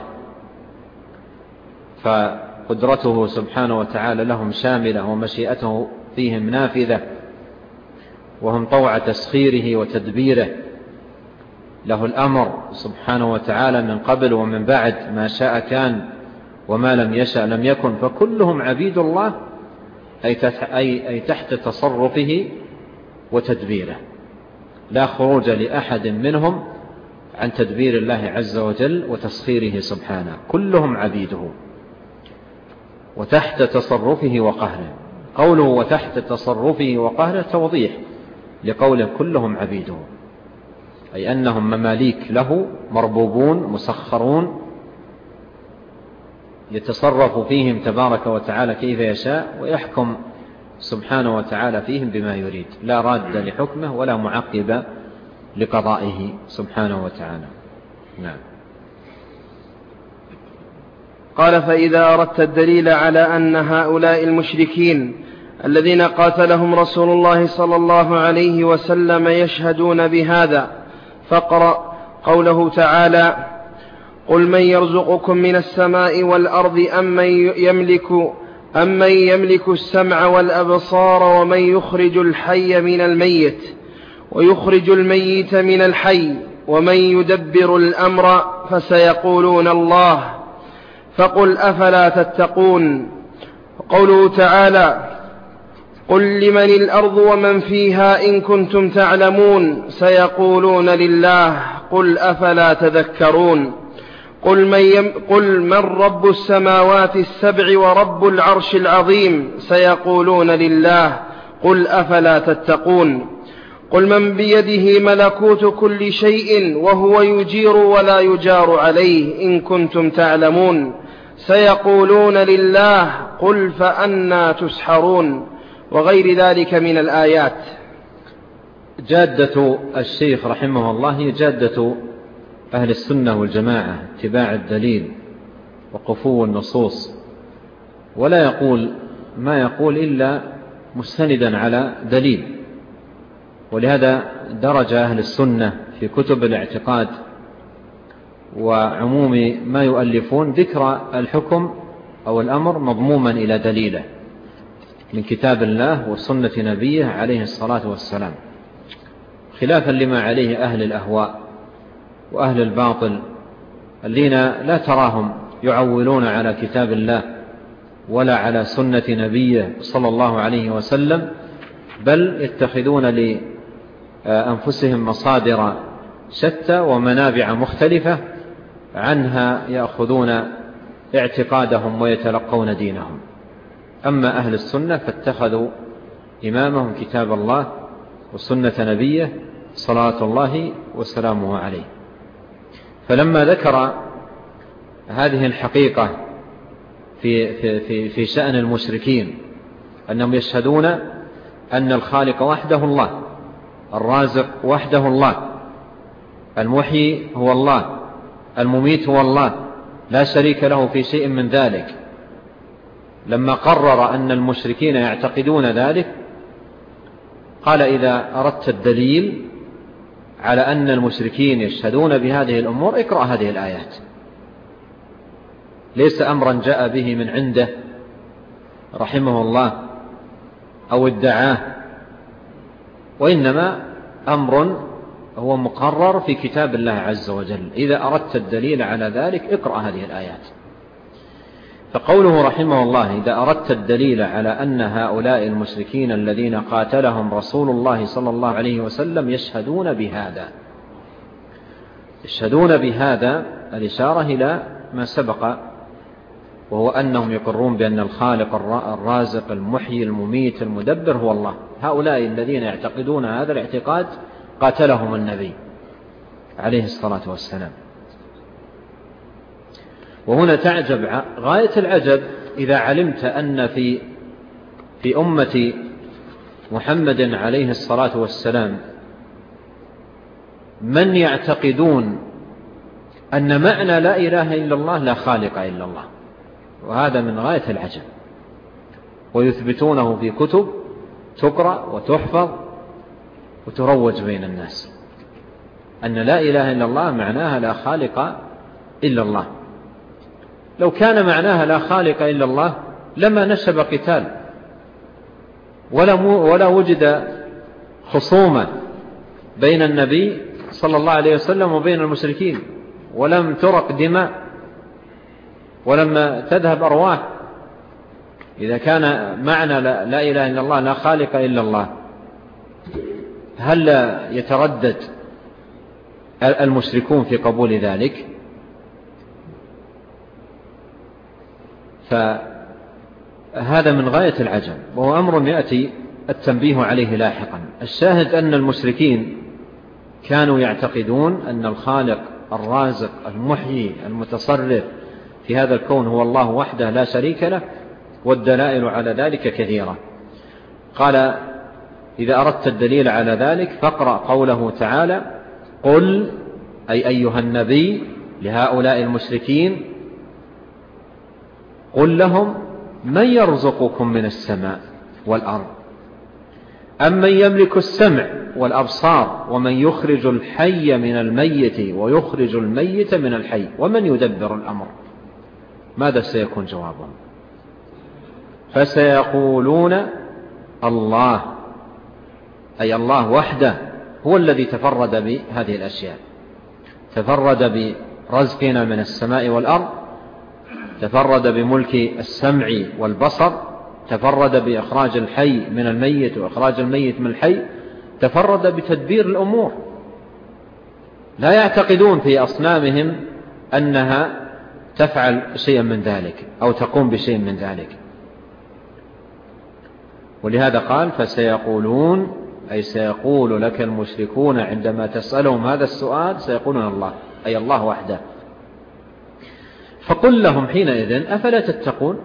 فقدرته سبحانه وتعالى لهم شاملة ومشيئته فيهم نافذة، وهم طوع تسخيره وتدبيره، له الأمر سبحانه وتعالى من قبل ومن بعد، ما شاء كان وما لم يشأ لم يكن، فكلهم عبيد الله أي تحت تصرفه وتدبيره، لا خروج لأحد منهم عن تدبير الله عز وجل وتسخيره سبحانه، كلهم عبيده وتحت تصرفه وقهره. قوله وتحت تصرفه وقهره توضيح لقوله كلهم عبيده، أي أنهم مماليك له، مربوبون مسخرون، يتصرف فيهم تبارك وتعالى كيف يشاء، ويحكم سبحانه وتعالى فيهم بما يريد، لا راد لحكمه ولا معقب لقضائه سبحانه وتعالى. نعم. قال: فإذا أردت الدليل على أن هؤلاء المشركين الذين قاتلهم رسول الله صلى الله عليه وسلم يشهدون بهذا، فاقرأ قوله تعالى: قل من يرزقكم من السماء والأرض أمن يملك السمع والأبصار ومن يخرج الحي من الميت ويخرج الميت من الحي ومن يدبر الأمر، فسيقولون الله، فقل أفلا تتقون. قوله تعالى: قل لمن الأرض ومن فيها إن كنتم تعلمون، سيقولون لله، قل أفلا تذكرون. قل من رب السماوات السبع ورب العرش العظيم، سيقولون لله، قل أفلا تتقون. قل من بيده ملكوت كل شيء وهو يجير ولا يجار عليه إن كنتم تعلمون، سيقولون لله، قل فأنى تسحرون، وغير ذلك من الآيات. جادة الشيخ رحمه الله هي جادة أهل السنة والجماعة، اتباع الدليل وقفو النصوص، ولا يقول ما يقول إلا مستندا على دليل. ولهذا درج أهل السنة في كتب الاعتقاد وعموم ما يؤلفون ذكر الحكم أو الأمر مضموما إلى دليله من كتاب الله وسنة نبيه عليه الصلاة والسلام، خلافا لما عليه أهل الأهواء وأهل الباطل الذين لا تراهم يعولون على كتاب الله ولا على سنة نبيه صلى الله عليه وسلم، بل يتخذون لأنفسهم مصادر شتى ومنابع مختلفة عنها يأخذون اعتقادهم ويتلقون دينهم. أما أهل السنة فاتخذوا إمامهم كتاب الله وسنة نبيه صلاة الله وسلامه عليه. فلما ذكر هذه الحقيقة في شأن المشركين أنهم يشهدون أن الخالق وحده الله، الرازق وحده الله، المحيي هو الله، المميت هو الله، لا شريك له في شيء من ذلك، لما قرر أن المشركين يعتقدون ذلك قال: إذا أردت الدليل على أن المشركين يشهدون بهذه الأمور اقرأ هذه الآيات. ليس أمرا جاء به من عنده رحمه الله أو ادعاه، وإنما أمر هو مقرر في كتاب الله عز وجل. إذا أردت الدليل على ذلك اقرأ هذه الآيات. فقوله رحمه الله: إذا أردت الدليل على أن هؤلاء المشركين الذين قاتلهم رسول الله صلى الله عليه وسلم يشهدون بهذا، يشهدون بهذا الإشارة إلى ما سبق، وهو أنهم يقرون بأن الخالق الرازق المحيي المميت المدبر هو الله. هؤلاء الذين يعتقدون هذا الاعتقاد قاتلهم النبي عليه الصلاة والسلام. وهنا تعجب غاية العجب إذا علمت أن في أمة محمد عليه الصلاة والسلام من يعتقدون أن معنى لا إله إلا الله لا خالق إلا الله، وهذا من غاية العجب، ويثبتونه في كتب تقرأ وتحفظ وتروج بين الناس أن لا إله إلا الله معناها لا خالق إلا الله. لو كان معناها لا خالق إلا الله لما نشب قتال ولا وجد خصومة بين النبي صلى الله عليه وسلم وبين المشركين، ولم ترق دماء، ولم تذهب أرواح. إذا كان معنى لا إله إلا الله لا خالق إلا الله، هل يتردد المشركون في قبول ذلك؟ فهذا من غاية العجب، وهو أمر يأتي التنبيه عليه لاحقا. الشاهد أن المشركين كانوا يعتقدون أن الخالق الرازق المحيي المتصرف في هذا الكون هو الله وحده لا شريك له، والدلائل على ذلك كثيرة. قال: إذا أردت الدليل على ذلك فاقرأ قوله تعالى: قل، أي أيها النبي، لهؤلاء المشركين: قل لهم من يرزقكم من السماء والأرض أم من يملك السمع والأبصار ومن يخرج الحي من الميت ويخرج الميت من الحي ومن يدبر الأمر. ماذا سيكون جوابهم؟ فسيقولون الله، أي الله وحده هو الذي تفرد بهذه الأشياء، تفرد برزقنا من السماء والأرض، تفرد بملك السمع والبصر، تفرد بإخراج الحي من الميت وإخراج الميت من الحي، تفرد بتدبير الأمور. لا يعتقدون في أصنامهم أنها تفعل شيئا من ذلك أو تقوم بشيء من ذلك. ولهذا قال: فسيقولون، أي سيقول لك المشركون عندما تسألهم هذا السؤال، سيقولون الله، أي الله وحده. فقل لهم حينئذ: أفلا تتقون؟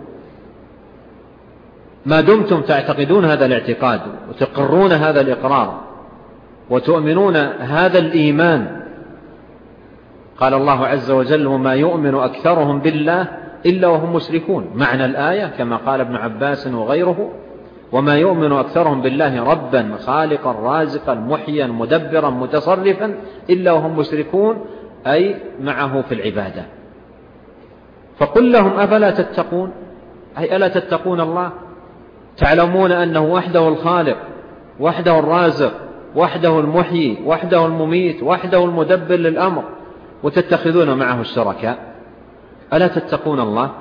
ما دمتم تعتقدون هذا الاعتقاد وتقرون هذا الإقرار وتؤمنون هذا الإيمان. قال الله عز وجل: وما يؤمن أكثرهم بالله إلا وهم مشركون. معنى الآية كما قال ابن عباس وغيره: وما يؤمن أكثرهم بالله ربا خالقا رازقا محيا مدبرا متصرفا إلا وهم مشركون، أي معه في العبادة. فقل لهم: أفلا تتقون؟ أي ألا تتقون الله؟ تعلمون أنه وحده الخالق، وحده الرازق، وحده المحيي، وحده المميت، وحده المدبر للأمر، وتتخذون معه الشركاء. ألا تتقون الله؟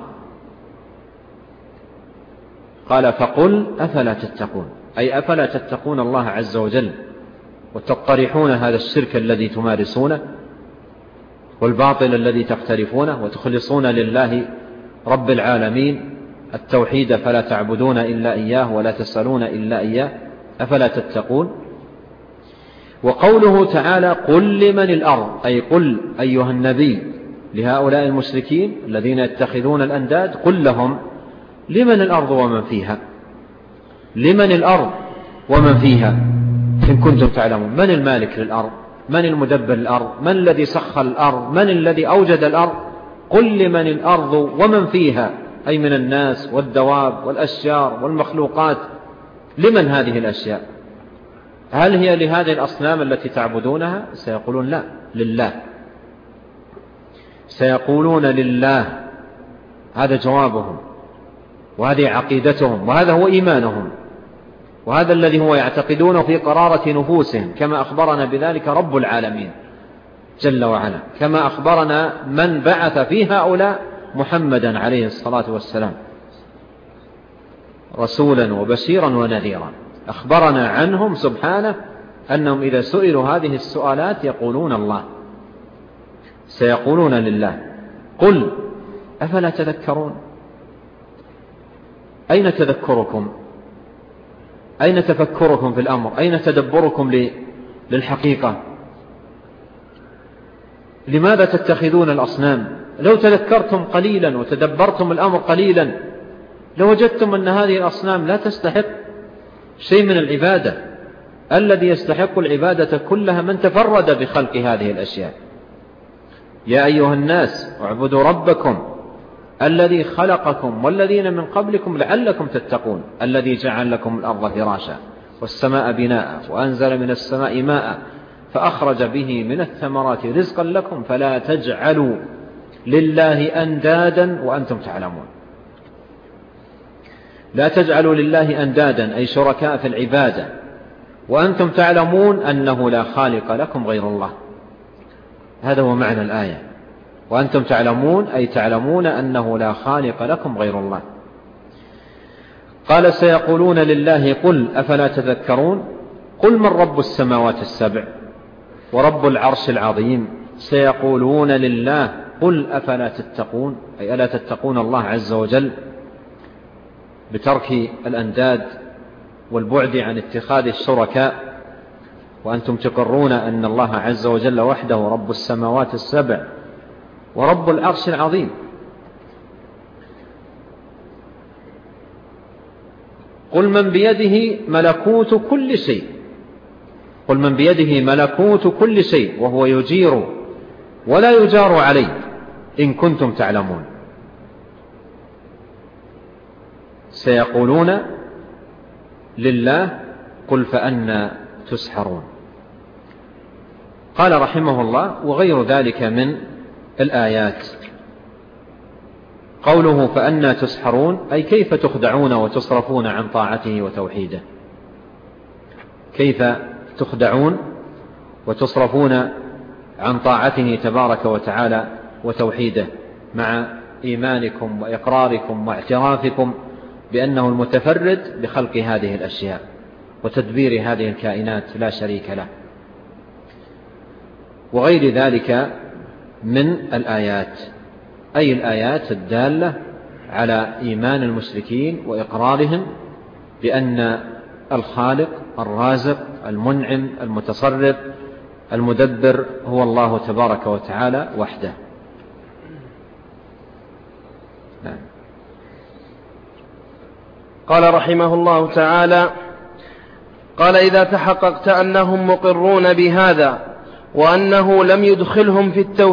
قال: فقل أفلا تتقون، أي أفلا تتقون الله عز وجل وتطرحون هذا الشرك الذي تمارسونه والباطل الذي تقترفونه، وتخلصون لله رب العالمين التوحيد، فلا تعبدون إلا إياه ولا تسألون إلا إياه. أفلا تتقون؟ وقوله تعالى: قل لمن الأرض، أي قل أيها النبي لهؤلاء المشركين الذين يتخذون الأنداد، قل لهم: لمن الأرض ومن فيها؟ لمن الأرض ومن فيها إن كنتم تعلمون. من المالك للأرض؟ من المدبر الأرض؟ من الذي سخر الأرض؟ من الذي أوجد الأرض؟ قل لمن الأرض ومن فيها، أي من الناس والدواب والأشجار والمخلوقات. لمن هذه الأشياء؟ هل هي لهذه الأصنام التي تعبدونها؟ سيقولون لا، لله. سيقولون لله. هذا جوابهم، وهذه عقيدتهم، وهذا هو إيمانهم، وهذا الذي هو يعتقدونه في قرارة نفوسهم، كما أخبرنا بذلك رب العالمين جل وعلا، كما أخبرنا من بعث في هؤلاء محمدا عليه الصلاة والسلام رسولا وبشيرا ونذيرا. أخبرنا عنهم سبحانه أنهم إذا سئلوا هذه السؤالات يقولون الله، سيقولون لله. قل أفلا تذكرون؟ أين تذكركم؟ أين تفكركم في الأمر؟ أين تدبركم للحقيقة؟ لماذا تتخذون الأصنام؟ لو تذكرتم قليلا وتدبرتم الأمر قليلا لوجدتم أن هذه الأصنام لا تستحق شيء من العبادة. الذي يستحق العبادة كلها من تفرد بخلق هذه الأشياء. يا أيها الناس اعبدوا ربكم الذي خلقكم والذين من قبلكم لعلكم تتقون، الذي جعل لكم الأرض فراشا والسماء بناء وأنزل من السماء ماء فأخرج به من الثمرات رزقا لكم فلا تجعلوا لله أندادا وأنتم تعلمون. لا تجعلوا لله أندادا أي شركاء في العبادة وأنتم تعلمون أنه لا خالق لكم غير الله. هذا هو معنى الآية، وأنتم تعلمون أي تعلمون أنه لا خالق لكم غير الله. قال سيقولون لله قل أفلا تذكرون قل من رب السماوات السبع ورب العرش العظيم سيقولون لله قل أفلا تتقون أي ألا تتقون الله عز وجل بترك الأنداد والبعد عن اتخاذ الشركاء، وأنتم تقرون أن الله عز وجل وحده رب السماوات السبع ورب العرش العظيم. قل من بيده ملكوت كل شيء، قل من بيده ملكوت كل شيء وهو يجير ولا يجار عليه إن كنتم تعلمون. سيقولون لله قل فأنى تسحرون. قال رحمه الله وغير ذلك من الآيات. قوله فأنى تسحرون أي كيف تخدعون وتصرفون عن طاعته وتوحيده، كيف تخدعون وتصرفون عن طاعته تبارك وتعالى وتوحيده مع إيمانكم وإقراركم واعترافكم بأنه المتفرد بخلق هذه الأشياء وتدبير هذه الكائنات لا شريك له، وغير ذلك من الآيات، أي الآيات الدالة على إيمان المشركين وإقرارهم بأن الخالق الرازق المنعم المتصرف المدبر هو الله تبارك وتعالى وحده. نعم. قال رحمه الله تعالى قال إذا تحققت أنهم مقرون بهذا وأنه لم يدخلهم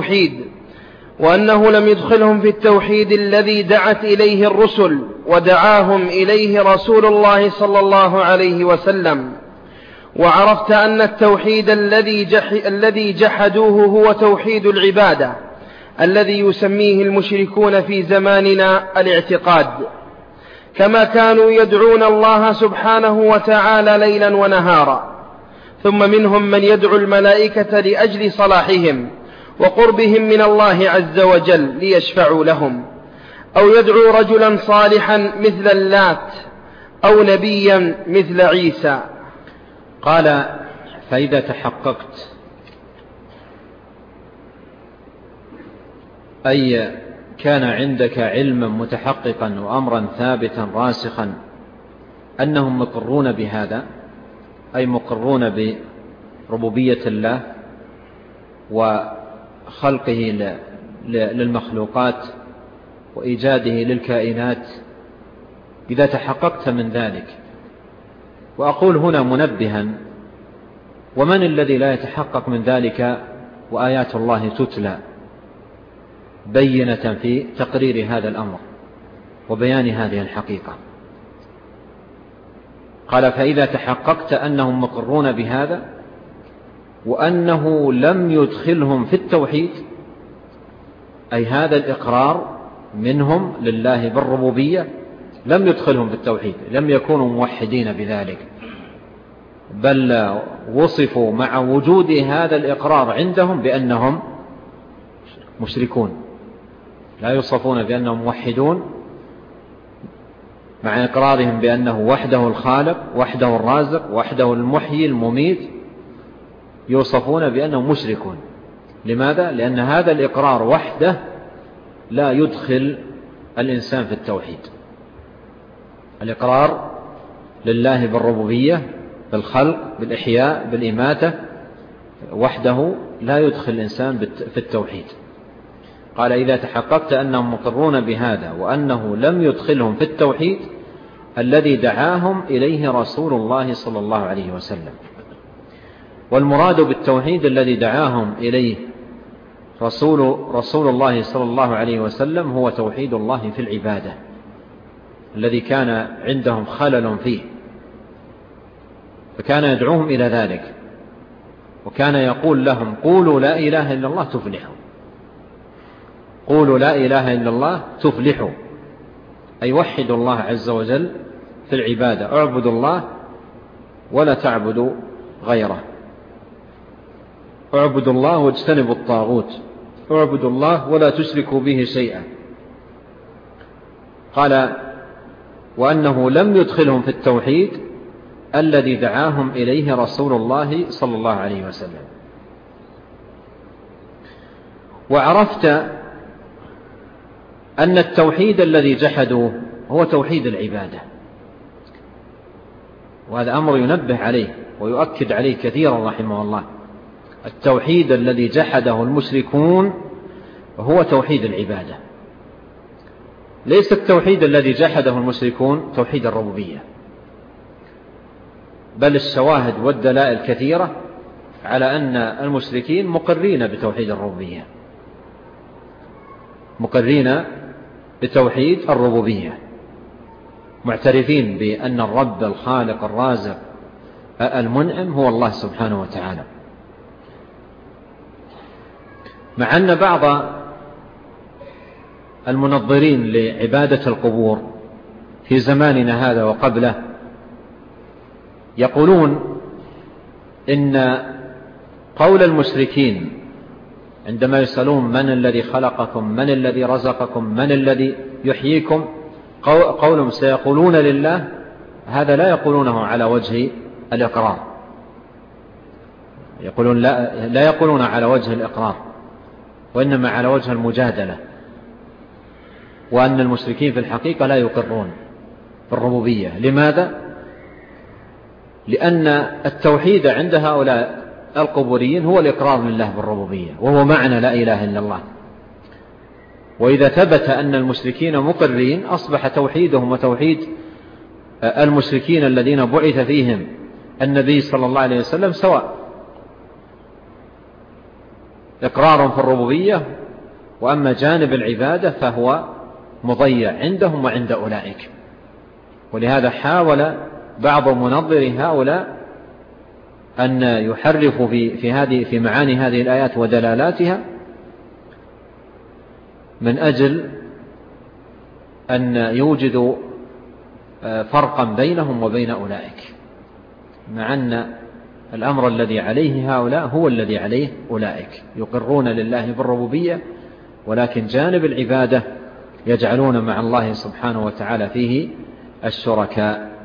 في التوحيد الذي دعت إليه الرسل ودعاهم إليه رسول الله صلى الله عليه وسلم، وعرفت أن التوحيد الذي جحدوه هو توحيد العبادة الذي يسميه المشركون في زماننا الاعتقاد، كما كانوا يدعون الله سبحانه وتعالى ليلا ونهارا. ثم منهم من يدعو الملائكة لأجل صلاحهم وقربهم من الله عز وجل ليشفعوا لهم، أو يدعو رجلا صالحا مثل اللات أو نبيا مثل عيسى. قال فإذا تحققت أي كان عندك علما متحققا وأمرا ثابتا راسخا أنهم مقرون بهذا، أي مقرون بربوبية الله وخلقه للمخلوقات وإيجاده للكائنات، إذا تحققت من ذلك. وأقول هنا منبها ومن الذي لا يتحقق من ذلك وآيات الله تتلى بينة في تقرير هذا الأمر وبيان هذه الحقيقة. قال فإذا تحققت أنهم مقرون بهذا وأنه لم يدخلهم في التوحيد، أي هذا الإقرار منهم لله بالربوبية لم يدخلهم في التوحيد، لم يكونوا موحدين بذلك، بل وصفوا مع وجود هذا الإقرار عندهم بأنهم مشركون، لا يوصفون بأنهم موحدون مع إقرارهم بأنه وحده الخالق وحده الرازق وحده المحيي المميت، يوصفون بأنهم مشركون. لماذا؟ لأن هذا الإقرار وحده لا يدخل الإنسان في التوحيد. الإقرار لله بالربوبية بالخلق بالإحياء بالإماتة وحده لا يدخل الإنسان في التوحيد. قال إذا تحققت أنهم مقرون بهذا وأنه لم يدخلهم في التوحيد الذي دعاهم إليه رسول الله صلى الله عليه وسلم. والمراد بالتوحيد الذي دعاهم إليه رسول الله صلى الله عليه وسلم هو توحيد الله في العبادة الذي كان عندهم خلل فيه، فكان يدعوهم إلى ذلك، وكان يقول لهم قولوا لا إله إلا الله تفلحوا، قولوا لا إله إلا الله تفلحوا، أي وحدوا الله عز وجل في العبادة، اعبدوا الله ولا تعبدوا غيره، اعبدوا الله واجتنبوا الطاغوت، اعبدوا الله ولا تشركوا به شيئا. قال وأنه لم يدخلهم في التوحيد الذي دعاهم إليه رسول الله صلى الله عليه وسلم. وعرفت أن التوحيد الذي جحدوه هو توحيد العبادة، وهذا أمر ينبه عليه ويؤكد عليه كثيرا رحمه الله. التوحيد الذي جحده المشركون هو توحيد العبادة، ليس التوحيد الذي جحده المشركون توحيد الربوبية، بل الشواهد والدلائل كثيرة على أن المشركين مقرين بتوحيد الربوبية، مقرين بتوحيد الربوبية، معترفين بأن الرب الخالق الرازق المنعم هو الله سبحانه وتعالى. مع أن بعض المنظرين لعبادة القبور في زماننا هذا وقبله يقولون إن قول المشركين عندما يسألون من الذي خلقكم، من الذي رزقكم، من الذي يحييكم، قولهم سيقولون لله، هذا لا يقولونه على وجه الإقرار، يقولون لا يقولون على وجه الإقرار، وإنما على وجه المجادلة، وأن المشركين في الحقيقة لا يقرون بالربوبية. لماذا؟ لأن التوحيد عند هؤلاء القبوريين هو الإقرار لله بالربوبية، وهو معنى لا إله إلا الله. وإذا ثبت أن المشركين مقرين أصبح توحيدهم وتوحيد المشركين الذين بعث فيهم النبي صلى الله عليه وسلم سواء، إقرار في الربوبية، وأما جانب العبادة فهو مضيع عندهم وعند أولئك. ولهذا حاول بعض منظري هؤلاء أن يحرفوا في معاني هذه الآيات ودلالاتها من أجل أن يوجدوا فرقا بينهم وبين أولئك، مع أن الأمر الذي عليه هؤلاء هو الذي عليه أولئك، يقرون لله بالربوبية، ولكن جانب العبادة يجعلون مع الله سبحانه وتعالى فيه الشركاء.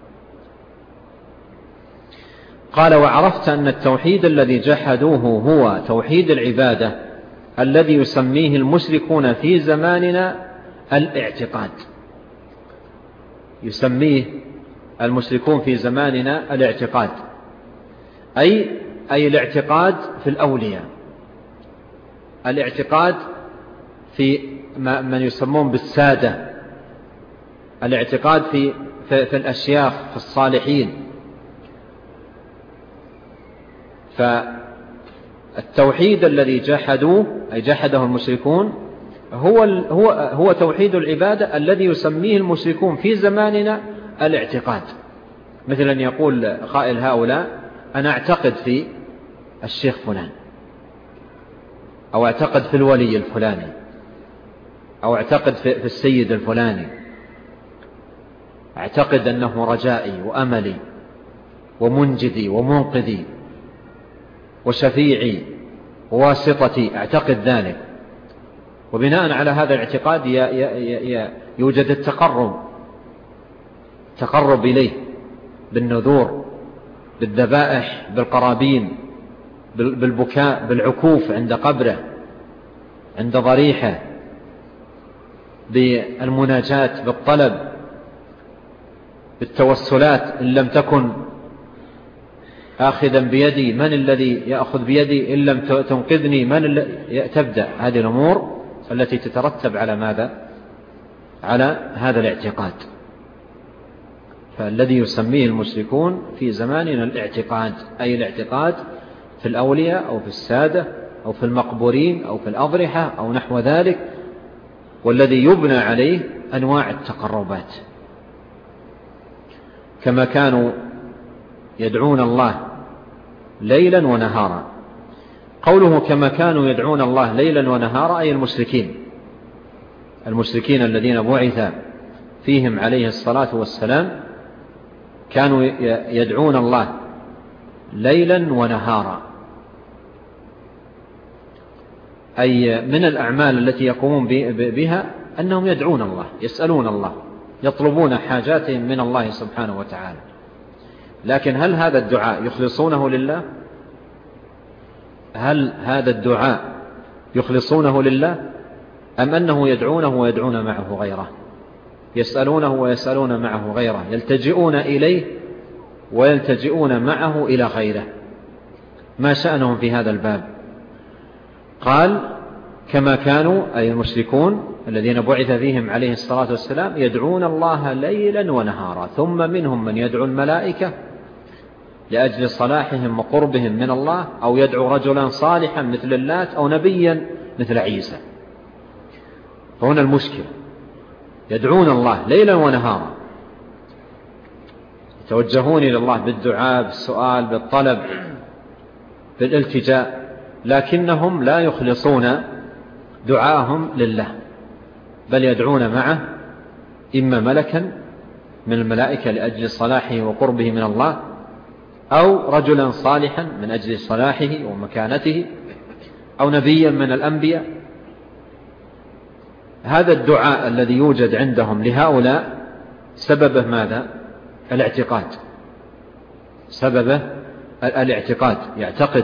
قال وعرفت أن التوحيد الذي جحدوه هو توحيد العبادة الذي يسميه المشركون في زماننا الاعتقاد، يسميه المشركون في زماننا الاعتقاد، أي الاعتقاد في الأولياء، الاعتقاد في من يسمون بالسادة، الاعتقاد في الأشياخ، في الصالحين. فالتوحيد الذي جحدوه أي جحده المشركون هو توحيد العبادة الذي يسميه المشركون في زماننا الاعتقاد، مثل أن يقول قائل هؤلاء أنا أعتقد في الشيخ فلان، أو أعتقد في الولي الفلاني، أو أعتقد في السيد الفلاني، أعتقد أنه رجائي وأملي ومنجدي ومنقذي وشفيعي وواسطتي، أعتقد ذلك. وبناء على هذا الاعتقاد يوجد التقرب إليه بالنذور، بالذبائح، بالقرابين، بالبكاء، بالعكوف عند قبره، عند ضريحه، بالمناجاة، بالطلب، بالتوسلات. إن لم تكن آخذا بيدي من الذي يأخذ بيدي، إن لم تنقذني من الذي تبدأ هذه الأمور التي تترتب على ماذا؟ على هذا الاعتقاد. فالذي يسميه المشركون في زماننا الاعتقاد، أي الاعتقاد في الأولياء أو في السادة أو في المقبورين أو في الأضرحة أو نحو ذلك، والذي يبنى عليه أنواع التقربات، كما كانوا يدعون الله ليلا ونهارا. قوله كما كانوا يدعون الله ليلا ونهارا أي المشركين الذين بعث فيهم عليه الصلاة والسلام كانوا يدعون الله ليلا ونهارا، أي من الأعمال التي يقومون بها أنهم يدعون الله، يسألون الله، يطلبون حاجاتهم من الله سبحانه وتعالى. لكن هل هذا الدعاء يخلصونه لله؟ هل هذا الدعاء يخلصونه لله أم أنه يدعونه ويدعون معه غيره، يسألونه ويسألون معه غيره، يلتجئون إليه ويلتجئون معه إلى غيره؟ ما شأنهم في هذا الباب؟ قال كما كانوا أي المشركون الذين بعث فيهم عليه الصلاة والسلام يدعون الله ليلا ونهارا، ثم منهم من يدعو الملائكة لأجل صلاحهم وقربهم من الله، أو يدعو رجلا صالحا مثل اللات، أو نبيا مثل عيسى. فهنا المشكلة، يدعون الله ليلا ونهارا، يتوجهون إلى الله بالدعاء، بالسؤال، بالطلب، بالالتجاء، لكنهم لا يخلصون دعاءهم لله، بل يدعون معه إما ملكا من الملائكة لأجل صلاحه وقربه من الله، أو رجلا صالحا من أجل صلاحه ومكانته، أو نبيا من الأنبياء. هذا الدعاء الذي يوجد عندهم لهؤلاء سببه ماذا؟ الاعتقاد، سببه الاعتقاد، يعتقد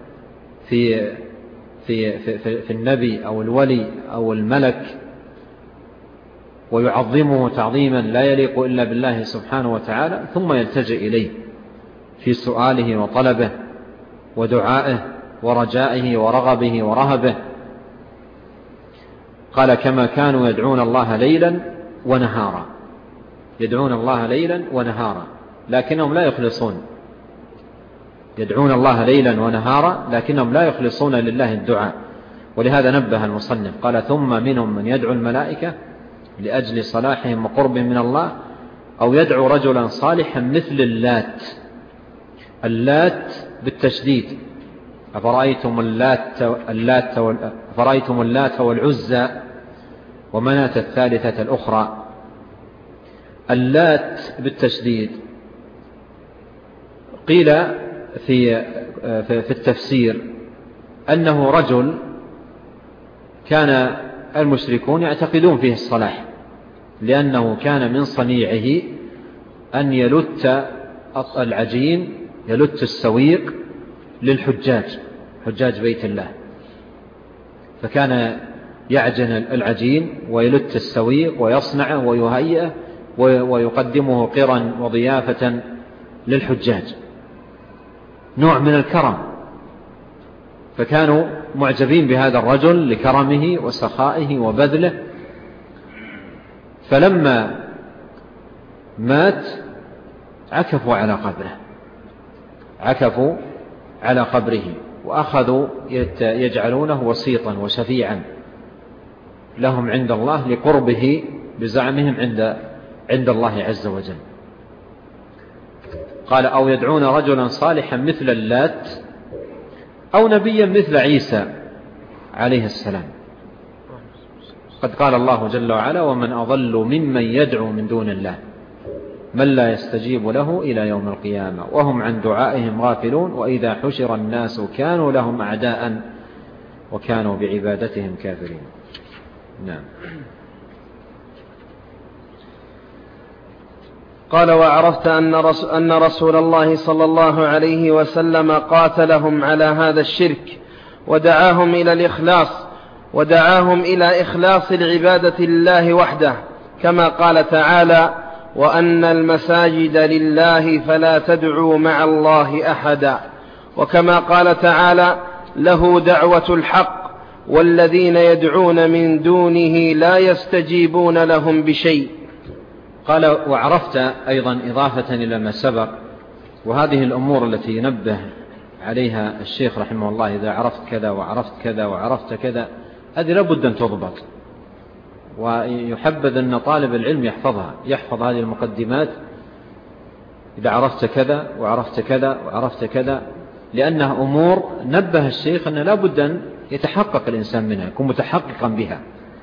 في النبي أو الولي أو الملك ويعظمه تعظيما لا يليق إلا بالله سبحانه وتعالى، ثم يلتجئ إليه في سؤاله وطلبه ودعائه ورجائه ورغبه ورهبه. قال كما كانوا يدعون الله ليلا ونهارا، يدعون الله ليلا ونهارا لكنهم لا يخلصون، يدعون الله ليلا ونهارا لكنهم لا يخلصون لله الدعاء. ولهذا نبه المصنف قال ثم منهم من يدعو الملائكة لأجل صلاحهم وقربهم من الله، أو يدعو رجلا صالحا مثل اللات. اللات بالتشديد، أفرأيتم اللات والعزى ومناة الثالثة الأخرى. اللات بالتشديد قيل في التفسير أنه رجل كان المشركون يعتقدون فيه الصلاح، لأنه كان من صنيعه أن يلت العجين، يلت السويق للحجاج، حجاج بيت الله، فكان يعجن العجين ويلت السويق ويصنعه ويهيئه ويقدمه قرا وضيافة للحجاج، نوع من الكرم. فكانوا معجبين بهذا الرجل لكرمه وسخائه وبذله. فلما مات عكفوا على قبره وأخذوا يجعلونه وسيطا وشفيعا لهم عند الله لقربه بزعمهم عند الله عز وجل. قال أو يدعون رجلا صالحا مثل اللات أو نبيا مثل عيسى عليه السلام. قد قال الله جل وعلا ومن أضل ممن يدعو من دون الله من لا يستجيب له إلى يوم القيامة وهم عن دعائهم غافلون وإذا حشر الناس كانوا لهم أعداء وكانوا بعبادتهم كافرين. نعم. قال وعرفت أن رسول الله صلى الله عليه وسلم قاتلهم على هذا الشرك ودعاهم إلى إخلاص العبادة لله وحده، كما قال تعالى وأن المساجد لله فلا تدعوا مع الله أحدا، وكما قال تعالى له دعوة الحق والذين يدعون من دونه لا يستجيبون لهم بشيء. قال وعرفت أيضا إضافة إلى ما سبق، وهذه الأمور التي ينبه عليها الشيخ رحمه الله إذا عرفت كذا وعرفت كذا وعرفت كذا، هذه لابد أن تضبط، ويحبذ أن طالب العلم يحفظ هذه المقدمات إذا عرفت كذا وعرفت كذا وعرفت كذا، لأنها أمور نبه الشيخ أن لا بد أن يتحقق الإنسان منها، يكون متحققا بها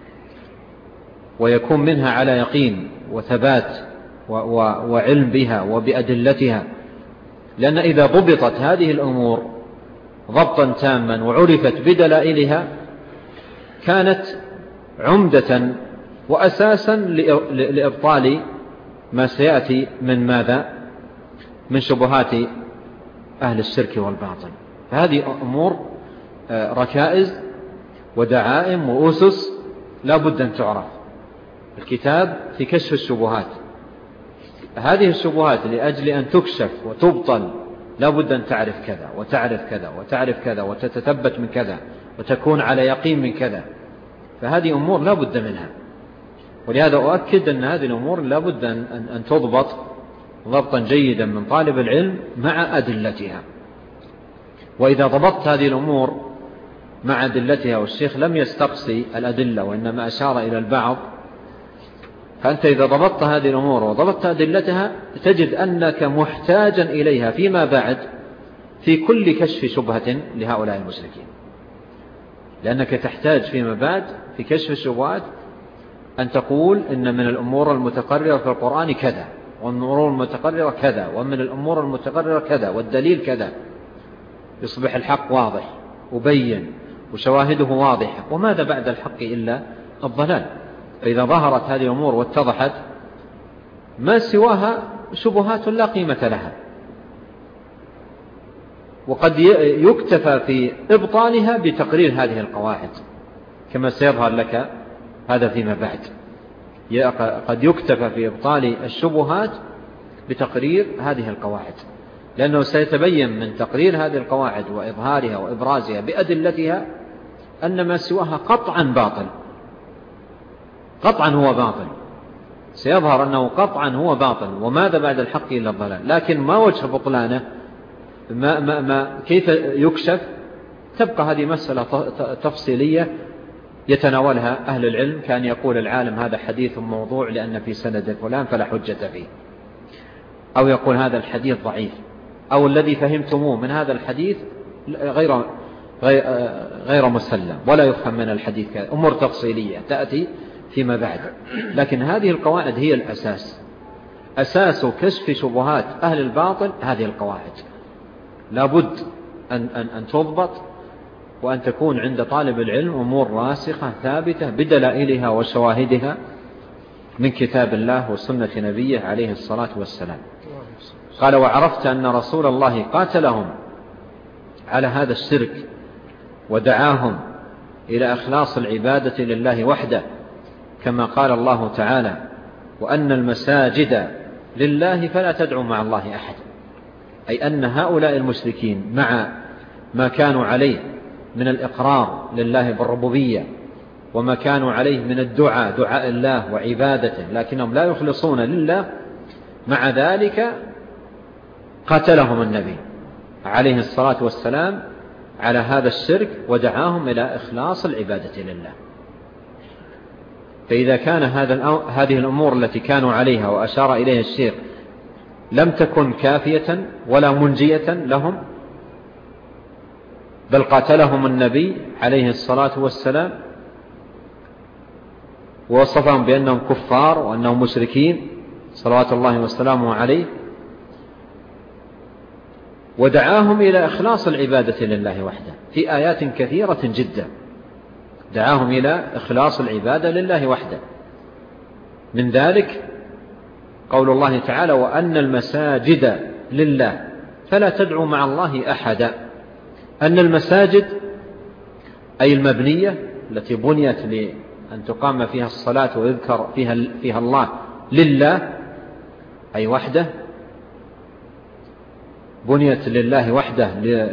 ويكون منها على يقين وثبات وعلم بها وبأدلتها. لأن إذا ضبطت هذه الأمور ضبطا تاما وعرفت بدلائلها كانت عمدة وأساسا لإبطال ما سيأتي من ماذا؟ من شبهات أهل الشرك والباطل. فهذه أمور ركائز ودعائم وأسس لا بد أن تعرف. الكتاب في كشف الشبهات، هذه الشبهات لأجل أن تكشف وتبطل لا بد أن تعرف كذا وتعرف كذا وتعرف كذا وتتثبت من كذا وتكون على يقين من كذا. فهذه أمور لا بد منها، ولهذا أؤكد أن هذه الأمور لا بد أن تضبط ضبطا جيدا من طالب العلم مع أدلتها. وإذا ضبطت هذه الأمور مع أدلتها، والشيخ لم يستقصي الأدلة وإنما أشار إلى البعض، فأنت إذا ضبطت هذه الأمور وضبطت أدلتها تجد أنك محتاجا إليها فيما بعد في كل كشف شبهة لهؤلاء المشركين، لأنك تحتاج فيما بعد في كشف الشبهات أن تقول إن من الأمور المتقررة في القرآن كذا، ومن الأمور المتقررة كذا، ومن الأمور المتقررة كذا، والدليل كذا. يصبح الحق واضح وبين وشواهده واضحة، وماذا بعد الحق إلا الضلال. فإذا ظهرت هذه الأمور واتضحت ما سواها شبهات لا قيمة لها، وقد يكتفى في إبطالها بتقرير هذه القواعد كما سيظهر لك هذا فيما بعد. قد يكتفى في إبطال الشبهات بتقرير هذه القواعد، لأنه سيتبين من تقرير هذه القواعد وإظهارها وإبرازها بأدلتها أن ما سواها قطعا باطل، قطعا هو باطل، سيظهر أنه قطعا هو باطل، وماذا بعد الحق إلا الضلال. لكن ما وجه بطلانه؟ كيف يكشف؟ تبقى هذه مسألة تفصيلية يتناولها أهل العلم، كان يقول العالم هذا حديث موضوع لأن في سند فلان فلا حجة فيه، أو يقول هذا الحديث ضعيف، أو الذي فهمتموه من هذا الحديث غير مسلم ولا يفهم من الحديث كذا. أمور تفصيلية تأتي فيما بعد، لكن هذه القواعد هي الأساس، أساس كشف شبهات أهل الباطل. هذه القواعد لابد أن تضبط، وأن تكون عند طالب العلم أمور راسخة ثابتة بدلائلها وشواهدها من كتاب الله وسنة نبيه عليه الصلاة والسلام. قال: وعرفت أن رسول الله قاتلهم على هذا الشرك ودعاهم إلى إخلاص العبادة لله وحده، كما قال الله تعالى: وأن المساجد لله فلا تدعوا مع الله أحد. أي أن هؤلاء المشركين مع ما كانوا عليه من الإقرار لله بالربوبية، وما كانوا عليه من الدعاء، دعاء الله وعبادته، لكنهم لا يخلصون لله، مع ذلك قاتلهم النبي عليه الصلاة والسلام على هذا الشرك ودعاهم إلى إخلاص العبادة لله. فإذا كان هذه الأمور التي كانوا عليها وأشار إليها الشيخ لم تكن كافية ولا منجية لهم، بل قاتلهم النبي عليه الصلاة والسلام ووصفهم بأنهم كفار وأنهم مشركين صلوات الله وسلامه عليه، ودعاهم إلى إخلاص العبادة لله وحده في آيات كثيرة جدا، دعاهم إلى إخلاص العبادة لله وحده. من ذلك قول الله تعالى: وأن المساجد لله فلا تدعوا مع الله أحدا. أن المساجد أي المبنية التي بنيت لأن تقام فيها الصلاة ويذكر فيها الله لله أي وحده، بنيت لله وحده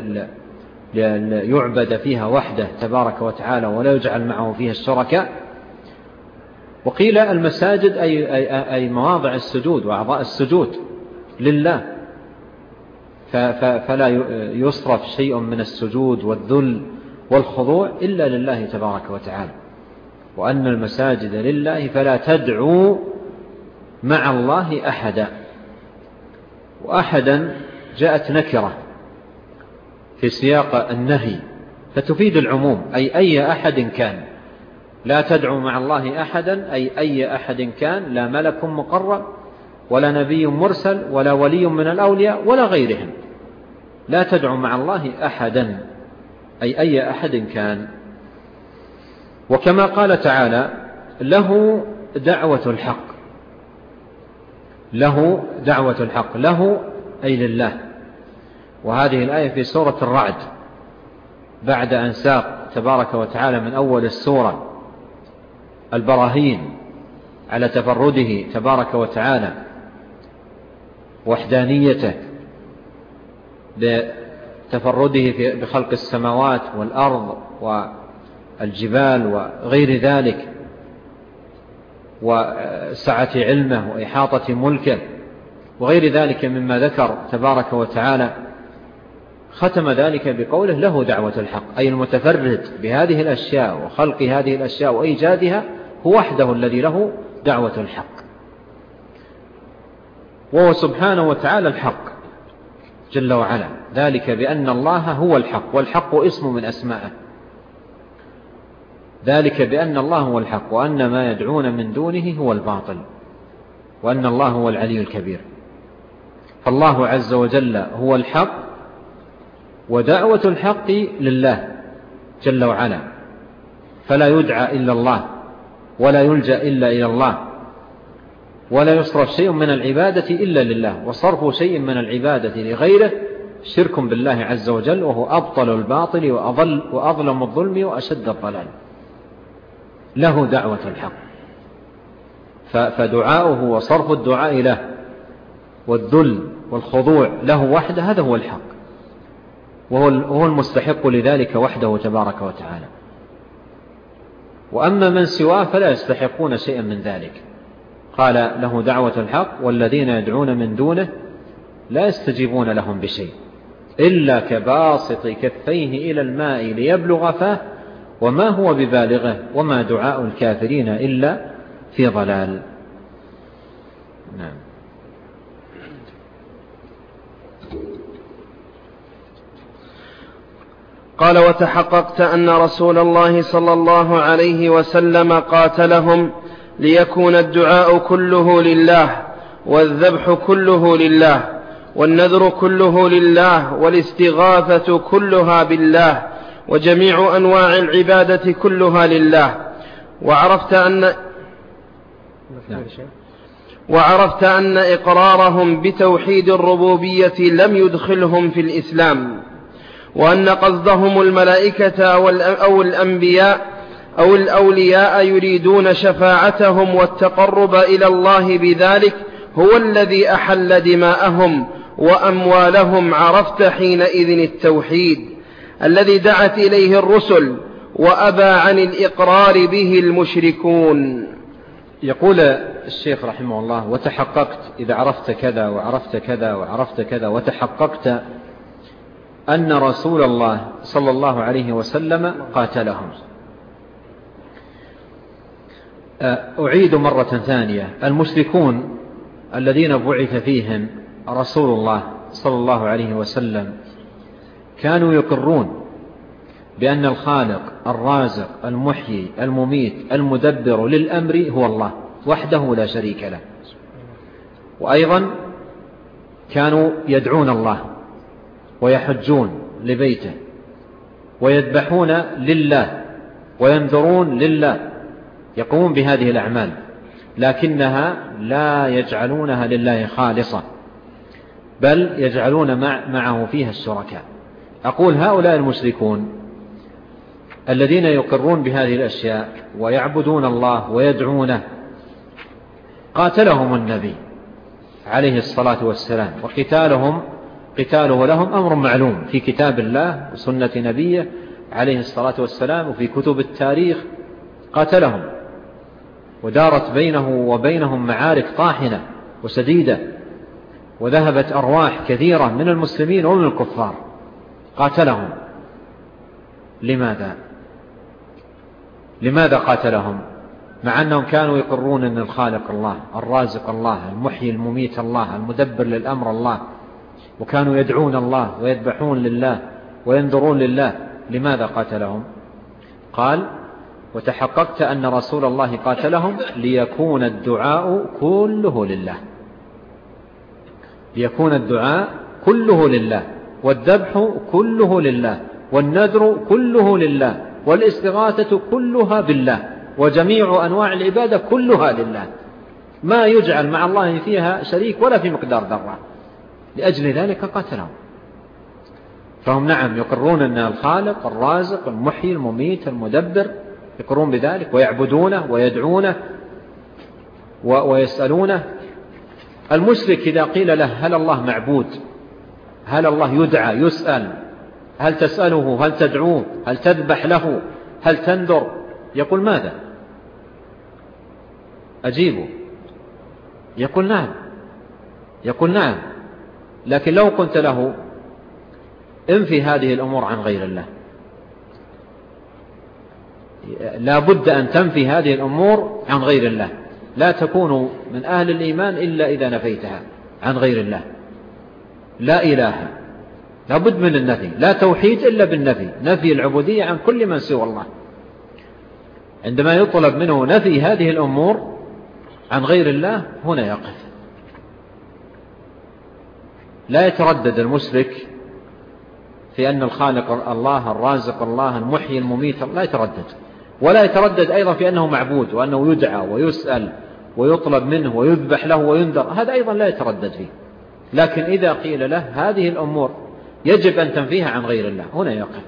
ليعبد فيها وحده تبارك وتعالى ولا يجعل معه فيها الشركاء. وقيل المساجد أي مواضع السجود وأعضاء السجود لله، فلا يصرف شيء من السجود والذل والخضوع إلا لله تبارك وتعالى. وأن المساجد لله فلا تدعوا مع الله أحدا. وأحدا جاءت نكرة في سياق النهي فتفيد العموم، أي أحد كان. لا تدعو مع الله أحدا، أي أحد كان، لا ملك مقرب ولا نبي مرسل ولا ولي من الأولياء ولا غيرهم. لا تدعو مع الله أحدا، أي أحد كان. وكما قال تعالى: له دعوة الحق، له دعوة الحق، له أي لله. وهذه الآية في سورة الرعد بعد أن ساق تبارك وتعالى من أول السورة البراهين على تفرده تبارك وتعالى وحدانيته بتفرده بخلق السماوات والأرض والجبال وغير ذلك، وسعة علمه وإحاطة ملكه وغير ذلك مما ذكر تبارك وتعالى، ختم ذلك بقوله: له دعوة الحق، أي المتفرد بهذه الأشياء وخلق هذه الأشياء وإيجادها هو وحده الذي له دعوة الحق، وهو سبحانه وتعالى الحق جل وعلا. ذلك بأن الله هو الحق، والحق اسم من أسمائه. ذلك بأن الله هو الحق، وأن ما يدعون من دونه هو الباطل، وأن الله هو العلي الكبير. فالله عز وجل هو الحق، ودعوة الحق لله جل وعلا، فلا يدعى إلا الله، ولا يلجأ إلا إلى الله، ولا يصرف شيء من العبادة إلا لله، وصرف شيء من العبادة لغيره شرك بالله عز وجل، وهو أبطل الباطل وأظلم الظلم وأشد الضلال. له دعوة الحق، فدعاؤه وصرف الدعاء له والذل والخضوع له وحده، هذا هو الحق، وهو المستحق لذلك وحده تبارك وتعالى. وأما من سواه فلا يستحقون شيئا من ذلك. قال: له دعوة الحق، والذين يدعون من دونه لا يستجيبون لهم بشيء إلا كباسط كفيه إلى الماء ليبلغ فاه وما هو ببالغه وما دعاء الكافرين إلا في ضلال. نعم. قال: وتحققت أن رسول الله صلى الله عليه وسلم قاتلهم ليكون الدعاء كله لله، والذبح كله لله، والنذر كله لله، والاستغاثة كلها بالله، وجميع أنواع العبادة كلها لله. وعرفت أن إقرارهم بتوحيد الربوبية لم يدخلهم في الإسلام، وأن قصدهم الملائكة أو الأنبياء أو الأولياء يريدون شفاعتهم والتقرب إلى الله بذلك هو الذي أحل دماءهم وأموالهم. عرفت حينئذ التوحيد الذي دعت إليه الرسل وأبى عن الإقرار به المشركون. يقول الشيخ رحمه الله: وتحققت، إذا عرفت كذا وعرفت كذا وعرفت كذا وتحققت أن رسول الله صلى الله عليه وسلم قاتلهم. أعيد مرة ثانية: المشركون الذين بعث فيهم رسول الله صلى الله عليه وسلم كانوا يقرون بأن الخالق الرازق المحيي المميت المدبر للأمر هو الله وحده لا شريك له، وأيضا كانوا يدعون الله ويحجون لبيته ويذبحون لله وينذرون لله، يقومون بهذه الأعمال، لكنها لا يجعلونها لله خالصة، بل يجعلون معه فيها الشركاء. أقول: هؤلاء المشركون الذين يقرون بهذه الأشياء ويعبدون الله ويدعونه قاتلهم النبي عليه الصلاة والسلام، قتاله لهم أمر معلوم في كتاب الله وسنة نبيه عليه الصلاة والسلام وفي كتب التاريخ. قاتلهم ودارت بينه وبينهم معارك طاحنة وسديدة، وذهبت أرواح كثيرة من المسلمين ومن الكفار. قاتلهم. لماذا قاتلهم؟ مع أنهم كانوا يقرون أن الخالق الله، الرازق الله، المحيي المميت الله، المدبر للأمر الله، وكانوا يدعون الله ويذبحون لله وينذرون لله، لماذا قاتلهم؟ قال: وتحققت أن رسول الله قاتلهم ليكون الدعاء كله لله، ليكون الدعاء كله لله، والذبح كله لله، والنذر كله لله، والاستغاثة كلها بالله، وجميع أنواع العبادة كلها لله، ما يجعل مع الله فيها شريك ولا في مقدار ذرة. لأجل ذلك قاتلهم. فهم نعم يقرون أن الخالق الرازق المحيي المميت المدبر، يقرون بذلك ويعبدونه ويدعونه ويسألونه. المشرك إذا قيل له: هل الله معبود؟ هل الله يدعى يسأل؟ هل تسأله؟ هل تدعوه؟ هل تذبح له؟ هل تنذر؟ يقول: ماذا؟ أجيبه. يقول: نعم. يقول: نعم. لكن لو قلت له: انفي هذه الأمور عن غير الله، لا بد أن تنفي هذه الأمور عن غير الله، لا تكون من أهل الإيمان إلا إذا نفيتها عن غير الله. لا إله، لا بد من النفي، لا توحيد إلا بالنفي، نفي العبودية عن كل من سوى الله. عندما يطلب منه نفي هذه الأمور عن غير الله هنا يقف، لا يتردد المشرك في أن الخالق الله الرازق الله المحيي المميت، لا يتردد، ولا يتردد أيضا في أنه معبود وأنه يدعى ويسأل ويطلب منه ويذبح له وينذر، هذا أيضا لا يتردد فيه. لكن إذا قيل له هذه الأمور يجب أن تنفيها عن غير الله هنا يقف.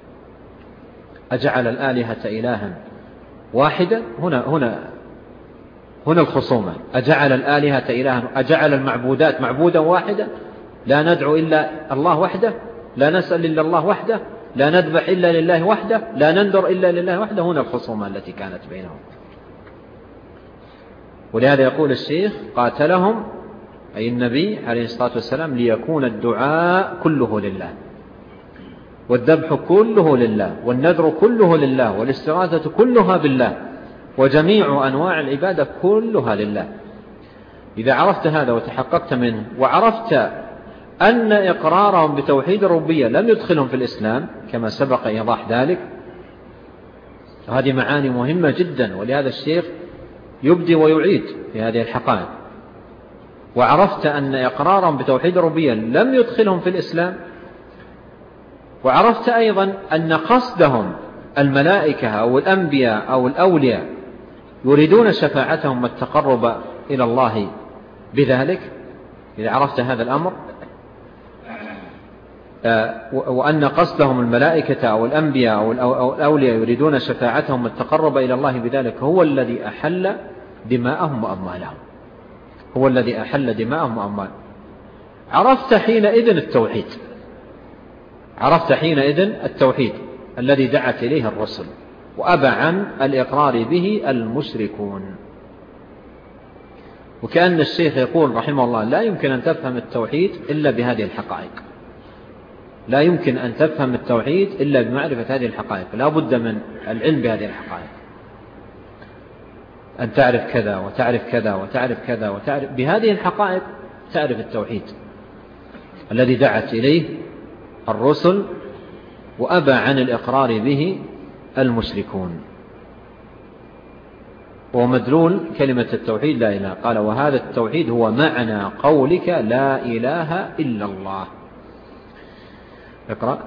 أجعل الآلهة إلها واحدا، هنا الخصومة. أجعل الآلهة إلها، أجعل المعبودات معبودا واحدا، لا ندعو إلا الله وحده، لا نسأل إلا الله وحده، لا نذبح إلا لله وحده، لا ننذر إلا لله وحده. هنا الخصومة التي كانت بينهم. ولهذا يقول الشيخ: قاتلهم أي النبي عليه الصلاة والسلام ليكون الدعاء كله لله، والذبح كله لله، والنذر كله لله، والاستغاثة كلها بالله، وجميع أنواع العبادة كلها لله. إذا عرفت هذا وتحققت منه، وعرفت أن إقرارهم بتوحيد الربوبية لم يدخلهم في الإسلام كما سبق إيضاح ذلك، هذه معاني مهمة جدا، ولهذا الشيخ يبدي ويعيد في هذه الحقائق. وعرفت أن إقرارهم بتوحيد الربوبية لم يدخلهم في الإسلام، وعرفت أيضا أن قصدهم الملائكة أو الأنبياء أو الأولياء يريدون شفاعتهم والتقرب إلى الله بذلك. إذا عرفت هذا الأمر، وأن قصدهم الملائكة أو الأنبياء أو الأولياء يريدون شفاعتهم والتقرب إلى الله بذلك، هو الذي أحل دماءهم وأموالهم، هو الذي أحل دماءهم وأموالهم. عرفت حينئذ التوحيد، عرفت حينئذ التوحيد الذي دعت إليه الرسل، وأبى عن الإقرار به المشركون. وكأن الشيخ يقول رحمه الله: لا يمكن أن تفهم التوحيد إلا بهذه الحقائق، لا يمكن أن تفهم التوحيد إلا بمعرفة هذه الحقائق، لا بد من العلم بهذه الحقائق، أن تعرف كذا وتعرف كذا وتعرف كذا وتعرف بهذه الحقائق تعرف التوحيد الذي دعت إليه الرسل وأبى عن الإقرار به المشركون. ومدلول كلمة التوحيد لا إله. قال: وهذا التوحيد هو معنى قولك لا إله إلا الله. اقرأ.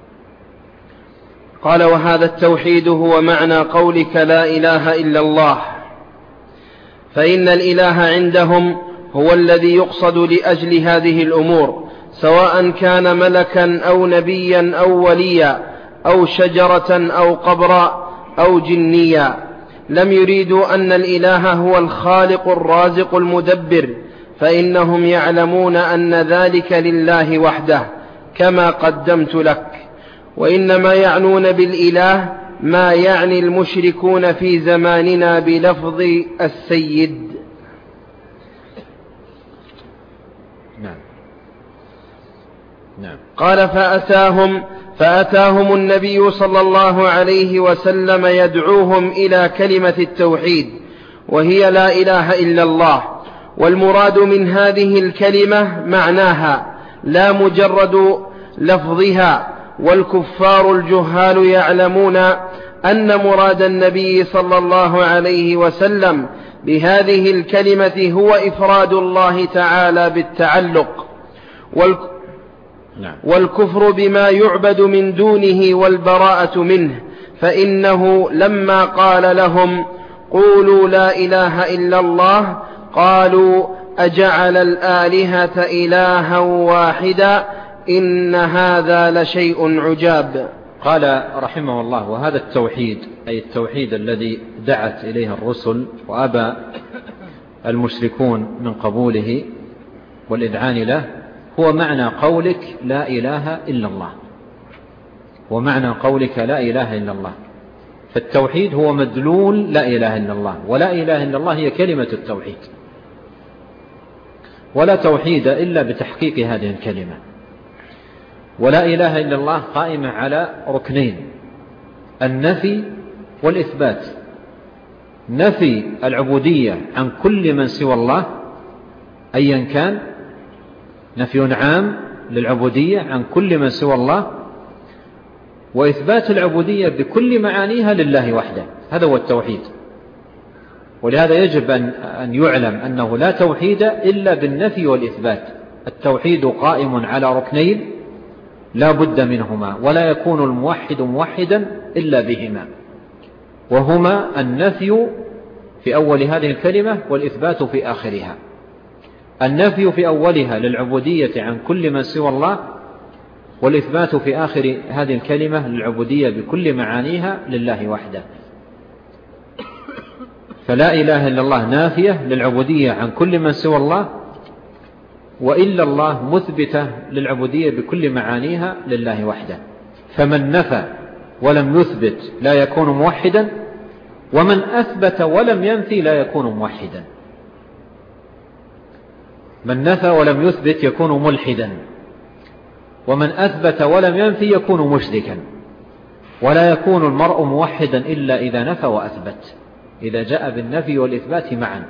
قال: وهذا التوحيد هو معنى قولك لا إله إلا الله. فإن الإله عندهم هو الذي يقصد لأجل هذه الأمور، سواء كان ملكا أو نبيا أو وليا أو شجرة أو قبرا أو جنيا. لم يريدوا أن الإله هو الخالق الرازق المدبر، فإنهم يعلمون أن ذلك لله وحده كما قدمت لك، وإنما يعنون بالإله ما يعني المشركون في زماننا بلفظ السيد. نعم. قال: فأتاهم النبي صلى الله عليه وسلم يدعوهم إلى كلمة التوحيد، وهي لا إله إلا الله. والمراد من هذه الكلمة معناها لا مجرد لفظها. والكفار الجهال يعلمون أن مراد النبي صلى الله عليه وسلم بهذه الكلمة هو إفراد الله تعالى بالتعلق، والكفر بما يعبد من دونه والبراءة منه. فإنه لما قال لهم قولوا لا إله إلا الله قالوا أجعل الآلهة إلها واحدا إن هذا لشيء عجاب. قال رحمه الله: وهذا التوحيد أي التوحيد الذي دعت إليه الرسل وأبى المشركون من قبوله والإذعان له هو معنى قولك لا إله إلا الله، ومعنى قولك لا إله إلا الله. فالتوحيد هو مدلول لا إله إلا الله، ولا إله إلا الله هي كلمة التوحيد، ولا توحيد إلا بتحقيق هذه الكلمة. ولا إله إلا الله قائمة على ركنين: النفي والإثبات. نفي العبودية عن كل من سوى الله أيا كان، نفي عام للعبودية عن كل من سوى الله، وإثبات العبودية بكل معانيها لله وحده. هذا هو التوحيد. ولهذا يجب أن يعلم أنه لا توحيد إلا بالنفي والإثبات. التوحيد قائم على ركنين لا بد منهما، ولا يكون الموحد موحدا إلا بهما، وهما النفي في أول هذه الكلمة والإثبات في آخرها. النفي في أولها للعبودية عن كل من سوى الله، والإثبات في آخر هذه الكلمة للعبودية بكل معانيها لله وحده. فلا إله إلا الله نافية للعبودية عن كل من سوى الله، وإلا الله مثبتة للعبودية بكل معانيها لله وحده. فمن نفى ولم يثبت لا يكون موحدا، ومن أثبت ولم ينفي لا يكون موحدا. من نفى ولم يثبت يكون ملحدا، ومن أثبت ولم ينفي يكون مشركا. ولا يكون المرء موحدا إلا إذا نفى وأثبت، إذا جاء بالنفي والإثبات معا.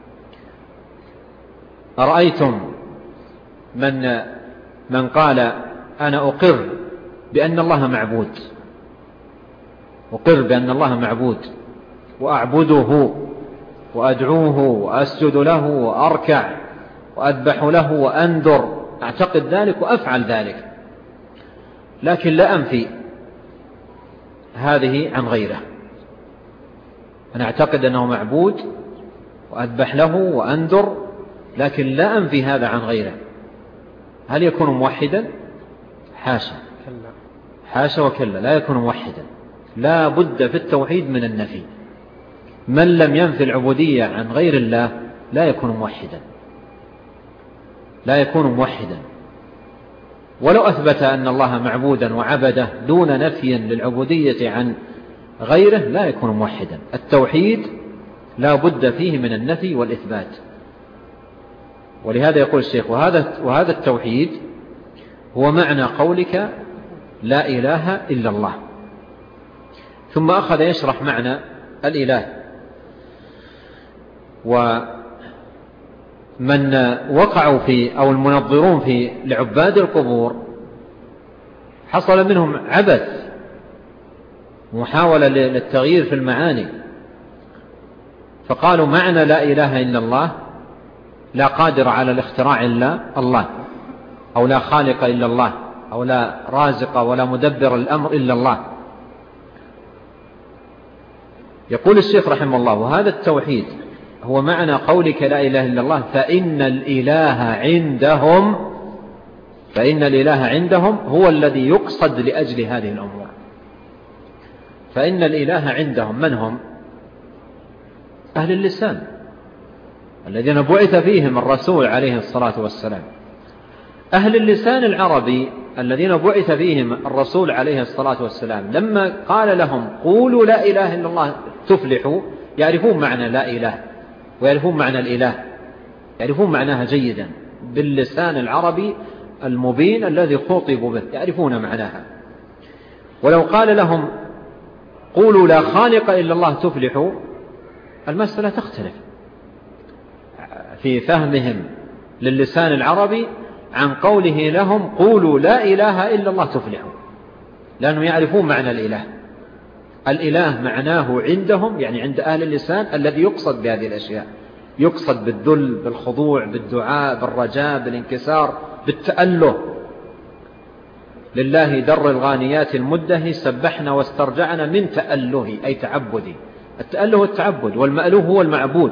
أرأيتم من قال أنا أقر بأن الله معبود، أقر بأن الله معبود وأعبده وأدعوه وأسجد له وأركع وأذبح له وأنذر، أعتقد ذلك وأفعل ذلك، لكن لا أنفي هذه عن غيره. أنا أعتقد أنه معبود وأذبح له وأنذر، لكن لا أنفي هذا عن غيره. هل يكون موحدا؟ حاشا، حاشا وكلا، لا يكون موحدا. لا بد في التوحيد من النفي. من لم ينفي العبودية عن غير الله لا يكون موحدا، لا يكون موحدا. ولو أثبت أن الله معبودا وعبده دون نفي للعبودية عن غيره لا يكون موحدا. التوحيد لا بد فيه من النفي والإثبات. ولهذا يقول الشيخ: وهذا التوحيد هو معنى قولك لا إله إلا الله. ثم أخذ يشرح معنى الإله. ومن وقعوا في أو المنظرون في لعباد القبور حصل منهم عبث، محاولة للتغيير في المعاني، فقالوا معنى لا إله إلا الله لا قادر على الاختراع إلا الله، أو لا خالق إلا الله، أو لا رازق ولا مدبر الأمر إلا الله. يقول الشيخ رحمه الله: وهذا التوحيد هو معنى قولك لا إله إلا الله، فإن الإله عندهم هو الذي يقصد لأجل هذه الأمور. فإن الإله عندهم من هم؟ أهل اللسان الذين بعث فيهم الرسول عليه الصلاة والسلام. أهل اللسان العربي الذين بعث فيهم الرسول عليه الصلاة والسلام لما قال لهم قولوا لا إله إلا الله تفلحوا، يعرفون معنى لا إله، ويعرفون معنى الإله، يعرفون معناها جيدا باللسان العربي المبين الذي خاطبوا به، يعرفون معناها. ولو قال لهم قولوا لا خالق إلا الله تفلحوا، المسألة تختلف في فهمهم للسان العربي، عن قوله لهم قولوا لا إله إلا الله تفلحوا، لأنهم يعرفون معنى الإله. الإله معناه عندهم، يعني عند أهل اللسان، الذي يقصد بهذه الأشياء، يقصد بالذل، بالخضوع، بالدعاء، بالرجاء، بالانكسار، بالتأله. لله در الغانيات المده سبحنا واسترجعنا من تأله، أي تعبدي. التأله التعبد، والمألوه هو المعبود.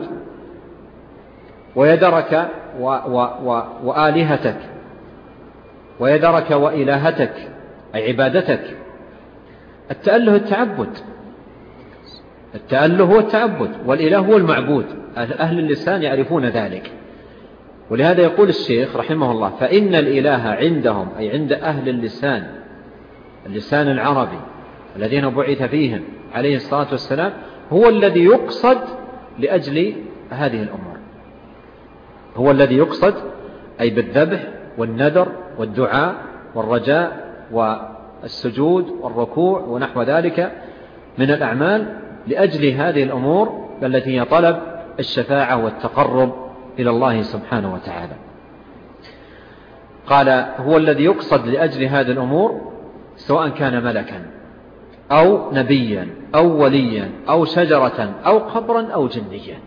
ويدرك وآلهتك، ويدرك وإلهتك، أي عبادتك. التأله التعبد، التأله هو التعبد، والإله هو المعبود. أهل اللسان يعرفون ذلك. ولهذا يقول الشيخ رحمه الله: فإن الإله عندهم، أي عند أهل اللسان، اللسان العربي الذين بعث فيهم عليه الصلاة والسلام، هو الذي يقصد لأجل هذه الأمور. هو الذي يقصد، أي بالذبح والنذر والدعاء والرجاء والسجود والركوع ونحو ذلك من الأعمال، لأجل هذه الأمور التي هي طلب الشفاعة والتقرب إلى الله سبحانه وتعالى. قال: هو الذي يقصد لأجل هذه الأمور، سواء كان ملكا أو نبيا أو وليا أو شجرة أو قبرا أو جنيا.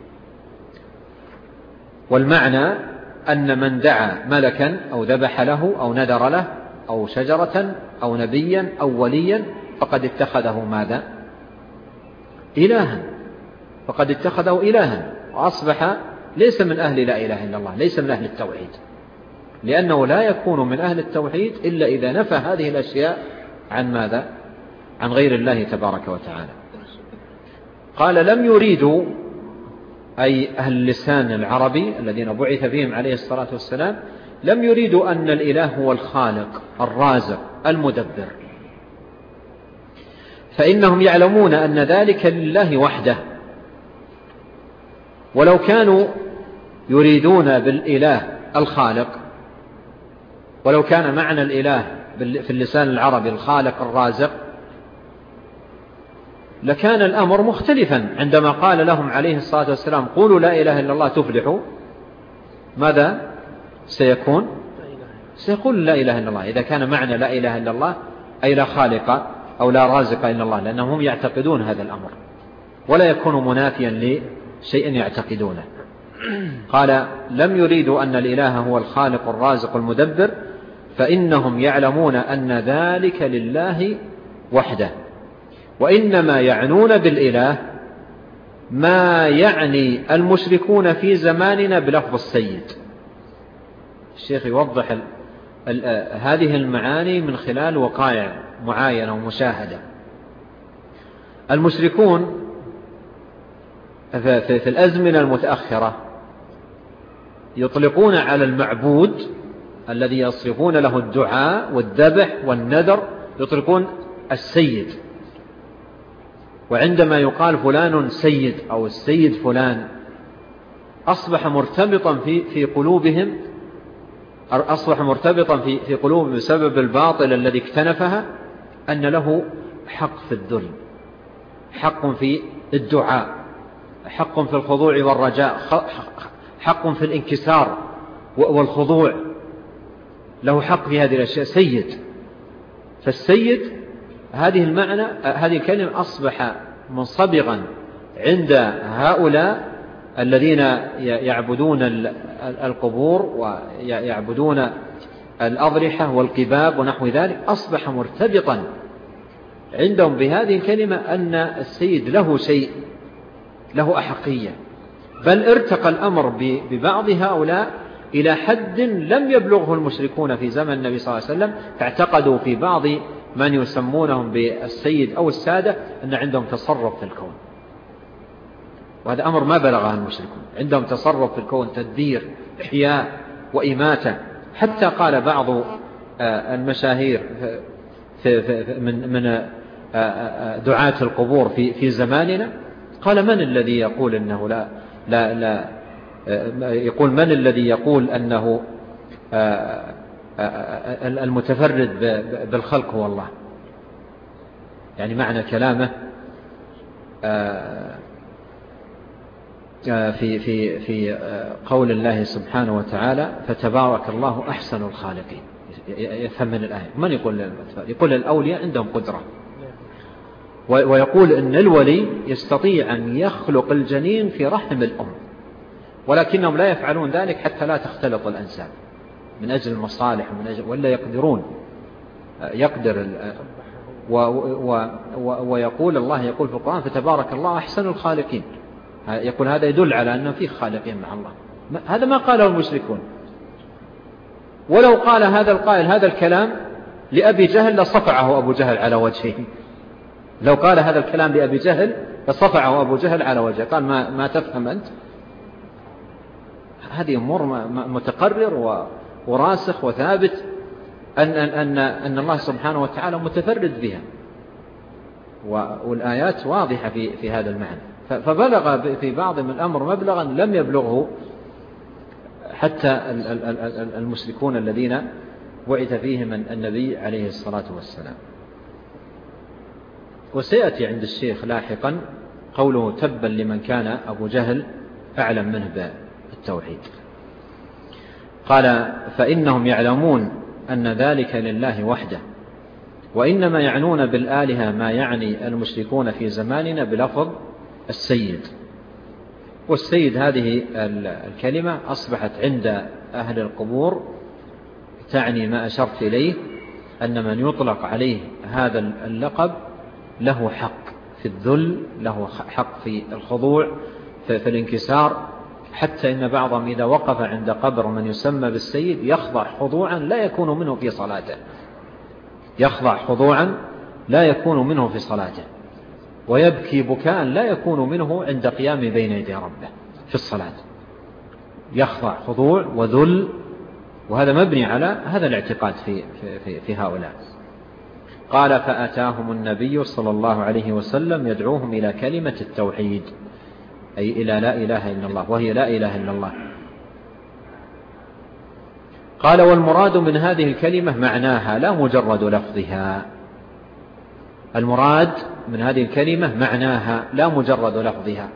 والمعنى أن من دعا ملكا أو ذبح له أو نذر له أو شجرة أو نبيا أو وليا فقد اتخذه ماذا؟ إلها. فقد اتخذه إلها، وأصبح ليس من أهل لا إله إلا الله، ليس من أهل التوحيد، لأنه لا يكون من أهل التوحيد إلا إذا نفى هذه الأشياء عن ماذا؟ عن غير الله تبارك وتعالى. قال: لم يريدوا، أي أهل اللسان العربي الذين بعث فيهم عليه الصلاة والسلام، لم يريدوا أن الإله هو الخالق الرازق المدبر، فإنهم يعلمون أن ذلك لله وحده. ولو كانوا يريدون بالإله الخالق، ولو كان معنى الإله في اللسان العربي الخالق الرازق، لكان الأمر مختلفا. عندما قال لهم عليه الصلاة والسلام قولوا لا إله إلا الله تفلحوا، ماذا سيكون؟ سيقول لا إله إلا الله. إذا كان معنى لا إله إلا الله أي لا خالق أو لا رازق إلا الله، لأنهم يعتقدون هذا الأمر، ولا يكون منافيا لشيء يعتقدونه. قال: لم يريدوا أن الإله هو الخالق الرازق المدبر، فإنهم يعلمون أن ذلك لله وحده، وإنما يعنون بالإله ما يعني المشركون في زماننا بلفظ السيد. الشيخ يوضح هذه المعاني من خلال وقائع معاينة ومشاهدة. المشركون في الأزمنة المتأخرة يطلقون على المعبود الذي يصرفون له الدعاء والذبح والنذر، يطلقون السيد. وعندما يقال فلان سيد أو السيد فلان، أصبح مرتبطا في قلوبهم، أصبح مرتبطا في قلوبهم بسبب الباطل الذي اكتنفها، أن له حق في الذل، حق في الدعاء، حق في الخضوع والرجاء، حق في الانكسار والخضوع، له حق في هذه الأشياء، سيد. فالسيد هذه المعنى، هذه الكلمة أصبح منصبغا عند هؤلاء الذين يعبدون القبور ويعبدون الأضرحة والقباب ونحو ذلك، أصبح مرتبطا عندهم بهذه الكلمة أن السيد له شيء، له أحقية. بل ارتقى الأمر ببعض هؤلاء إلى حد لم يبلغه المشركون في زمن النبي صلى الله عليه وسلم، فاعتقدوا في بعض من يسمونهم بالسيد أو السادة أن عندهم تصرف في الكون، وهذا أمر ما بلغه المشركون. عندهم تصرف في الكون، تدبير، إحياء وإماتة. حتى قال بعض المشاهير من دعاة القبور في زماننا، قال: من الذي يقول أنه لا يقول من الذي يقول أنه المتفرد بالخلق هو الله؟ يعني معنى كلامه في قول الله سبحانه وتعالى فتبارك الله أحسن الخالقين. يفهم من الآية من يقول الأولياء عندهم قدرة، ويقول إن الولي يستطيع أن يخلق الجنين في رحم الأم، ولكنهم لا يفعلون ذلك حتى لا تختلط الأنساب من أجل المصالح ولا يقدرون يقدر. ويقول الله يقول في القرآن فتبارك الله أحسن الخالقين، يقول هذا يدل على أنه فيه خالقين مع الله. هذا ما قاله المشركون. ولو قال هذا القائل هذا الكلام لأبي جهل لصفعه أبو جهل على وجهه. لو قال هذا الكلام لأبي جهل لصفعه أبو جهل على وجهه، قال ما تفهم أنت. هذه أمور متقرر وراسخ وثابت أن الله سبحانه وتعالى متفرد بها، والآيات واضحة في هذا المعنى. فبلغ في بعض من الأمر مبلغا لم يبلغه حتى المشركون الذين بعث فيهم النبي عليه الصلاة والسلام. وسيأتي عند الشيخ لاحقا قوله تبا لمن كان أبو جهل أعلم منه بالتوحيد. قال فإنهم يعلمون أن ذلك لله وحده، وإنما يعنون بالآلهة ما يعني المشركون في زماننا بلفظ السيد. والسيد هذه الكلمة أصبحت عند أهل القبور تعني ما أشرت إليه، أن من يطلق عليه هذا اللقب له حق في الذل، له حق في الخضوع، في الانكسار، حتى إن بعضهم إذا وقف عند قبر من يسمى بالسيد يخضع خضوعا لا يكون منه في صلاته، يخضع خضوعا لا يكون منه في صلاته، ويبكي بكاء لا يكون منه عند قيام بين يدي ربه في الصلاة. يخضع خضوع وذل، وهذا مبني على هذا الاعتقاد في هؤلاء. قال فأتاهم النبي صلى الله عليه وسلم يدعوهم إلى كلمة التوحيد، أي إلى لا إله إلا الله، وهي لا إله إلا الله. قال والمراد من هذه الكلمة معناها لا مجرد لفظها. المراد من هذه الكلمة معناها لا مجرد لفظها.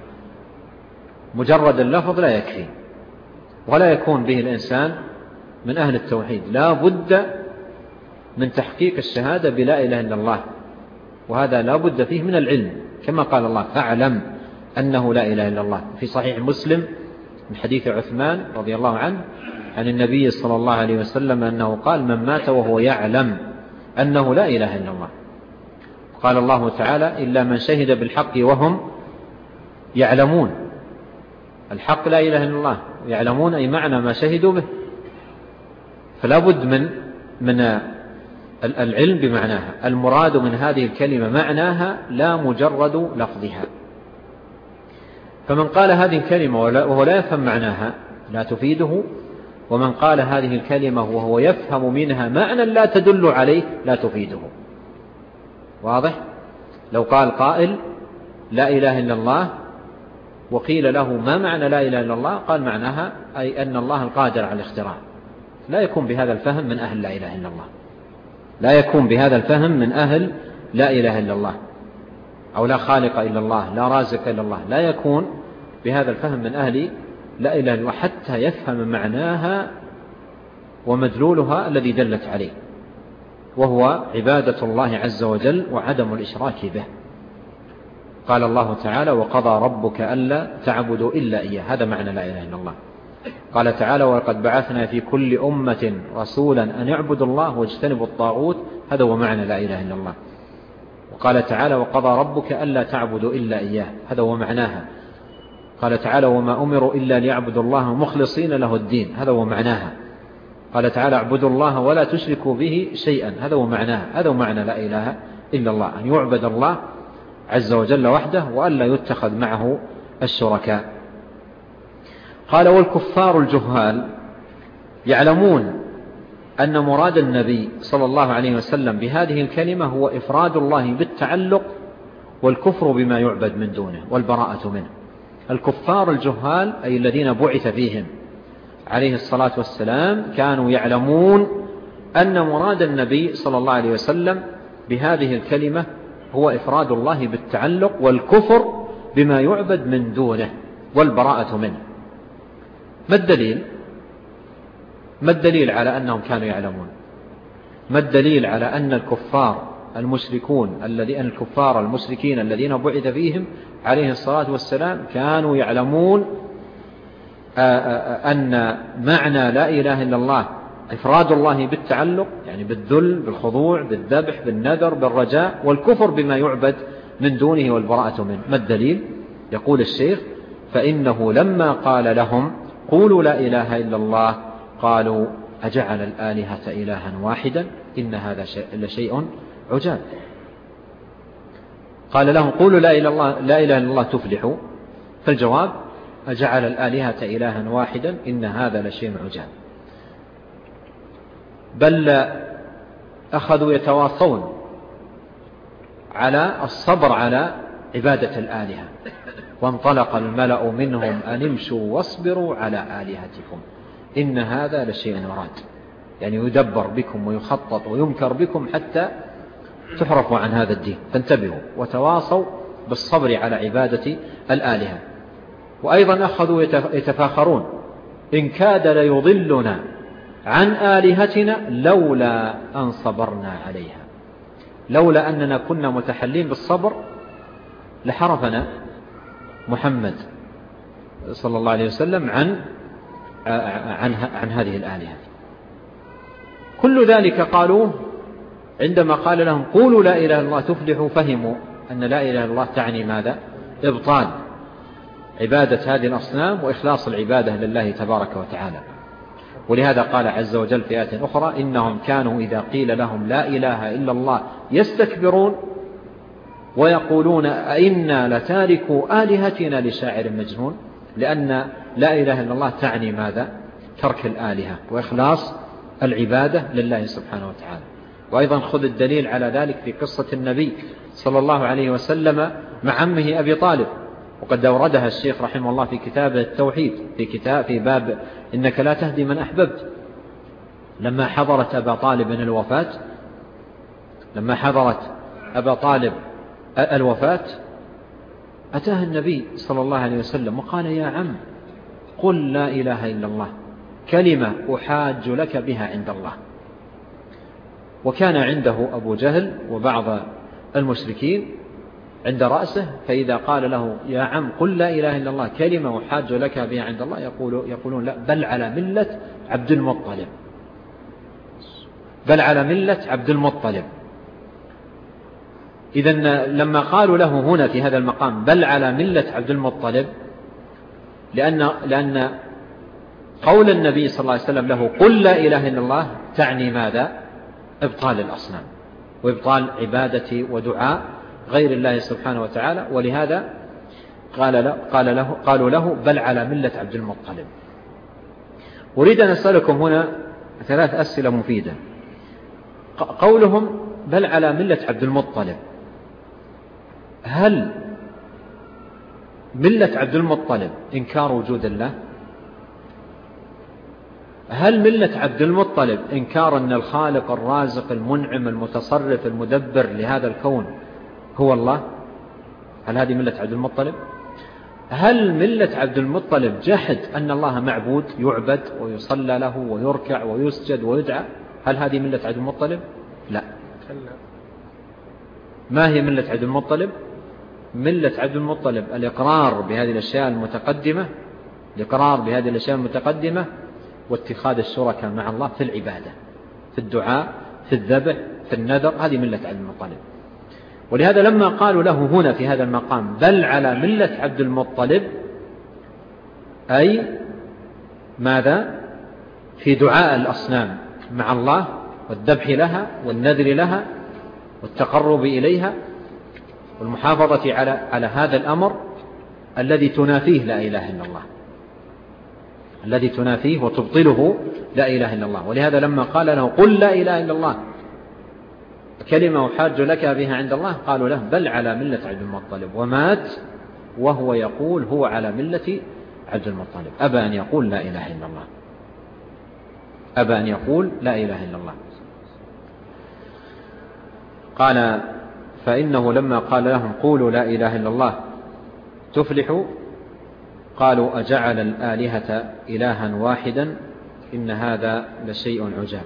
مجرد اللفظ لا يكفي ولا يكون به الإنسان من أهل التوحيد، لا بد من تحقيق الشهادة بلا إله إلا الله، وهذا لا بد فيه من العلم، كما قال الله فاعلم أنه لا إله إلا الله. في صحيح مسلم من حديث عثمان رضي الله عنه عن النبي صلى الله عليه وسلم أنه قال من مات وهو يعلم أنه لا إله إلا الله. قال الله تعالى إلا من شهد بالحق وهم يعلمون. الحق لا إله إلا الله، يعلمون أي معنى ما شهدوا به، فلا بد من العلم بمعناها. المراد من هذه الكلمة معناها لا مجرد لفظها. فمن قال هذه الكلمة وهو لا يفهم معناها لا تفيده، ومن قال هذه الكلمة وهو يفهم منها معنى لا تدل عليه لا تفيده. واضح؟ لو قال قائل لا إله إلا الله وقيل له ما معنى لا إله إلا الله، قال معناها أي أن الله القادر على الاختراع، لا يكون بهذا الفهم من أهل لا إله إلا الله، لا يكون بهذا الفهم من أهل لا إله إلا الله، أو لا خالق إلا الله، لا رازق إلا الله، لا يكون بهذا الفهم من أهل لا إله إلا الله حتى يفهم معناها ومدلولها الذي دلت عليه، وهو عبادة الله عز وجل وعدم الإشراك به. قال الله تعالى وقضى ربك ألا تعبدوا إلا إياه، هذا معنى لا إله إلا الله. قال تعالى ولقد بعثنا في كل أمة رسولا أن يعبدوا الله واجتنبوا الطاغوت، هذا هو معنى لا إله إلا الله. وقال تعالى وقضى ربك ألا تعبدوا إلا إياه، هذا هو معناها. قال تعالى وما أمروا إلا ليعبدوا الله مخلصين له الدين، هذا هو معناها. قال تعالى اعبدوا الله ولا تشركوا به شيئا، هذا هو معناها. هذا هو معنى لا إله إلا الله، أن يعبد الله عز وجل وحده وأن لا يتخذ معه الشركاء. قال والكفار الجهال يعلمون أن مراد النبي صلى الله عليه وسلم بهذه الكلمة هو إفراد الله بالتعلق والكفر بما يعبد من دونه والبراءة منه. الكفار الجهال أي الذين بعث فيهم عليه الصلاة والسلام كانوا يعلمون أن مراد النبي صلى الله عليه وسلم بهذه الكلمة هو إفراد الله بالتعلق والكفر بما يعبد من دونه، والبراءة منه. ما الدليل؟ ما الدليل على أنهم كانوا يعلمون؟ ما الدليل على أن الكفار المشركين الذين بعث فيهم عليه الصلاة والسلام كانوا يعلمون أن معنى لا إله إلا الله إفراد الله بالتعلق، يعني بالذل، بالخضوع، بالذبح، بالنذر، بالرجاء، والكفر بما يعبد من دونه والبراءة منه. ما الدليل؟ يقول الشيخ: فإنه لما قال لهم قولوا لا إله إلا الله قالوا أجعل الآلهة إلها واحدا إن هذا لشيء عجاب. قال لهم قولوا لا إله إلا الله تفلحوا، فالجواب: أجعل الآلهة إلها واحدا إن هذا لشيء عجاب. بل أخذوا يتواصون على الصبر على عبادة الآلهة، وانطلق الملأ منهم أن امشوا واصبروا على آلهتكم إن هذا لشيء يراد، يعني يدبر بكم ويخطط ويمكر بكم حتى تحرفوا عن هذا الدين، فانتبهوا وتواصوا بالصبر على عبادة الآلهة. وأيضا أخذوا يتفاخرون: إن كاد ليضلنا عن آلهتنا لولا أن صبرنا عليها، لولا أننا كنا متحلين بالصبر لحرفنا محمد صلى الله عليه وسلم عن هذه الآلهة. كل ذلك قالوه عندما قال لهم قولوا لا إله إلا الله تفلحوا، فهموا أن لا إله إلا الله تعني ماذا؟ إبطال عبادة هذه الأصنام وإخلاص العبادة لله تبارك وتعالى. ولهذا قال عز وجل في آية أخرى: إنهم كانوا إذا قيل لهم لا إله إلا الله يستكبرون ويقولون أئنا لتاركوا آلهتنا لشاعر مجنون، لأن لا إله إلا الله تعني ماذا؟ ترك الآلهة وإخلاص العبادة لله سبحانه وتعالى. وأيضا خذ الدليل على ذلك في قصة النبي صلى الله عليه وسلم مع عمه أبي طالب، وقد أوردها الشيخ رحمه الله في كتاب التوحيد في باب إنك لا تهدي من أحببت. لما حضرت أبا طالب الوفاة أتاه النبي صلى الله عليه وسلم وقال: يا عم قل لا إله إلا الله كلمة أحاج لك بها عند الله. وكان عنده أبو جهل وبعض المشركين عند رأسه، فإذا قال له يا عم قل لا إله إلا الله كلمة أحاج لك بها عند الله يقولون لا، بل على ملة عبد المطلب، بل على ملة عبد المطلب. إذن لما قالوا له هنا في هذا المقام بل على ملة عبد المطلب، لأن قول النبي صلى الله عليه وسلم له قل لا إله إلا الله تعني ماذا؟ إبطال الأصنام وإبطال عبادة ودعاء غير الله سبحانه وتعالى. ولهذا قالوا له بل على ملة عبد المطلب. أريد أن أسألكم هنا 3 أسئلة مفيدة. قولهم بل على ملة عبد المطلب، هل ملة عبد المطلب إنكار وجود الله؟ هل ملة عبد المطلب إنكار أن الخالق الرازق المنعم المتصرف المدبر لهذا الكون هو الله؟ هل هذه ملة عبد المطلب؟ هل ملة عبد المطلب جحد أن الله معبود يعبد ويصلى له ويركع ويسجد ويدعى؟ هل هذه ملة عبد المطلب؟ لا. ما هي ملة عبد المطلب؟ ملة عبد المطلب الإقرار بهذه الأشياء المتقدمة، واتخاذ الشركاء مع الله في العبادة، في الدعاء، في الذبح، في النذر. هذه ملة عبد المطلب. ولهذا لما قالوا له هنا في هذا المقام بل على ملة عبد المطلب، أي ماذا؟ في دعاء الأصنام مع الله والذبح لها والنذر لها والتقرب إليها والمحافظة على هذا الأمر الذي تنافيه لا إله إلا الله، الذي تنافيه وتبطله لا إله إلا الله. ولهذا لما قال له قل لا إله إلا الله كلمة أحاج لك بها عند الله، قالوا له بل على ملة عبد المطلب، ومات وهو يقول هو على ملة عبد المطلب. أبى أن يقول لا إله إلا الله، أبى أن يقول لا إله إلا الله. قال فإنه لما قال لهم قولوا لا إله إلا الله تفلحوا قالوا أجعل الآلهة إلها واحدا إن هذا لشيء عجاب.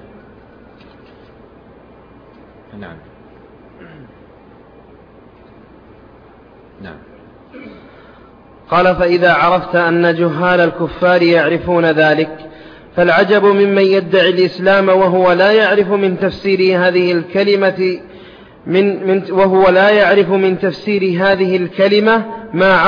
نعم. قال فإذا عرفت أن جهال الكفار يعرفون ذلك فالعجب ممن يدعي الإسلام وهو لا يعرف من تفسير هذه الكلمة ما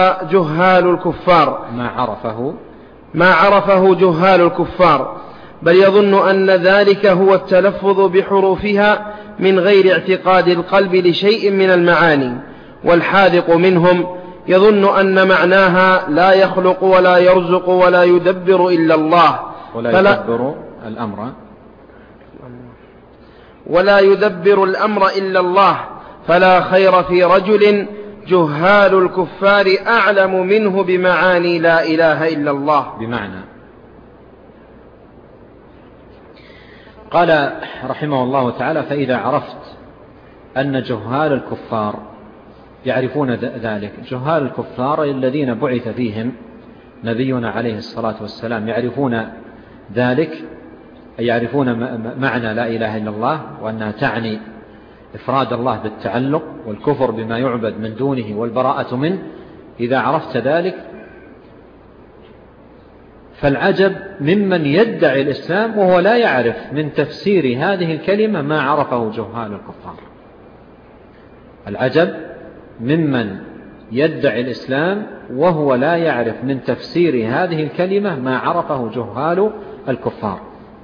عرفه جهال الكفار، بل يظن أن ذلك هو التلفظ بحروفها من غير اعتقاد القلب لشيء من المعاني، والحاذق منهم يظن أن معناها لا يخلق ولا يرزق ولا يدبر إلا الله ولا يدبر الأمر إلا الله، فلا خير في رجل جهال الكفار أعلم منه بمعاني لا إله إلا الله. بمعنى قال رحمه الله تعالى فإذا عرفت أن جهال الكفار يعرفون ذلك، جهال الكفار الذين بعث فيهم نبينا عليه الصلاة والسلام يعرفون ذلك، أي يعرفون معنى لا إله إلا الله وأنها تعني إفراد الله بالتعلق والكفر بما يعبد من دونه والبراءة منه. إذا عرفت ذلك فالعجب ممن يدعي الإسلام وهو لا يعرف من تفسير هذه الكلمة ما عرفه جهال الكفار. العجب ممن يدعي الإسلام وهو لا يعرف من تفسير هذه الكلمة ما عرفه جهال الكفار.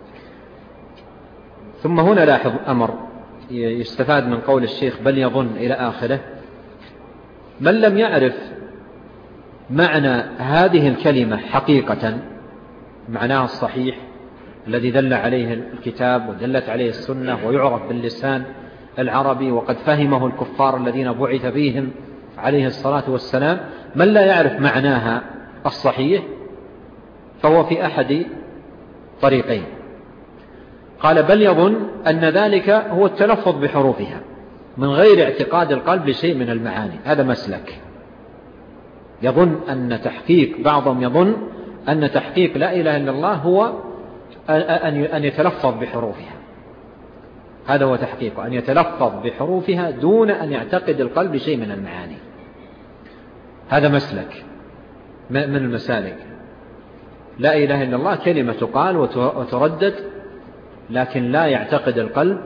ثم هنا لاحظ أمر يستفاد من قول الشيخ بل يظن إلى آخره. من لم يعرف معنى هذه الكلمة حقيقة معناها الصحيح الذي دل عليه الكتاب ودلت عليه السنة ويعرف باللسان العربي وقد فهمه الكفار الذين بعث فيهم عليه الصلاة والسلام، من لا يعرف معناها الصحيح فهو في أحد طريقين. قال بل يظن أن ذلك هو التلفظ بحروفها من غير اعتقاد القلب لشيء من المعاني، هذا مسلك. يظن أن تحقيق، بعضهم يظن أن تحقيق لا إله إلا الله هو أن يتلفظ بحروفها، هذا هو تحقيقه، أن يتلفظ بحروفها دون أن يعتقد القلب شيء من المعاني. هذا مسلك من المسالك. لا إله إلا الله كلمة تقال وتردد لكن لا يعتقد القلب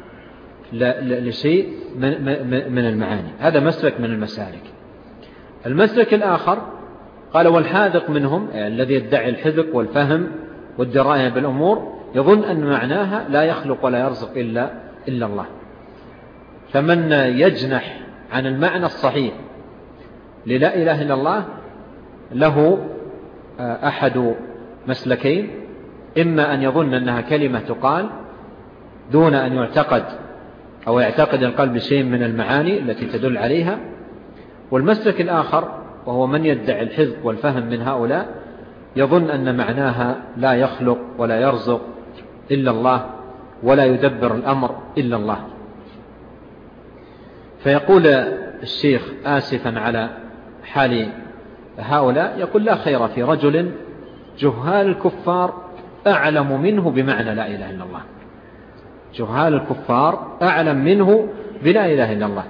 لشيء من المعاني، هذا مسلك من المسالك. المسلك الآخر قال والحاذق منهم الذي يدعي الحذق والفهم والدراية بالأمور يظن أن معناها لا يخلق ولا يرزق إلا الله. فمن يجنح عن المعنى الصحيح للا إله إلا الله له أحد مسلكين، إما أن يظن أنها كلمة تقال دون أن يعتقد أو يعتقد القلب شيء من المعاني التي تدل عليها، والمسلك الآخر وهو من يدعي الحذق والفهم من هؤلاء يظن أن معناها لا يخلق ولا يرزق إلا الله ولا يدبر الأمر إلا الله. فيقول الشيخ آسفا على حال هؤلاء، يقول لا خير في رجل جهال الكفار أعلم منه بمعنى لا إله إلا الله. جهال الكفار أعلم منه بلا إله إلا الله،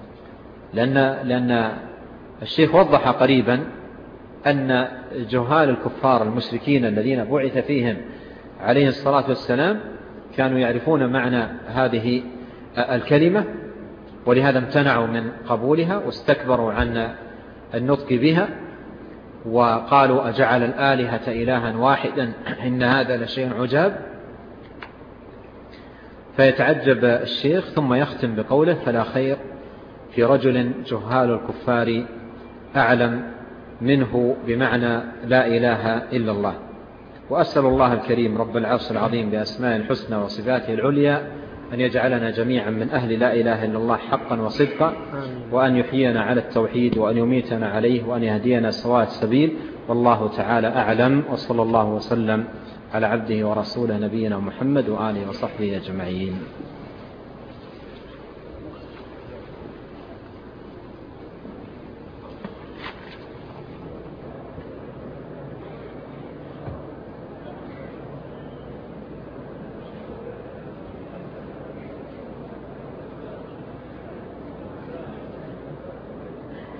لأن الشيخ وضح قريبا أن جهال الكفار المشركين الذين بعث فيهم عليه الصلاة والسلام كانوا يعرفون معنى هذه الكلمة، ولهذا امتنعوا من قبولها واستكبروا عن النطق بها وقالوا أجعل الآلهة إلها واحدا إن هذا لشيء عجاب. فيتعجب الشيخ ثم يختم بقوله فلا خير في رجل جهال الكفار أعلم منه بمعنى لا إله إلا الله. وأسأل الله الكريم رب العرش العظيم بأسماء الحسنى وصفاته العليا أن يجعلنا جميعا من أهل لا إله إلا الله حقا وصدقا، وأن يحيينا على التوحيد وأن يميتنا عليه وأن يهدينا سواء السبيل. والله تعالى أعلم، وصلى الله وسلم على عبده ورسوله نبينا محمد وآله وصحبه أجمعين.